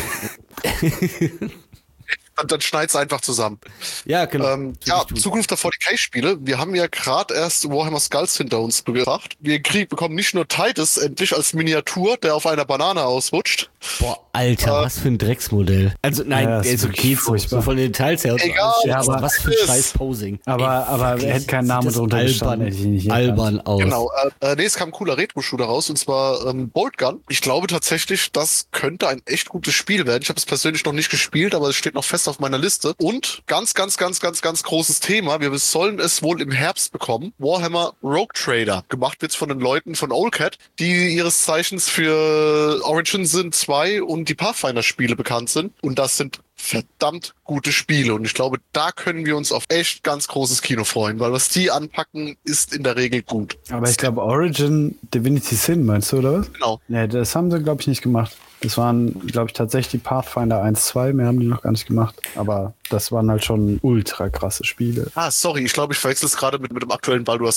Dann, dann schneid's einfach zusammen. Ja, genau. Ähm, ja, Zukunft der vierzig K-Spiele. Wir haben ja gerade erst Warhammer Skulls hinter uns gebracht. Wir krieg, bekommen nicht nur Titus endlich als Miniatur, der auf einer Banane ausrutscht. Boah, Alter, äh, was für ein Drecksmodell. Also nein, Ja, das der ist ist wirklich okay, so, furchtbar. so von den Details her. und so Egal, alles. ja, aber aber was für ein ist- scheiß Posing. Aber, aber er hätte keinen Namen Sieht das drunter albern, gestanden, hätte ich ihn nicht erkannt. albern aus. Genau. Äh, äh, nee, es kam ein cooler Retro-Shooter raus, und zwar ähm, Boltgun. Ich glaube tatsächlich, das könnte ein echt gutes Spiel werden. Ich habe es persönlich noch nicht gespielt, aber es steht noch fest auf meiner Liste. Und ganz, ganz, ganz, ganz, ganz großes Thema. Wir sollen es wohl im Herbst bekommen. Warhammer Rogue Trader. Gemacht wird's von den Leuten von Owlcat, die ihres Zeichens für Origin Sin zwei und die Pathfinder-Spiele bekannt sind. Und das sind verdammt gute Spiele. Und ich glaube, da können wir uns auf echt ganz großes Kino freuen, weil was die anpacken, ist in der Regel gut. Aber ich glaube, Origin Divinity Sin, meinst du, oder was? Genau. Nee, das haben sie, glaube ich, nicht gemacht. Das waren, glaube ich, tatsächlich die Pathfinder eins, zwei. Mehr haben die noch gar nicht gemacht. Aber das waren halt schon ultra krasse Spiele. Ah, sorry, ich glaube, ich verwechsel es gerade mit, mit dem aktuellen Baldur's Gate.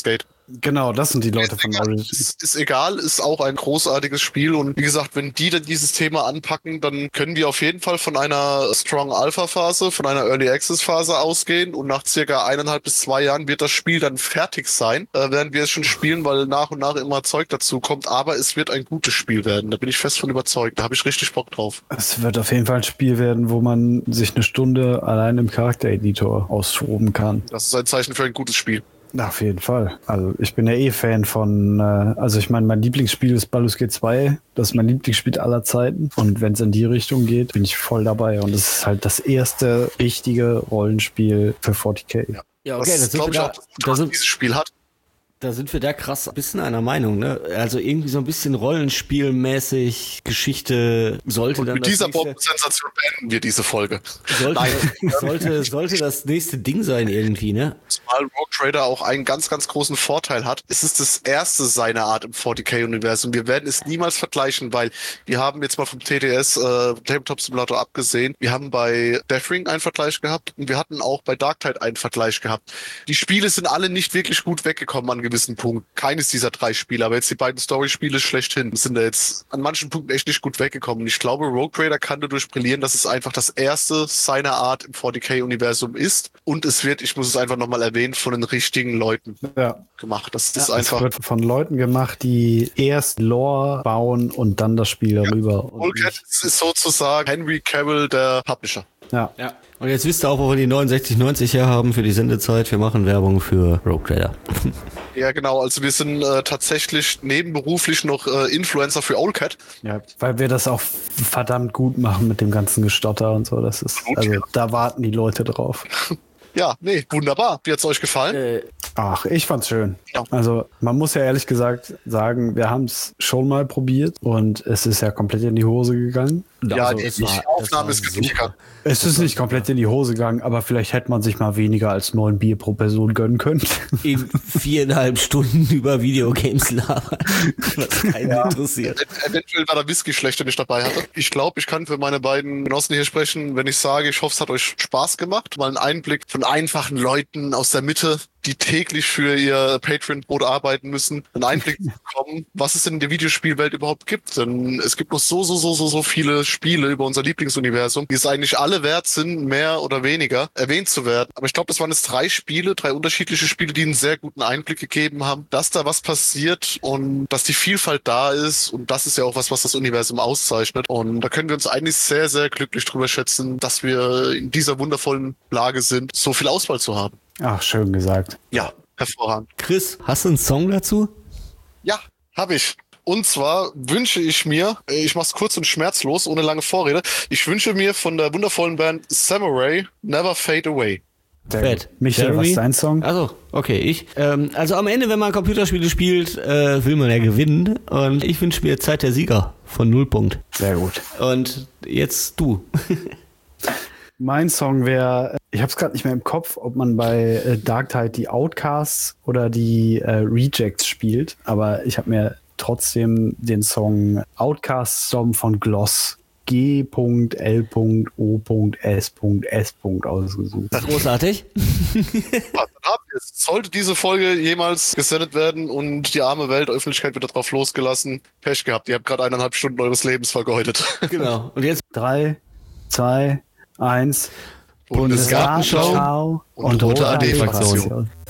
Genau, das sind die Leute von Origin. Ist, ist egal, ist auch ein großartiges Spiel und wie gesagt, wenn die dann dieses Thema anpacken, dann können wir auf jeden Fall von einer Strong Alpha Phase, von einer Early Access Phase ausgehen und nach circa eineinhalb bis zwei Jahren wird das Spiel dann fertig sein, äh, werden wir es schon spielen, weil nach und nach immer Zeug dazu kommt, aber es wird ein gutes Spiel werden, da bin ich fest von überzeugt, da habe ich richtig Bock drauf. Es wird auf jeden Fall ein Spiel werden, wo man sich eine Stunde allein im Charaktereditor austoben kann. Das ist ein Zeichen für ein gutes Spiel. Auf jeden Fall. Also ich bin ja eh Fan von, äh, also ich meine, mein Lieblingsspiel ist Baldur's Gate zwei. Das ist mein Lieblingsspiel aller Zeiten. Und wenn es in die Richtung geht, bin ich voll dabei. Und es ist halt das erste richtige Rollenspiel für vierzig K. Ja, Ja, okay, das, das sind glaube wir ich da, auch, da dass sind, dieses Spiel hat. da sind wir da krass ein bisschen einer Meinung, ne? Also irgendwie so ein bisschen Rollenspielmäßig, Geschichte sollte Und dann mit das dieser nächste, Bombensensation beenden wir diese Folge. sollte, Nein. sollte, sollte das nächste Ding sein irgendwie, ne? Zumal Rogue Trader auch einen ganz, ganz großen Vorteil hat. Es ist das erste seiner Art im vierzig K-Universum. Wir werden es niemals vergleichen, weil wir haben jetzt mal vom T D S, äh, Tabletop Simulator abgesehen, wir haben bei Deathring einen Vergleich gehabt und wir hatten auch bei Darktide einen Vergleich gehabt. Die Spiele sind alle nicht wirklich gut weggekommen an gewissen Punkten. Keines dieser drei Spiele, aber jetzt die beiden Story-Spiele schlechthin sind da jetzt an manchen Punkten echt nicht gut weggekommen. Und ich glaube, Rogue Trader kann dadurch brillieren, dass es einfach das erste seiner Art im vierzig K-Universum ist. Und es wird, ich muss es einfach nochmal erwähnen, von den richtigen Leuten Ja. gemacht. Das ist Es einfach. wird von Leuten gemacht, die erst Lore bauen und dann das Spiel darüber. Und Rollcat ist sozusagen Henry Cavill, der Publisher. ja. Ja. Und jetzt wisst ihr auch, wo wir die neunundsechzig neunzig her haben für die Sendezeit. Wir machen Werbung für Rogue Trader. Ja, genau. Also wir sind äh, tatsächlich nebenberuflich noch äh, Influencer für Owlcat. Ja, weil wir das auch verdammt gut machen mit dem ganzen Gestotter und so. Das ist, Gut, also ja. da warten die Leute drauf. Ja, nee, wunderbar. Wie hat's euch gefallen? Äh, Ach, ich fand's schön. Ja. Also man muss ja ehrlich gesagt sagen, wir haben es schon mal probiert und es ist ja komplett in die Hose gegangen. Ja, also die, es die war- Aufnahme das ist war gesichert. Es ist nicht komplett in die Hose gegangen, aber vielleicht hätte man sich mal weniger als neun Bier pro Person gönnen können. in viereinhalb Stunden über Videogames labern, was keinen interessiert. Ev- Eventuell war der Whisky schlecht, den ich dabei hatte. Ich glaube, ich kann für meine beiden Genossen hier sprechen, wenn ich sage, ich hoffe, es hat euch Spaß gemacht. Mal einen Einblick von einfachen Leuten aus der Mitte, die täglich für ihr Patreon-Brot arbeiten müssen, einen Einblick zu bekommen, was es in der Videospielwelt überhaupt gibt. Denn es gibt noch so, so, so, so, so viele Spiele über unser Lieblingsuniversum, die es eigentlich alle wert sind, mehr oder weniger erwähnt zu werden. Aber ich glaube, das waren jetzt drei Spiele, drei unterschiedliche Spiele, die einen sehr guten Einblick gegeben haben, dass da was passiert und dass die Vielfalt da ist. Und das ist ja auch was, was das Universum auszeichnet. Und da können wir uns eigentlich sehr, sehr glücklich drüber schätzen, dass wir in dieser wundervollen Lage sind, so viel Auswahl zu haben. Ach, schön gesagt. Ja, hervorragend. Chris, hast du einen Song dazu? Ja, habe ich. Und zwar wünsche ich mir, äh, ich mach's kurz und schmerzlos, ohne lange Vorrede, ich wünsche mir von der wundervollen Band Samurai Never Fade Away. Sehr Fett. gut. Michael, was Jeremy? ist dein Song? Also, okay, ich. Ähm, also am Ende, wenn man Computerspiele spielt, äh, will man ja gewinnen. Und ich wünsche mir Zeit der Sieger von Nullpunkt. Sehr gut. Und jetzt du. Mein Song wäre, ich habe es gerade nicht mehr im Kopf, ob man bei äh, Darktide die Outcasts oder die äh, Rejects spielt, aber ich habe mir trotzdem den Song Outcast Storm von Gloss G L O S S ausgesucht. Großartig. Ja, dann haben wir es. Sollte diese Folge jemals gesendet werden und die arme Weltöffentlichkeit wird darauf losgelassen, Pech gehabt. Ihr habt gerade eineinhalb Stunden eures Lebens vergeudet. Genau. Und jetzt Drei, zwei, eins. Bundesgartenschau Bundesgartenschau und rote A D-Fraktion.